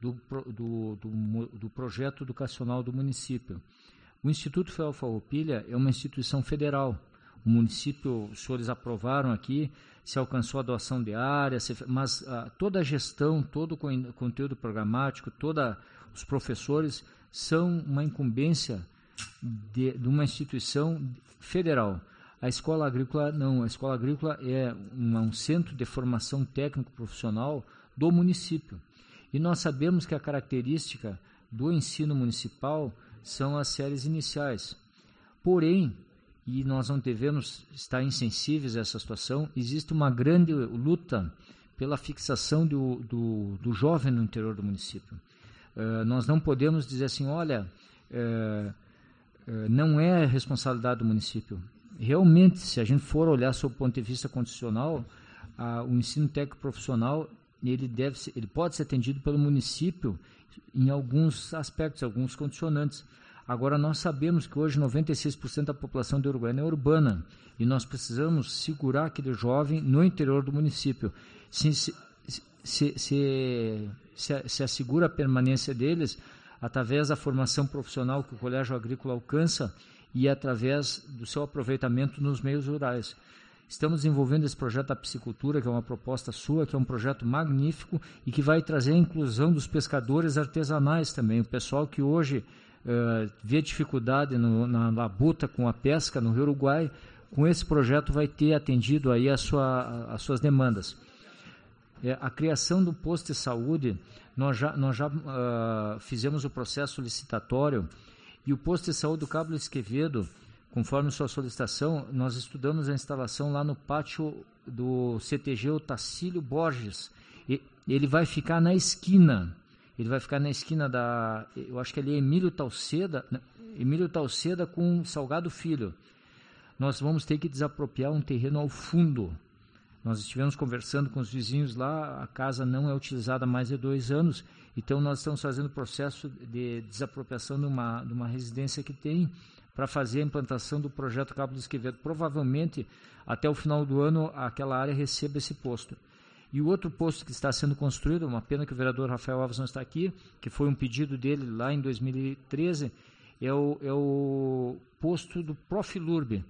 B: do, do, do, do projeto educacional do município. O Instituto Federal Farroupilha é uma instituição federal. O município, os senhores aprovaram aqui, se alcançou a doação de área, se, mas ah, toda a gestão, todo o conteúdo programático, todos os professores são uma incumbência de, de uma instituição federal. A escola agrícola não, a escola agrícola é um, um centro de formação técnico-profissional do município. E nós sabemos que a característica do ensino municipal são as séries iniciais. Porém, e nós não devemos estar insensíveis a essa situação, existe uma grande luta pela fixação do, do, do jovem no interior do município. Uh, nós não podemos dizer assim, olha, uh, uh, não é responsabilidade do município. Realmente, se a gente for olhar sob o ponto de vista condicional, uh, o ensino técnico profissional ele, deve ser, ele pode ser atendido pelo município em alguns aspectos, alguns condicionantes. Agora, nós sabemos que hoje noventa e seis por cento da população de Uruguaiana é urbana e nós precisamos segurar aquele jovem no interior do município. Se, se, se, se, se, se assegura a permanência deles através da formação profissional que o Colégio Agrícola alcança e através do seu aproveitamento nos meios rurais. Estamos desenvolvendo esse projeto da piscicultura, que é uma proposta sua, que é um projeto magnífico e que vai trazer a inclusão dos pescadores artesanais também, o pessoal que hoje Uh, vê dificuldade no, na labuta com a pesca no Rio Uruguai, com esse projeto vai ter atendido aí a sua, a, as suas demandas. É, a criação do posto de saúde, nós já, nós já uh, fizemos o processo licitatório e o posto de saúde do Cabo Luiz Quevedo, conforme sua solicitação, nós estudamos a instalação lá no pátio do C T G Otacílio Borges. E, ele vai ficar na esquina Ele vai ficar na esquina da, eu acho que ali é Emílio Talceda, Emílio Talceda com Salgado Filho. Nós vamos ter que desapropriar um terreno ao fundo. Nós estivemos conversando com os vizinhos lá, a casa não é utilizada há mais de dois anos, então nós estamos fazendo o processo de desapropriação de uma, de uma residência que tem para fazer a implantação do projeto Cabo Luiz Quevedo. Provavelmente, até o final do ano, aquela área receba esse posto. E o outro posto que está sendo construído, uma pena que o vereador Rafael Alves não está aqui, que foi um pedido dele lá em dois mil e treze, é o, é o posto do Profilurb.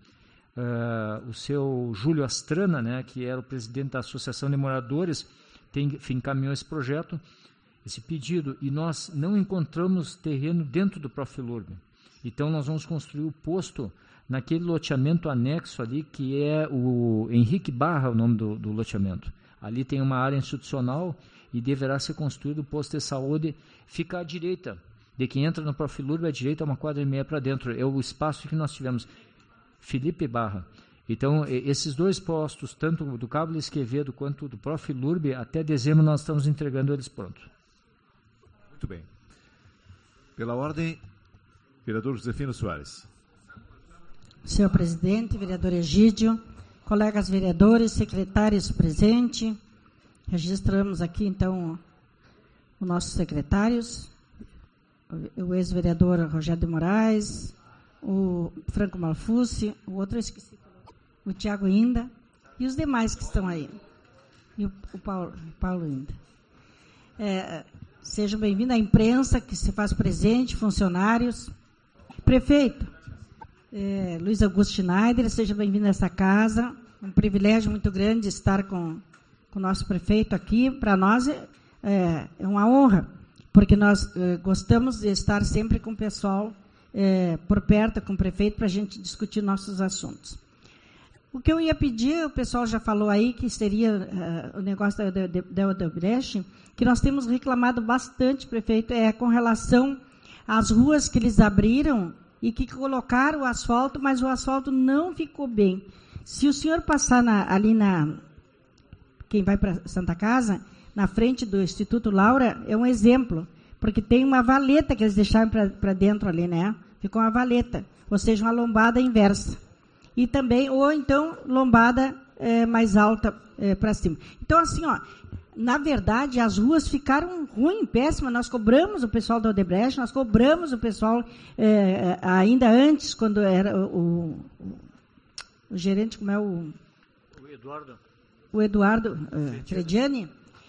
B: Uh, o seu Júlio Astrana, né, que era o presidente da Associação de Moradores, tem, encaminhou esse projeto, esse pedido, e nós não encontramos terreno dentro do Profilurb. Então nós vamos construir o posto naquele loteamento anexo ali, que é o Henrique Barra, o nome do, do loteamento. Ali tem uma área institucional e deverá ser construído o posto de saúde, fica à direita. De quem entra no Profilurb, à direita, uma quadra e meia para dentro. É o espaço que nós tivemos. Felipe Barra. Então, esses dois postos, tanto do Cabo Luiz Quevedo quanto do Profilurb, até dezembro nós estamos entregando eles prontos.
A: Muito bem. Pela ordem, vereador Josefino Soares.
C: Senhor presidente, vereador Egídio, colegas vereadores, secretários presentes, registramos aqui, então, os nossos secretários, o ex-vereador Rogério de Moraes, o Franco Malfucci, o outro eu esqueci, o Tiago Inda, e os demais que estão aí, e o, o Paulo, Paulo Inda. É, sejam bem-vindos à imprensa que se faz presente, funcionários. Prefeito, é, Luiz Augusto Schneider, seja bem-vindo a essa casa. Um privilégio muito grande estar com, com o nosso prefeito aqui. Para nós é, é uma honra, porque nós é, gostamos de estar sempre com o pessoal é, por perto, com o prefeito, para a gente discutir nossos assuntos. O que eu ia pedir, o pessoal já falou aí, que seria uh, o negócio da, da, da Odebrecht, que nós temos reclamado bastante, prefeito, é com relação às ruas que eles abriram e que colocaram o asfalto, mas o asfalto não ficou bem. Se o senhor passar na, ali na... Quem vai para Santa Casa, na frente do Instituto Laura, é um exemplo, porque tem uma valeta que eles deixaram para dentro ali, né? Ficou uma valeta, ou seja, uma lombada inversa. E também, ou então, lombada é, mais alta é, para cima. Então, assim, ó, na verdade, as ruas ficaram ruins, péssimas. Nós cobramos o pessoal da Odebrecht, nós cobramos o pessoal, é, ainda antes, quando era o, o, o gerente, como é o...
B: O Eduardo.
C: O Eduardo uh, Frediani.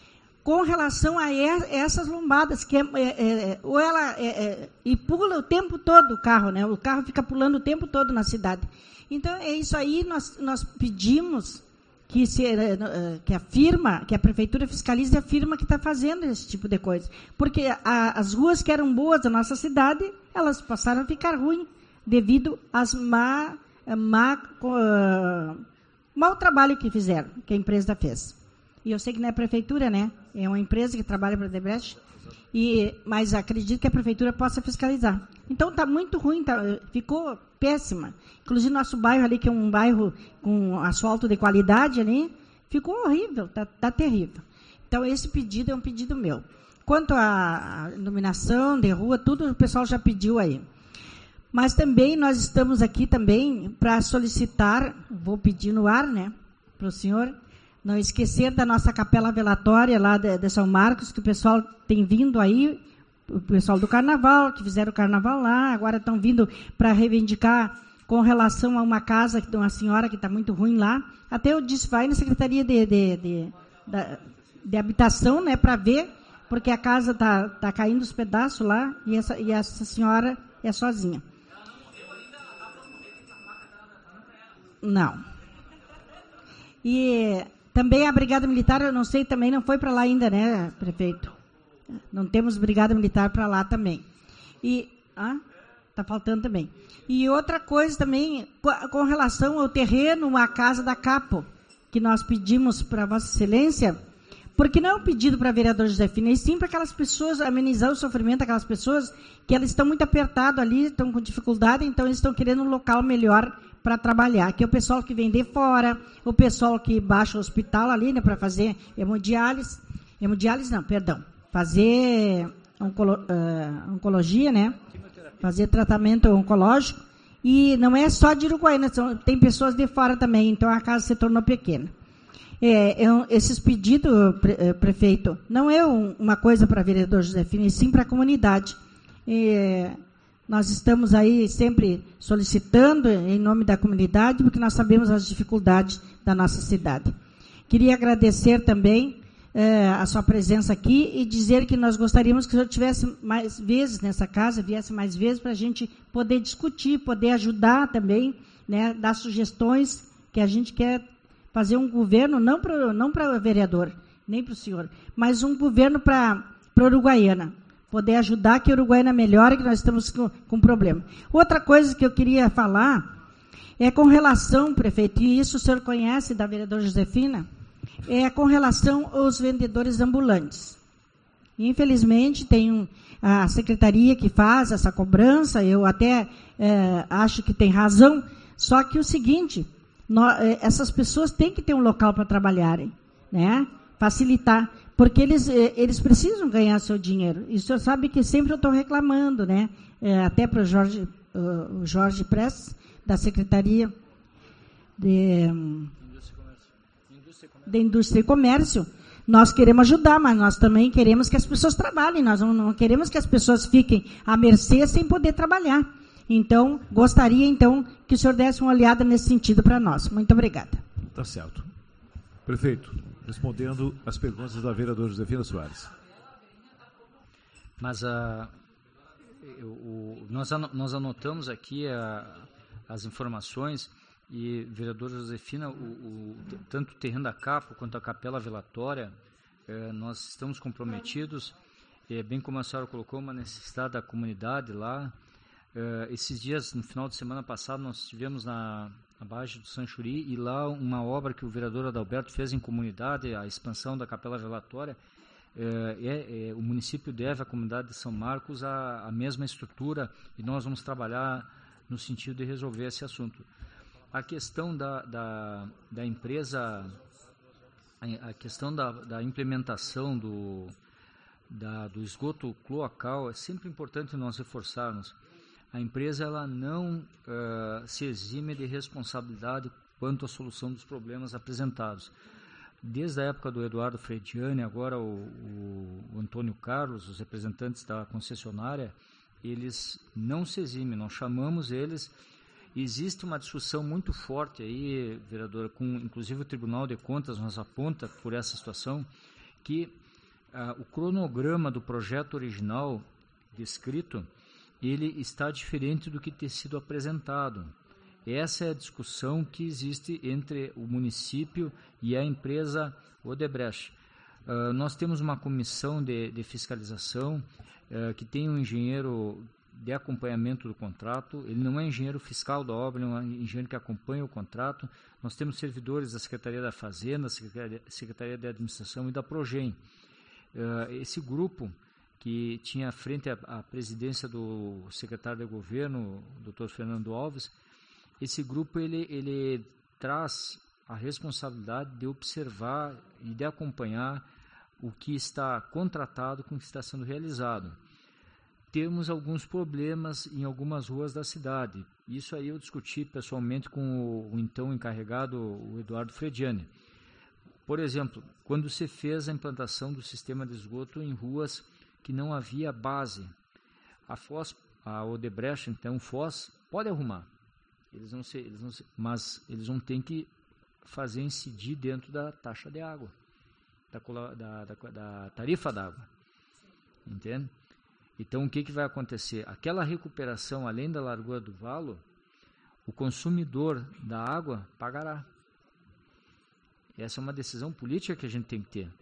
C: com relação a essas lombadas, que é, é, é, ou ela é, é, e pula o tempo todo o carro, né? O carro fica pulando o tempo todo na cidade. Então, é isso aí, nós, nós pedimos que, se, que a firma, que a prefeitura fiscalize a firma que está fazendo esse tipo de coisa. Porque a, as ruas que eram boas da nossa cidade, elas passaram a ficar ruins devido às má, má, uh, mau trabalho que fizeram, que a empresa fez. E eu sei que não é prefeitura, né? É uma empresa que trabalha para a Odebrecht, e, mas acredito que a prefeitura possa fiscalizar. Então, está muito ruim, tá, ficou péssima. Inclusive, nosso bairro ali, que é um bairro com asfalto de qualidade ali, ficou horrível, está tá terrível. Então, esse pedido é um pedido meu. Quanto à iluminação de rua, tudo o pessoal já pediu aí. Mas também nós estamos aqui também para solicitar, vou pedir no ar, né, para o senhor, não esquecer da nossa capela velatória lá de, de São Marcos, que o pessoal tem vindo aí, o pessoal do carnaval, que fizeram o carnaval lá, agora estão vindo para reivindicar com relação a uma casa de uma senhora que está muito ruim lá. Até eu disse, vai na Secretaria de, de, de, de, de Habitação, né, para ver, porque a casa está tá caindo os pedaços lá, e essa, e essa senhora é sozinha. Não. E também a Brigada Militar, eu não sei, também não foi para lá ainda, né, prefeito? Não temos Brigada Militar para lá também. E, ah, está faltando também. E outra coisa também, com relação ao terreno, a casa da Capo, que nós pedimos para Vossa Excelência, porque não é um pedido para a vereadora Josefina, e sim para aquelas pessoas, amenizar o sofrimento daquelas pessoas, que elas estão muito apertadas ali, estão com dificuldade, então eles estão querendo um local melhor para trabalhar, que é o pessoal que vem de fora, o pessoal que baixa o hospital ali, né, para fazer hemodiálise, hemodiálise não, perdão, fazer oncolo, uh, oncologia, né, fazer tratamento oncológico, e não é só de Uruguaiana, são, tem pessoas de fora também, então a casa se tornou pequena. É, é, esses pedidos, pre, prefeito, não é um, uma coisa para a vereadora Josefina, e sim para a comunidade. É, nós estamos aí sempre solicitando em nome da comunidade, porque nós sabemos as dificuldades da nossa cidade. Queria agradecer também é, a sua presença aqui e dizer que nós gostaríamos que o senhor tivesse mais vezes nessa casa, viesse mais vezes para a gente poder discutir, poder ajudar também, né, dar sugestões que a gente quer fazer um governo, não para não para o vereador, nem para o senhor, mas um governo para a Uruguaiana, poder ajudar que a Uruguaiana melhore, que nós estamos com, com problema. Outra coisa que eu queria falar é com relação, prefeito, e isso o senhor conhece da vereadora Josefina, é com relação aos vendedores ambulantes. Infelizmente, tem um, a secretaria que faz essa cobrança, eu até é, acho que tem razão, só que o seguinte, nós, essas pessoas têm que ter um local para trabalharem, né? Facilitar, porque eles, eles precisam ganhar seu dinheiro. E o senhor sabe que sempre eu estou reclamando, né? É, até para o Jorge, o Jorge Prestes, da Secretaria de, de Indústria e Comércio, nós queremos ajudar, mas nós também queremos que as pessoas trabalhem, nós não, não queremos que as pessoas fiquem à mercê sem poder trabalhar. Então, gostaria, então, que o senhor desse uma olhada nesse sentido para nós. Muito obrigada.
A: Tá certo. Prefeito, respondendo as perguntas da vereadora Josefina Soares.
B: Mas uh, eu, o, nós, nós anotamos aqui a, as informações e, vereadora Josefina, o, o, tanto o terreno da Capo quanto a capela velatória, eh, nós estamos comprometidos, eh, bem como a senhora colocou, uma necessidade da comunidade lá. Uh, esses dias, no final de semana passado, nós estivemos na, na Baixa do Sanchuri, e lá uma obra que o vereador Adalberto fez em comunidade, a expansão da capela velatória, uh, é, é, o município deve à comunidade de São Marcos a, a mesma estrutura, e nós vamos trabalhar no sentido de resolver esse assunto. A questão da, da, da empresa, a, a questão da, da implementação do, da, do esgoto cloacal, é sempre importante nós reforçarmos. A empresa ela não uh, se exime de responsabilidade quanto à solução dos problemas apresentados. Desde a época do Eduardo Frediani, agora o, o, o Antônio Carlos, os representantes da concessionária, eles não se eximem, nós chamamos eles. Existe uma discussão muito forte aí, vereadora, com inclusive o Tribunal de Contas nos aponta por essa situação, que ah, o cronograma do projeto original descrito, ele está diferente do que ter sido apresentado. Essa é a discussão que existe entre o município e a empresa Odebrecht. Uh, nós temos uma comissão de, de fiscalização uh, que tem um engenheiro de acompanhamento do contrato. Ele não é engenheiro fiscal da obra, ele é um engenheiro que acompanha o contrato. Nós temos servidores da Secretaria da Fazenda, Secretaria, Secretaria de Administração e da Progem. Uh, esse grupo, que tinha à frente a, a presidência do secretário de governo, doutor Fernando Alves, esse grupo ele, ele traz a responsabilidade de observar e de acompanhar o que está contratado com o que está sendo realizado. Temos alguns problemas em algumas ruas da cidade. Isso aí eu discuti pessoalmente com o, o então encarregado, o Eduardo Frediani. Por exemplo, quando se fez a implantação do sistema de esgoto em ruas que não havia base, a Foz, a Odebrecht, então Foz, pode arrumar. Eles não se, eles não se, mas eles vão ter que fazer incidir dentro da taxa de água, da, da, da, da tarifa d'água, entende? Então, o que, que vai acontecer? Aquela recuperação, além da largura do valo, o consumidor da água pagará. Essa é uma decisão política que a gente tem que ter.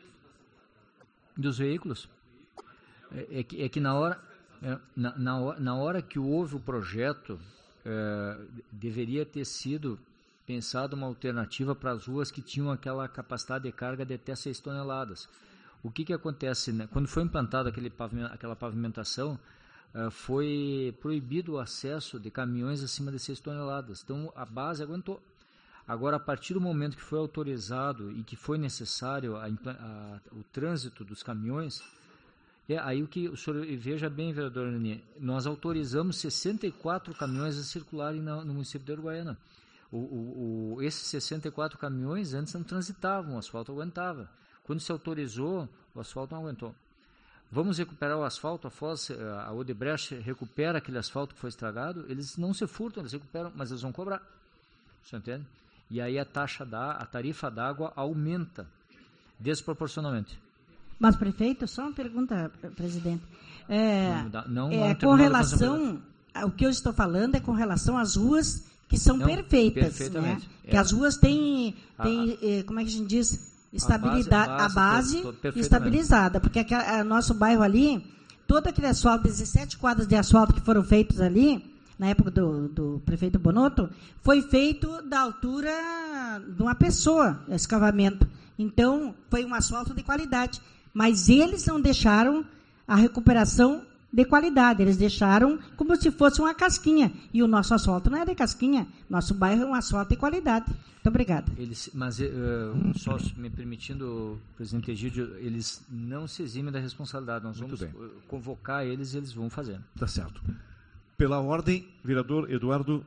B: Dos veículos. É, é, que, é que na hora, é, na, na, hora, na hora que houve o projeto, é, deveria ter sido pensado uma alternativa para as ruas que tinham aquela capacidade de carga de até seis toneladas. O que, que acontece, né? Quando foi implantada aquele pavimento, aquela pavimentação, uh, foi proibido o acesso de caminhões acima de seis toneladas. Então, a base aguentou. Agora, a partir do momento que foi autorizado e que foi necessário a, a, o trânsito dos caminhões, é aí o que o senhor veja bem, vereador Nani, nós autorizamos sessenta e quatro caminhões a circularem na, no município de Uruguaiana. O, o, o, esses sessenta e quatro caminhões antes não transitavam, o asfalto aguentava. Quando se autorizou, o asfalto não aguentou. Vamos recuperar o asfalto, a Foz, a Odebrecht recupera aquele asfalto que foi estragado, eles não se furtam, eles recuperam, mas eles vão cobrar. Você entende? E aí a taxa da, a tarifa d'água aumenta desproporcionalmente.
C: Mas, prefeito, só uma pergunta, presidente. É,
B: não, não,
C: é
B: não
C: com relação, o que eu estou falando é com relação às ruas que são não, perfeitas, perfeitamente. Né? É. Que as ruas têm, têm a, a, como é que a gente diz? Estabilidade, a base, a base, a base estabilizada, porque o nosso bairro ali, todo aquele asfalto, dezessete quadras de asfalto que foram feitos ali, na época do, do prefeito Bonotto, foi feito da altura de uma pessoa, o escavamento. Então, foi um asfalto de qualidade. Mas eles não deixaram a recuperação de qualidade, eles deixaram como se fosse uma casquinha. E o nosso asfalto não é de casquinha, nosso bairro é um asfalto de qualidade. Muito obrigada.
B: Eles, mas, uh, só me permitindo, presidente Egídio, eles não se eximem da responsabilidade. Nós Muito vamos bem. convocar eles e eles vão fazer.
A: Tá certo. Pela ordem, vereador Eduardo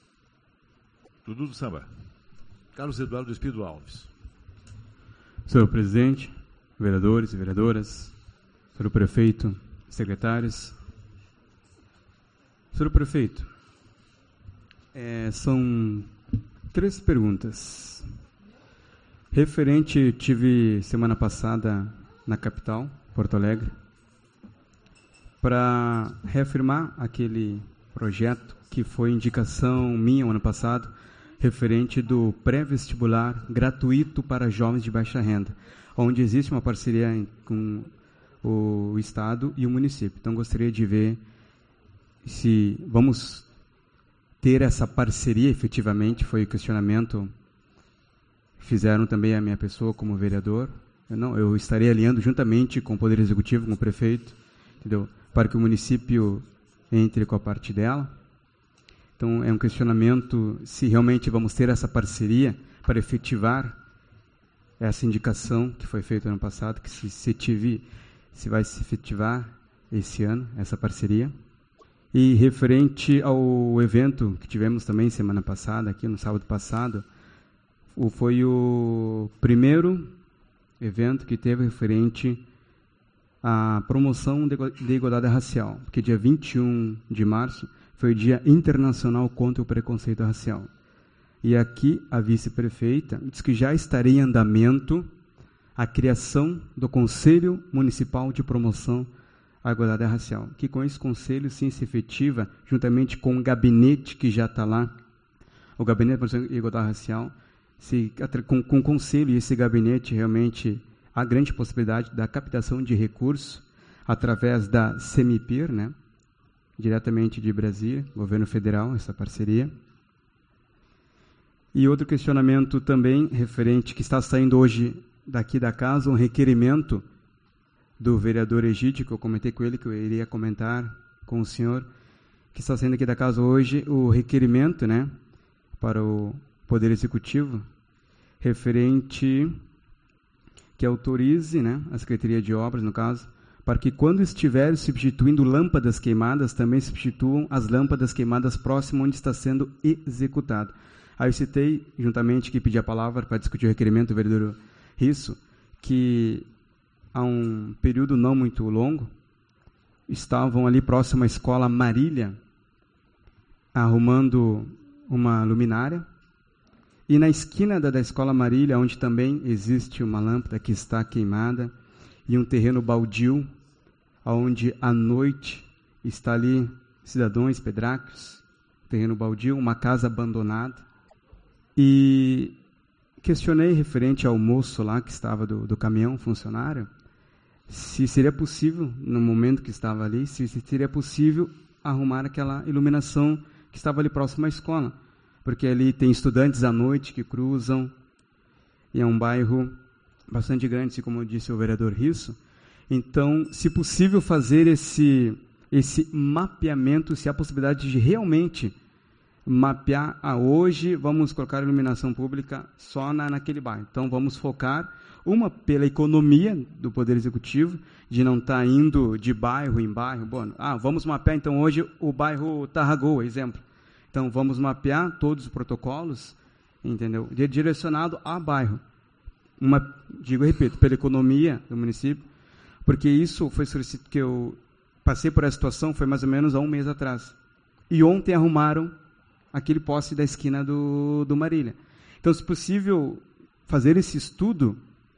A: Dudu do Samba. Carlos Eduardo Espírito Alves.
I: Senhor presidente, vereadores e vereadoras, senhor prefeito, secretários. Senhor prefeito, é, são três perguntas. Referente, tive semana passada na capital, Porto Alegre, para reafirmar aquele projeto que foi indicação minha ano passado, referente do pré-vestibular gratuito para jovens de baixa renda, onde existe uma parceria com o Estado e o município. Então, gostaria de ver se vamos ter essa parceria efetivamente. Foi o questionamento que fizeram também a minha pessoa como vereador. Eu, não, eu estarei alinhando juntamente com o Poder Executivo, com o prefeito, entendeu? Para que o município entre com a parte dela. Então, é um questionamento se realmente vamos ter essa parceria para efetivar essa indicação que foi feita ano passado, que se, se, tive, se vai se efetivar esse ano, essa parceria. E referente ao evento que tivemos também semana passada, aqui no sábado passado, o, foi o primeiro evento que teve referente à promoção de, de igualdade racial, porque dia vinte e um de março foi o Dia Internacional contra o Preconceito Racial. E aqui a vice-prefeita diz que já estaria em andamento a criação do Conselho Municipal de Promoção à Igualdade Racial, que com esse conselho sim se efetiva, juntamente com o gabinete que já está lá, o Gabinete de Promoção à Igualdade Racial, se, com, com o conselho e esse gabinete realmente há grande possibilidade da captação de recursos através da CEMIPIR, né, diretamente de Brasília, governo federal, essa parceria. E outro questionamento também referente, que está saindo hoje daqui da casa, um requerimento do vereador Egídio, que eu comentei com ele, que eu iria comentar com o senhor, que está saindo aqui da casa hoje, o requerimento, né, para o Poder Executivo, referente que autorize, né, a Secretaria de Obras, no caso, para que quando estiver substituindo lâmpadas queimadas, também substituam as lâmpadas queimadas próximas onde está sendo executado. Aí eu citei, juntamente, que pedi a palavra para discutir o requerimento do vereador Risso, que há um período não muito longo, estavam ali próximo à escola Marília, arrumando uma luminária, e na esquina da, da escola Marília, onde também existe uma lâmpada que está queimada, e um terreno baldio, onde à noite está ali cidadãos pedráqueos, terreno baldio, uma casa abandonada. E questionei referente ao moço lá que estava do, do caminhão, funcionário, se seria possível, no momento que estava ali, se, se seria possível arrumar aquela iluminação que estava ali próximo à escola, porque ali tem estudantes à noite que cruzam, e é um bairro bastante grande, assim como disse o vereador Risso. Então, se possível fazer esse, esse mapeamento, se há possibilidade de realmente mapear, a hoje vamos colocar iluminação pública só na, naquele bairro. Então, vamos focar, uma, pela economia do Poder Executivo, de não estar tá indo de bairro em bairro. Bom, ah, vamos mapear, então, hoje o bairro Tarragô, exemplo. Então, vamos mapear todos os protocolos, entendeu? Direcionado a bairro. Uma, digo e repito, pela economia do município, porque isso foi solicitado, que eu passei por essa situação, foi mais ou menos há um mês atrás. E ontem arrumaram aquele poste da esquina do, do Marília. Então, se possível, fazer esse estudo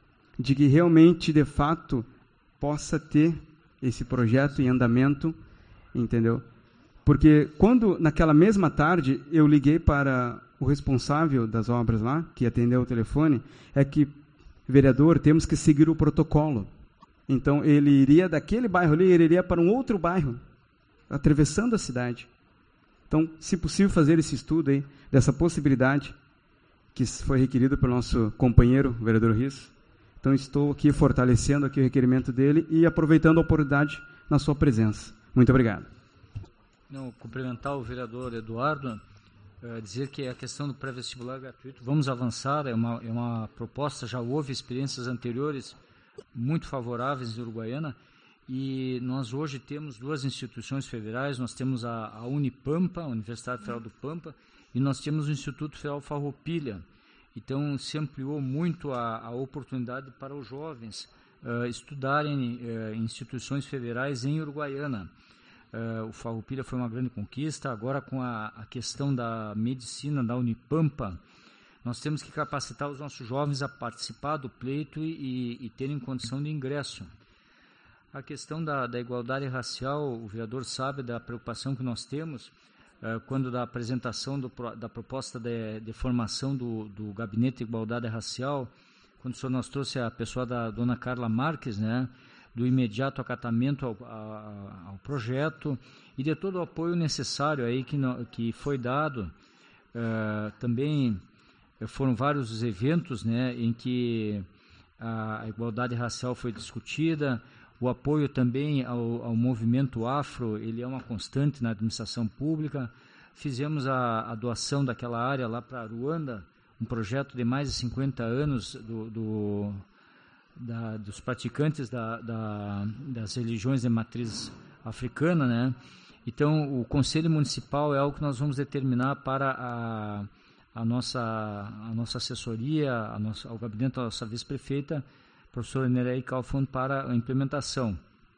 I: de que realmente, de fato, possa ter esse projeto em andamento, entendeu? Porque quando, naquela mesma tarde, eu liguei para o responsável das obras lá, que atendeu o telefone, é que, vereador, temos que seguir o protocolo. Então, ele iria daquele bairro ali, ele iria para um outro bairro, atravessando a cidade. Então, se possível, fazer esse estudo aí, dessa possibilidade, que foi requerido pelo nosso companheiro, vereador Risso. Então, estou aqui fortalecendo aqui o requerimento dele e aproveitando a oportunidade na sua presença. Muito obrigado.
B: Não, cumprimentar o vereador Eduardo, é, dizer que a questão do pré-vestibular gratuito, vamos avançar, é uma, é uma proposta, já houve experiências anteriores muito favoráveis em Uruguaiana, e nós hoje temos duas instituições federais, nós temos a, a Unipampa, a Universidade Federal do Pampa, e nós temos o Instituto Federal Farroupilha. Então, se ampliou muito a, a oportunidade para os jovens uh, estudarem uh, em instituições federais em Uruguaiana. Uh, o Farroupilha foi uma grande conquista, agora com a, a questão da medicina da Unipampa, nós temos que capacitar os nossos jovens a participar do pleito e, e, e terem condição de ingresso. A questão da, da igualdade racial, o vereador sabe da preocupação que nós temos uh, quando da apresentação do, da proposta de, de formação do, do Gabinete de Igualdade Racial, quando o senhor nos trouxe a pessoa da dona Carla Marques, né, do imediato acatamento ao, a, ao projeto e de todo o apoio necessário aí que, no, que foi dado. Uh, também foram vários os eventos, né, em que a, a igualdade racial foi discutida. O apoio também ao, ao movimento afro, ele é uma constante na administração pública. Fizemos a, a doação daquela área lá para Ruanda, um projeto de mais de cinquenta anos do, do, da, dos praticantes da, da, das religiões de matriz africana, né? Então, o Conselho Municipal é algo que nós vamos determinar para a, a, nossa, a nossa assessoria, a nossa, ao gabinete da nossa vice-prefeita, professora Nerei Calfon, para a implementação.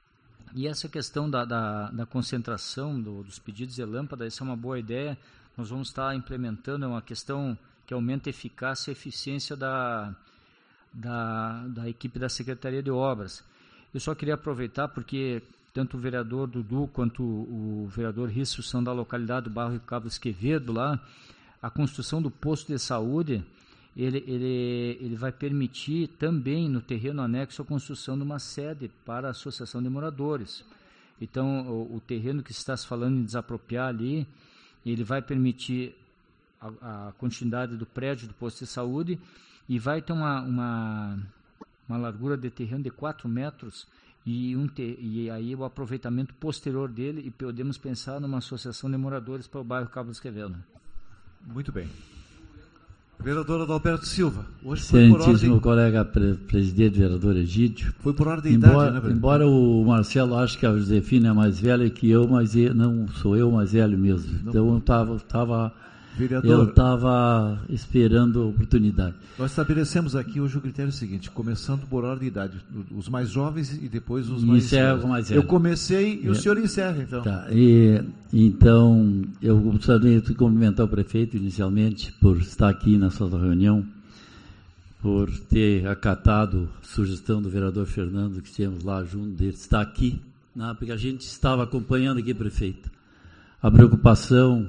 B: E essa questão da, da, da concentração do, dos pedidos de lâmpada, essa é uma boa ideia, nós vamos estar implementando, é uma questão que aumenta a eficácia e a eficiência da, da, da equipe da Secretaria de Obras. Eu só queria aproveitar porque tanto o vereador Dudu quanto o, o vereador Rício são da localidade do bairro Cabo Esquevedo lá. A construção do posto de saúde, ele, ele, ele vai permitir também no terreno anexo a construção de uma sede para a Associação de Moradores. Então, o, o terreno que se está se falando em desapropriar ali, ele vai permitir a, a continuidade do prédio do posto de saúde e vai ter uma, uma, uma largura de terreno de quatro metros e, um te, e aí o aproveitamento posterior dele, e podemos pensar numa associação de moradores para o bairro Cabo Esquevedo.
A: Muito bem. Vereadora Adalberto Silva, hoje foi por
J: Excelentíssimo
A: ordem...
J: colega pre presidente, vereador Egídio.
A: Foi por ordem de
J: embora,
A: idade, né, vereador?
J: Embora o Marcelo ache que a Josefina é mais velha que eu, mas eu, não sou eu mais velho mesmo. Não. Então eu estava tava, eu estava esperando a oportunidade.
A: Nós estabelecemos aqui hoje o critério seguinte, começando por ordem de idade, os mais jovens e depois os mais
J: velhos. Mais velho.
A: Eu comecei e é. o senhor encerra, então.
J: Tá. E, então, eu gostaria de cumprimentar o prefeito inicialmente por estar aqui na sua reunião, por ter acatado a sugestão do vereador Fernando, que estivemos lá junto dele, estar aqui, né, porque a gente estava acompanhando aqui, prefeito, a preocupação,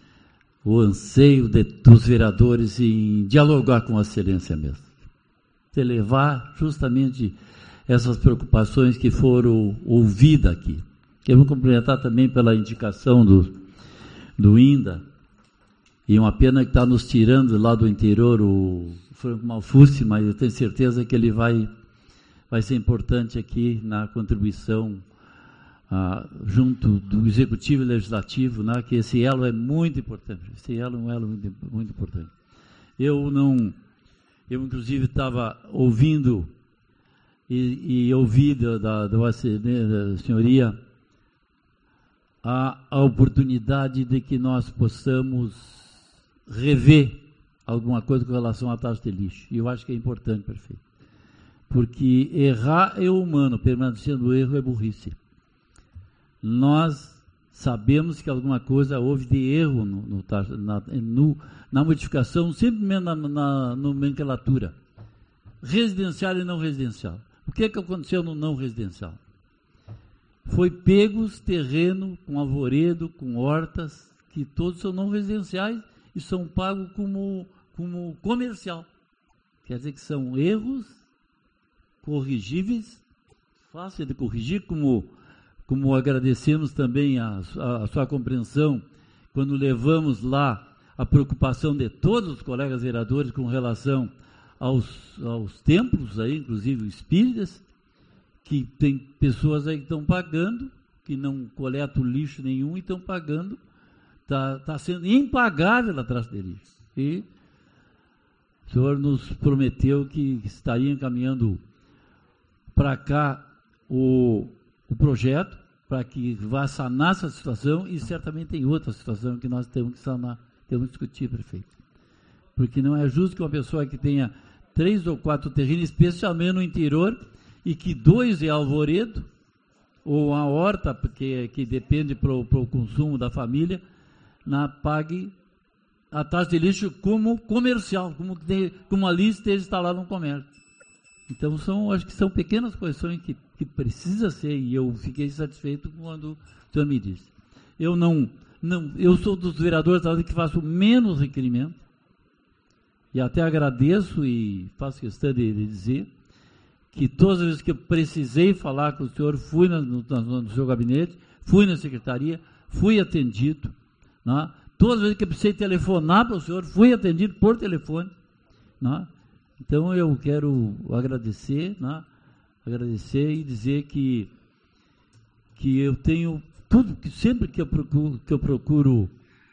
J: o anseio de, dos vereadores em dialogar com a excelência mesmo. De levar justamente essas preocupações que foram ouvidas aqui. Quero cumprimentar também pela indicação do, do INDA, e uma pena que está nos tirando lá do interior o Franco Malfucci, mas eu tenho certeza que ele vai, vai ser importante aqui na contribuição Ah, junto do Executivo e Legislativo, né, que esse elo é muito importante. Esse elo é um elo muito, muito importante. Eu não, eu inclusive estava ouvindo e, e ouvi da, da, da senhoria a, a oportunidade de que nós possamos rever alguma coisa com relação à taxa de lixo. E eu acho que é importante, prefeito. Porque errar é humano, permanecendo o erro é burrice. Nós sabemos que alguma coisa houve de erro no, no, na, no, na modificação, simplesmente na, na nomenclatura, residencial e não residencial. O que, é que aconteceu no não residencial? Foi pegos terreno com arvoredo, com hortas, que todos são não residenciais e são pagos como, como comercial. Quer dizer que são erros corrigíveis, fácil de corrigir, como... Como agradecemos também a, a, a sua compreensão quando levamos lá a preocupação de todos os colegas vereadores com relação aos, aos templos, aí, inclusive espíritas, que tem pessoas aí que estão pagando, que não coletam lixo nenhum e estão pagando, está tá sendo impagável a taxa de lixo. E o senhor nos prometeu que estaria encaminhando para cá o... o projeto, para que vá sanar essa situação, e certamente tem outra situação que nós temos que sanar, temos que discutir, prefeito. Porque não é justo que uma pessoa que tenha três ou quatro terrenos, especialmente no interior, e que dois é alvoredo, ou a horta, porque, que depende para o consumo da família, na, pague a taxa de lixo como comercial, como, tem, como ali esteja instalado no comércio. Então, são, acho que são pequenas correções que, que precisa ser, e eu fiquei satisfeito quando o senhor me disse. Eu não, não, eu sou dos vereadores que faço menos requerimento, e até agradeço e faço questão de, de dizer que todas as vezes que eu precisei falar com o senhor, fui no, no, no seu gabinete, fui na secretaria, fui atendido, né? Todas as vezes que eu precisei telefonar para o senhor, fui atendido por telefone, né? Então, eu quero agradecer, né? agradecer e dizer que, que eu tenho tudo, que sempre que eu, procuro, que eu procuro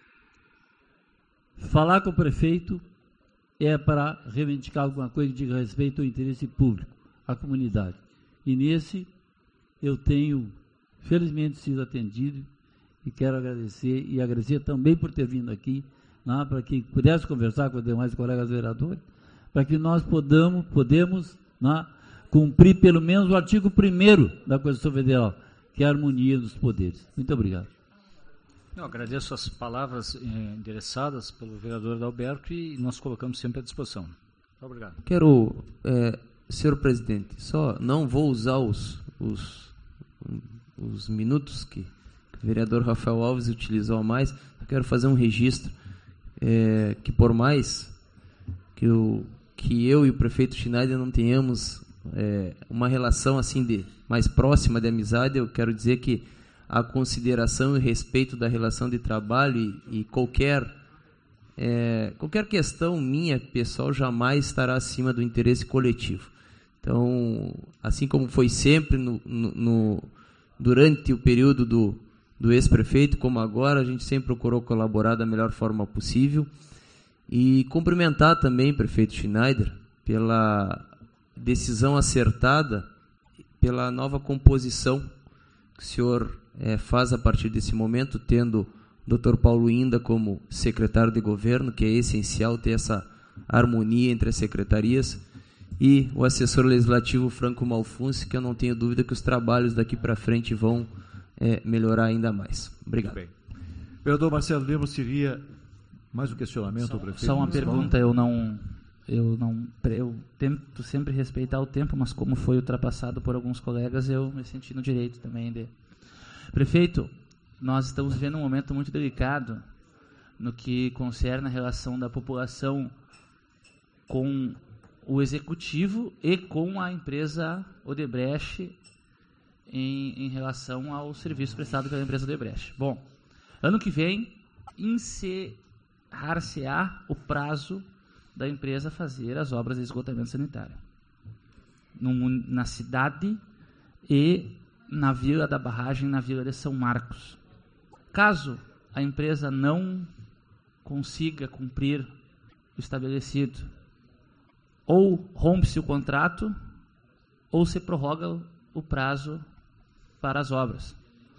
J: falar com o prefeito é para reivindicar alguma coisa que diga respeito ao interesse público, à comunidade. E nesse eu tenho, felizmente, sido atendido e quero agradecer, e agradecer também por ter vindo aqui, né? para que pudesse conversar com os demais colegas vereadores, para que nós podamos, podemos, né, cumprir pelo menos o artigo primeiro da Constituição Federal, que é a harmonia dos poderes. Muito obrigado.
B: Eu agradeço as palavras eh, endereçadas pelo vereador Adalberto e nós colocamos sempre à disposição. Obrigado.
D: Quero, é, senhor presidente, só não vou usar os, os, os minutos que o vereador Rafael Alves utilizou a mais. Eu quero fazer um registro é, que, por mais que eu, que eu e o prefeito Schneider não tenhamos é, uma relação assim de mais próxima de amizade, eu quero dizer que a consideração e respeito da relação de trabalho e, e qualquer é, qualquer questão minha pessoal jamais estará acima do interesse coletivo. Então, assim como foi sempre no, no, no, durante o período do, do ex-prefeito, como agora, a gente sempre procurou colaborar da melhor forma possível. E cumprimentar também o prefeito Schneider pela decisão acertada, pela nova composição que o senhor é, faz a partir desse momento, tendo o doutor Paulo Inda como secretário de governo, que é essencial ter essa harmonia entre as secretarias, e o assessor legislativo Franco Malfunce, que eu não tenho dúvida que os trabalhos daqui para frente vão é, melhorar ainda mais. Obrigado.
A: Muito bem. Vereador Marcelo Lemos, teria mais um questionamento ao prefeito?
E: Só uma
A: municipal?
E: pergunta, eu não, eu não, eu tento sempre respeitar o tempo, mas como foi ultrapassado por alguns colegas, eu me senti no direito também de... Prefeito, nós estamos vivendo um momento muito delicado no que concerne a relação da população com o executivo e com a empresa Odebrecht em, em relação ao serviço prestado pela empresa Odebrecht. Bom, ano que vem encerrar-se-á o prazo da empresa fazer as obras de esgotamento sanitário no, na cidade e na Vila da Barragem, na Vila de São Marcos. Caso a empresa não consiga cumprir o estabelecido, ou rompe-se o contrato, ou se prorroga o prazo para as obras.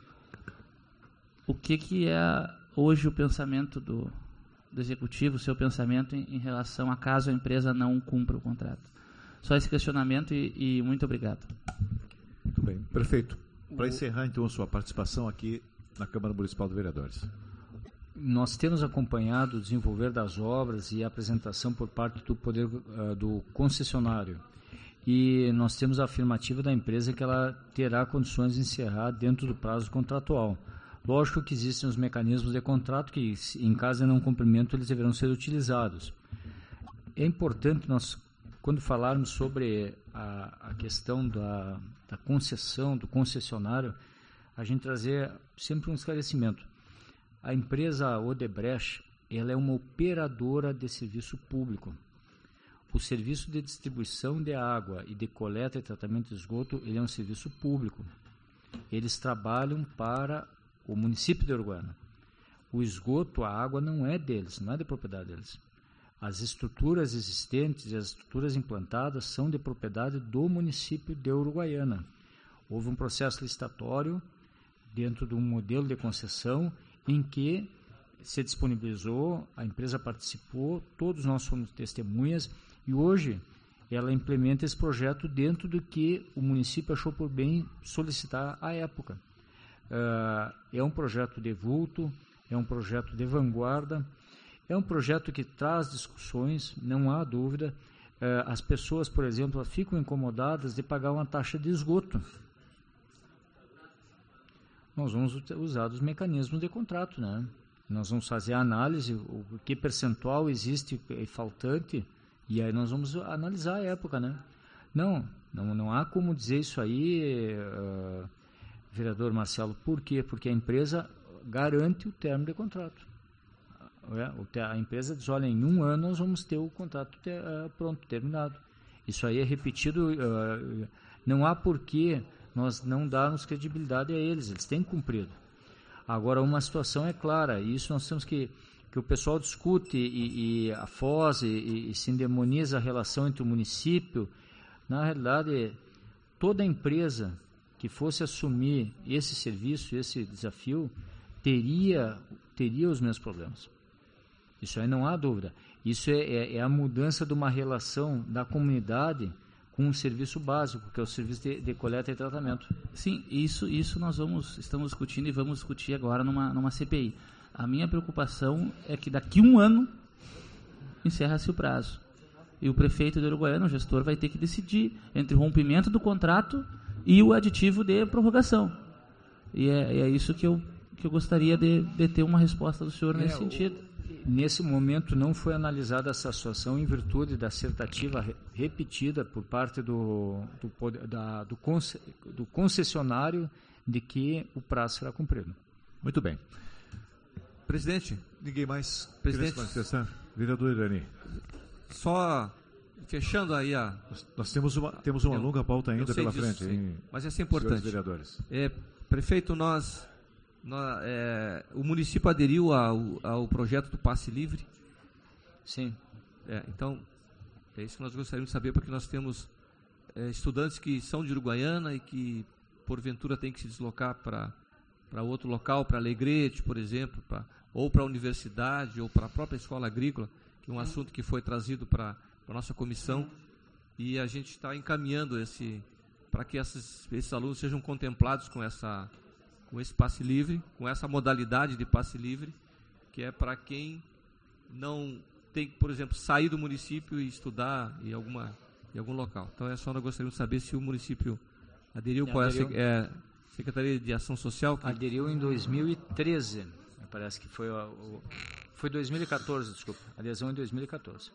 E: O que, que é hoje o pensamento do, do executivo, o seu pensamento em, em relação a caso a empresa não cumpra o contrato? Só esse questionamento e, e muito obrigado.
A: Muito bem. Prefeito, para encerrar então a sua participação aqui na Câmara Municipal de Vereadores.
B: Nós temos acompanhado o desenvolver das obras e a apresentação por parte do poder uh, do concessionário. E nós temos a afirmativa da empresa que ela terá condições de encerrar dentro do prazo contratual. Lógico que existem os mecanismos de contrato que, em caso de não cumprimento, eles deverão ser utilizados. É importante nós, quando falarmos sobre a, a questão da, da concessão, do concessionário, a gente trazer sempre um esclarecimento. A empresa Odebrecht, ela é uma operadora de serviço público. O serviço de distribuição de água e de coleta e tratamento de esgoto, ele é um serviço público. Eles trabalham para o município de Uruguaiana. O esgoto, a água não é deles, não é de propriedade deles. As estruturas existentes e as estruturas implantadas são de propriedade do município de Uruguaiana. Houve um processo licitatório dentro de um modelo de concessão em que se disponibilizou, a empresa participou, todos nós somos testemunhas e hoje ela implementa esse projeto dentro do que o município achou por bem solicitar à época. Uh, é um projeto de vulto, é um projeto de vanguarda, é um projeto que traz discussões, não há dúvida. Uh, as pessoas, por exemplo, ficam incomodadas de pagar uma taxa de esgoto. Nós vamos usar os mecanismos de contrato, né? Nós vamos fazer a análise, o que percentual existe faltante, e aí nós vamos analisar a época, né? Não, não, não há como dizer isso aí, uh, vereador Marcelo. Por quê? Porque a empresa garante o término de contrato. É, a empresa diz, olha, em um ano nós vamos ter o contrato ter, uh, pronto, terminado. Isso aí é repetido, uh, não há porquê nós não darmos credibilidade a eles, eles têm cumprido. Agora, uma situação é clara, e isso nós temos que, que o pessoal discute, e, e a Foz, e, e se endemoniza a relação entre o município. Na realidade, toda empresa que fosse assumir esse serviço, esse desafio, teria, teria os mesmos problemas. Isso aí não há dúvida. Isso é, é, é a mudança de uma relação da comunidade com um serviço básico, que é o serviço de, de coleta e tratamento.
E: Sim, isso, isso nós vamos, estamos discutindo e vamos discutir agora numa, numa C P I. A minha preocupação é que daqui a um ano encerra-se o prazo. e o prefeito de Uruguaiana, o gestor, vai ter que decidir entre o rompimento do contrato e o aditivo de prorrogação. E é, é isso que eu, que eu gostaria de, de ter uma resposta do senhor é, nesse sentido.
B: O, nesse momento não foi analisada essa situação em virtude da assertativa re, repetida por parte do, do, da, do, conce, do concessionário de que o prazo será cumprido.
A: Muito bem.
F: Presidente.
A: Ninguém mais
F: Presidente.
A: quer se manifestar? Vereador Irani.
F: Só fechando aí a...
A: Nós, nós temos uma, temos uma
F: eu,
A: longa pauta ainda pela
F: disso,
A: frente.
F: Hein, mas essa é importante.
A: Vereadores.
F: É, prefeito, nós, nós é, o município aderiu ao, ao projeto do passe livre?
B: Sim.
F: É, então, é isso que nós gostaríamos de saber, porque nós temos é, estudantes que são de Uruguaiana e que, porventura, têm que se deslocar para para outro local, para Alegrete, por exemplo, pra, ou para a universidade, ou para a própria escola agrícola, que é um assunto que foi trazido para a nossa comissão, e a gente está encaminhando esse, para que esses, esses alunos sejam contemplados com, essa, com esse passe livre, com essa modalidade de passe livre, que é para quem não tem, por exemplo, sair do município e estudar em, alguma, em algum local. Então, é só nós gostaríamos de saber se o município aderiu, qual é a Secretaria de Ação Social. Que...
B: Aderiu em dois mil e treze, parece que foi, o, foi dois mil e quatorze, desculpa, adesão em dois mil e quatorze.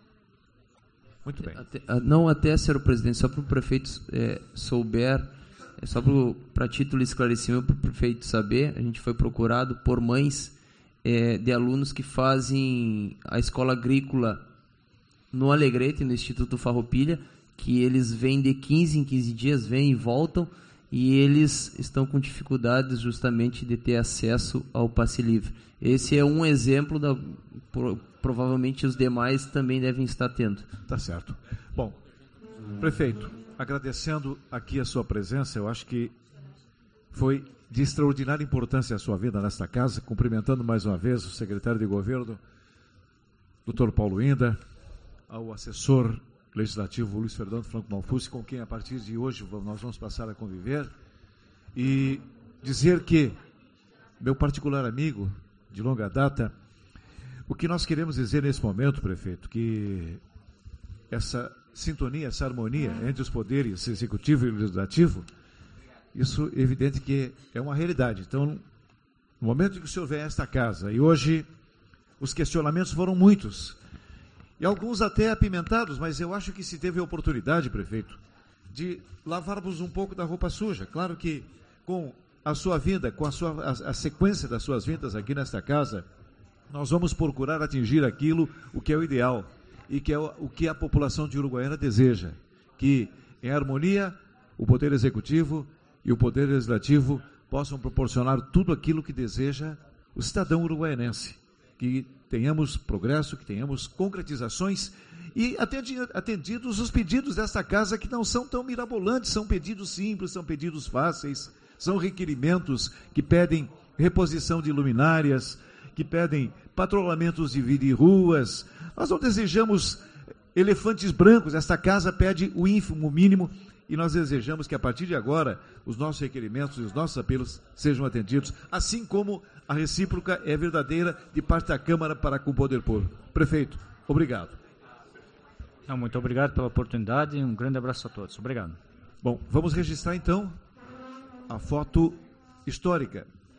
A: Muito bem.
D: Até, não até, senhor presidente, só para o prefeito é, souber, é só para título de esclarecimento para o prefeito saber, a gente foi procurado por mães é, de alunos que fazem a escola agrícola no Alegrete, no Instituto Farroupilha, que eles vêm de quinze em quinze dias, vêm e voltam, e eles estão com dificuldades justamente de ter acesso ao passe livre. Esse é um exemplo, da, pro, provavelmente os demais também devem estar tendo.
A: Tá certo. Bom, prefeito, agradecendo aqui a sua presença, eu acho que foi de extraordinária importância a sua vida nesta casa, cumprimentando mais uma vez o secretário de governo, doutor Paulo Inda, ao assessor legislativo Luiz Fernando Franco Malfussi, com quem a partir de hoje nós vamos passar a conviver, e dizer que, meu particular amigo de longa data, o que nós queremos dizer nesse momento, prefeito, que essa sintonia, essa harmonia entre os poderes executivo e legislativo, isso é evidente que é uma realidade. Então, no momento em que o senhor vem a esta casa, e hoje os questionamentos foram muitos, e alguns até apimentados, mas eu acho que se teve a oportunidade, prefeito, de lavarmos um pouco da roupa suja. Claro que com a sua vinda, com a, sua, a, a sequência das suas vindas aqui nesta casa, nós vamos procurar atingir aquilo, o que é o ideal, e que é o, o que a população de Uruguaiana deseja, que em harmonia o Poder Executivo e o Poder Legislativo possam proporcionar tudo aquilo que deseja o cidadão uruguaianense, que tenhamos progresso, que tenhamos concretizações e atendidos os pedidos desta casa, que não são tão mirabolantes, são pedidos simples, são pedidos fáceis, são requerimentos que pedem reposição de luminárias, que pedem patrulhamentos de vida em ruas. Nós não desejamos elefantes brancos, esta casa pede o ínfimo, o mínimo, e nós desejamos que a partir de agora os nossos requerimentos e os nossos apelos sejam atendidos, assim como a recíproca é verdadeira de parte da Câmara para com o Poder Público. Prefeito, obrigado.
B: Não, muito obrigado pela oportunidade e um grande abraço a todos. Obrigado.
A: Bom, vamos registrar então a foto histórica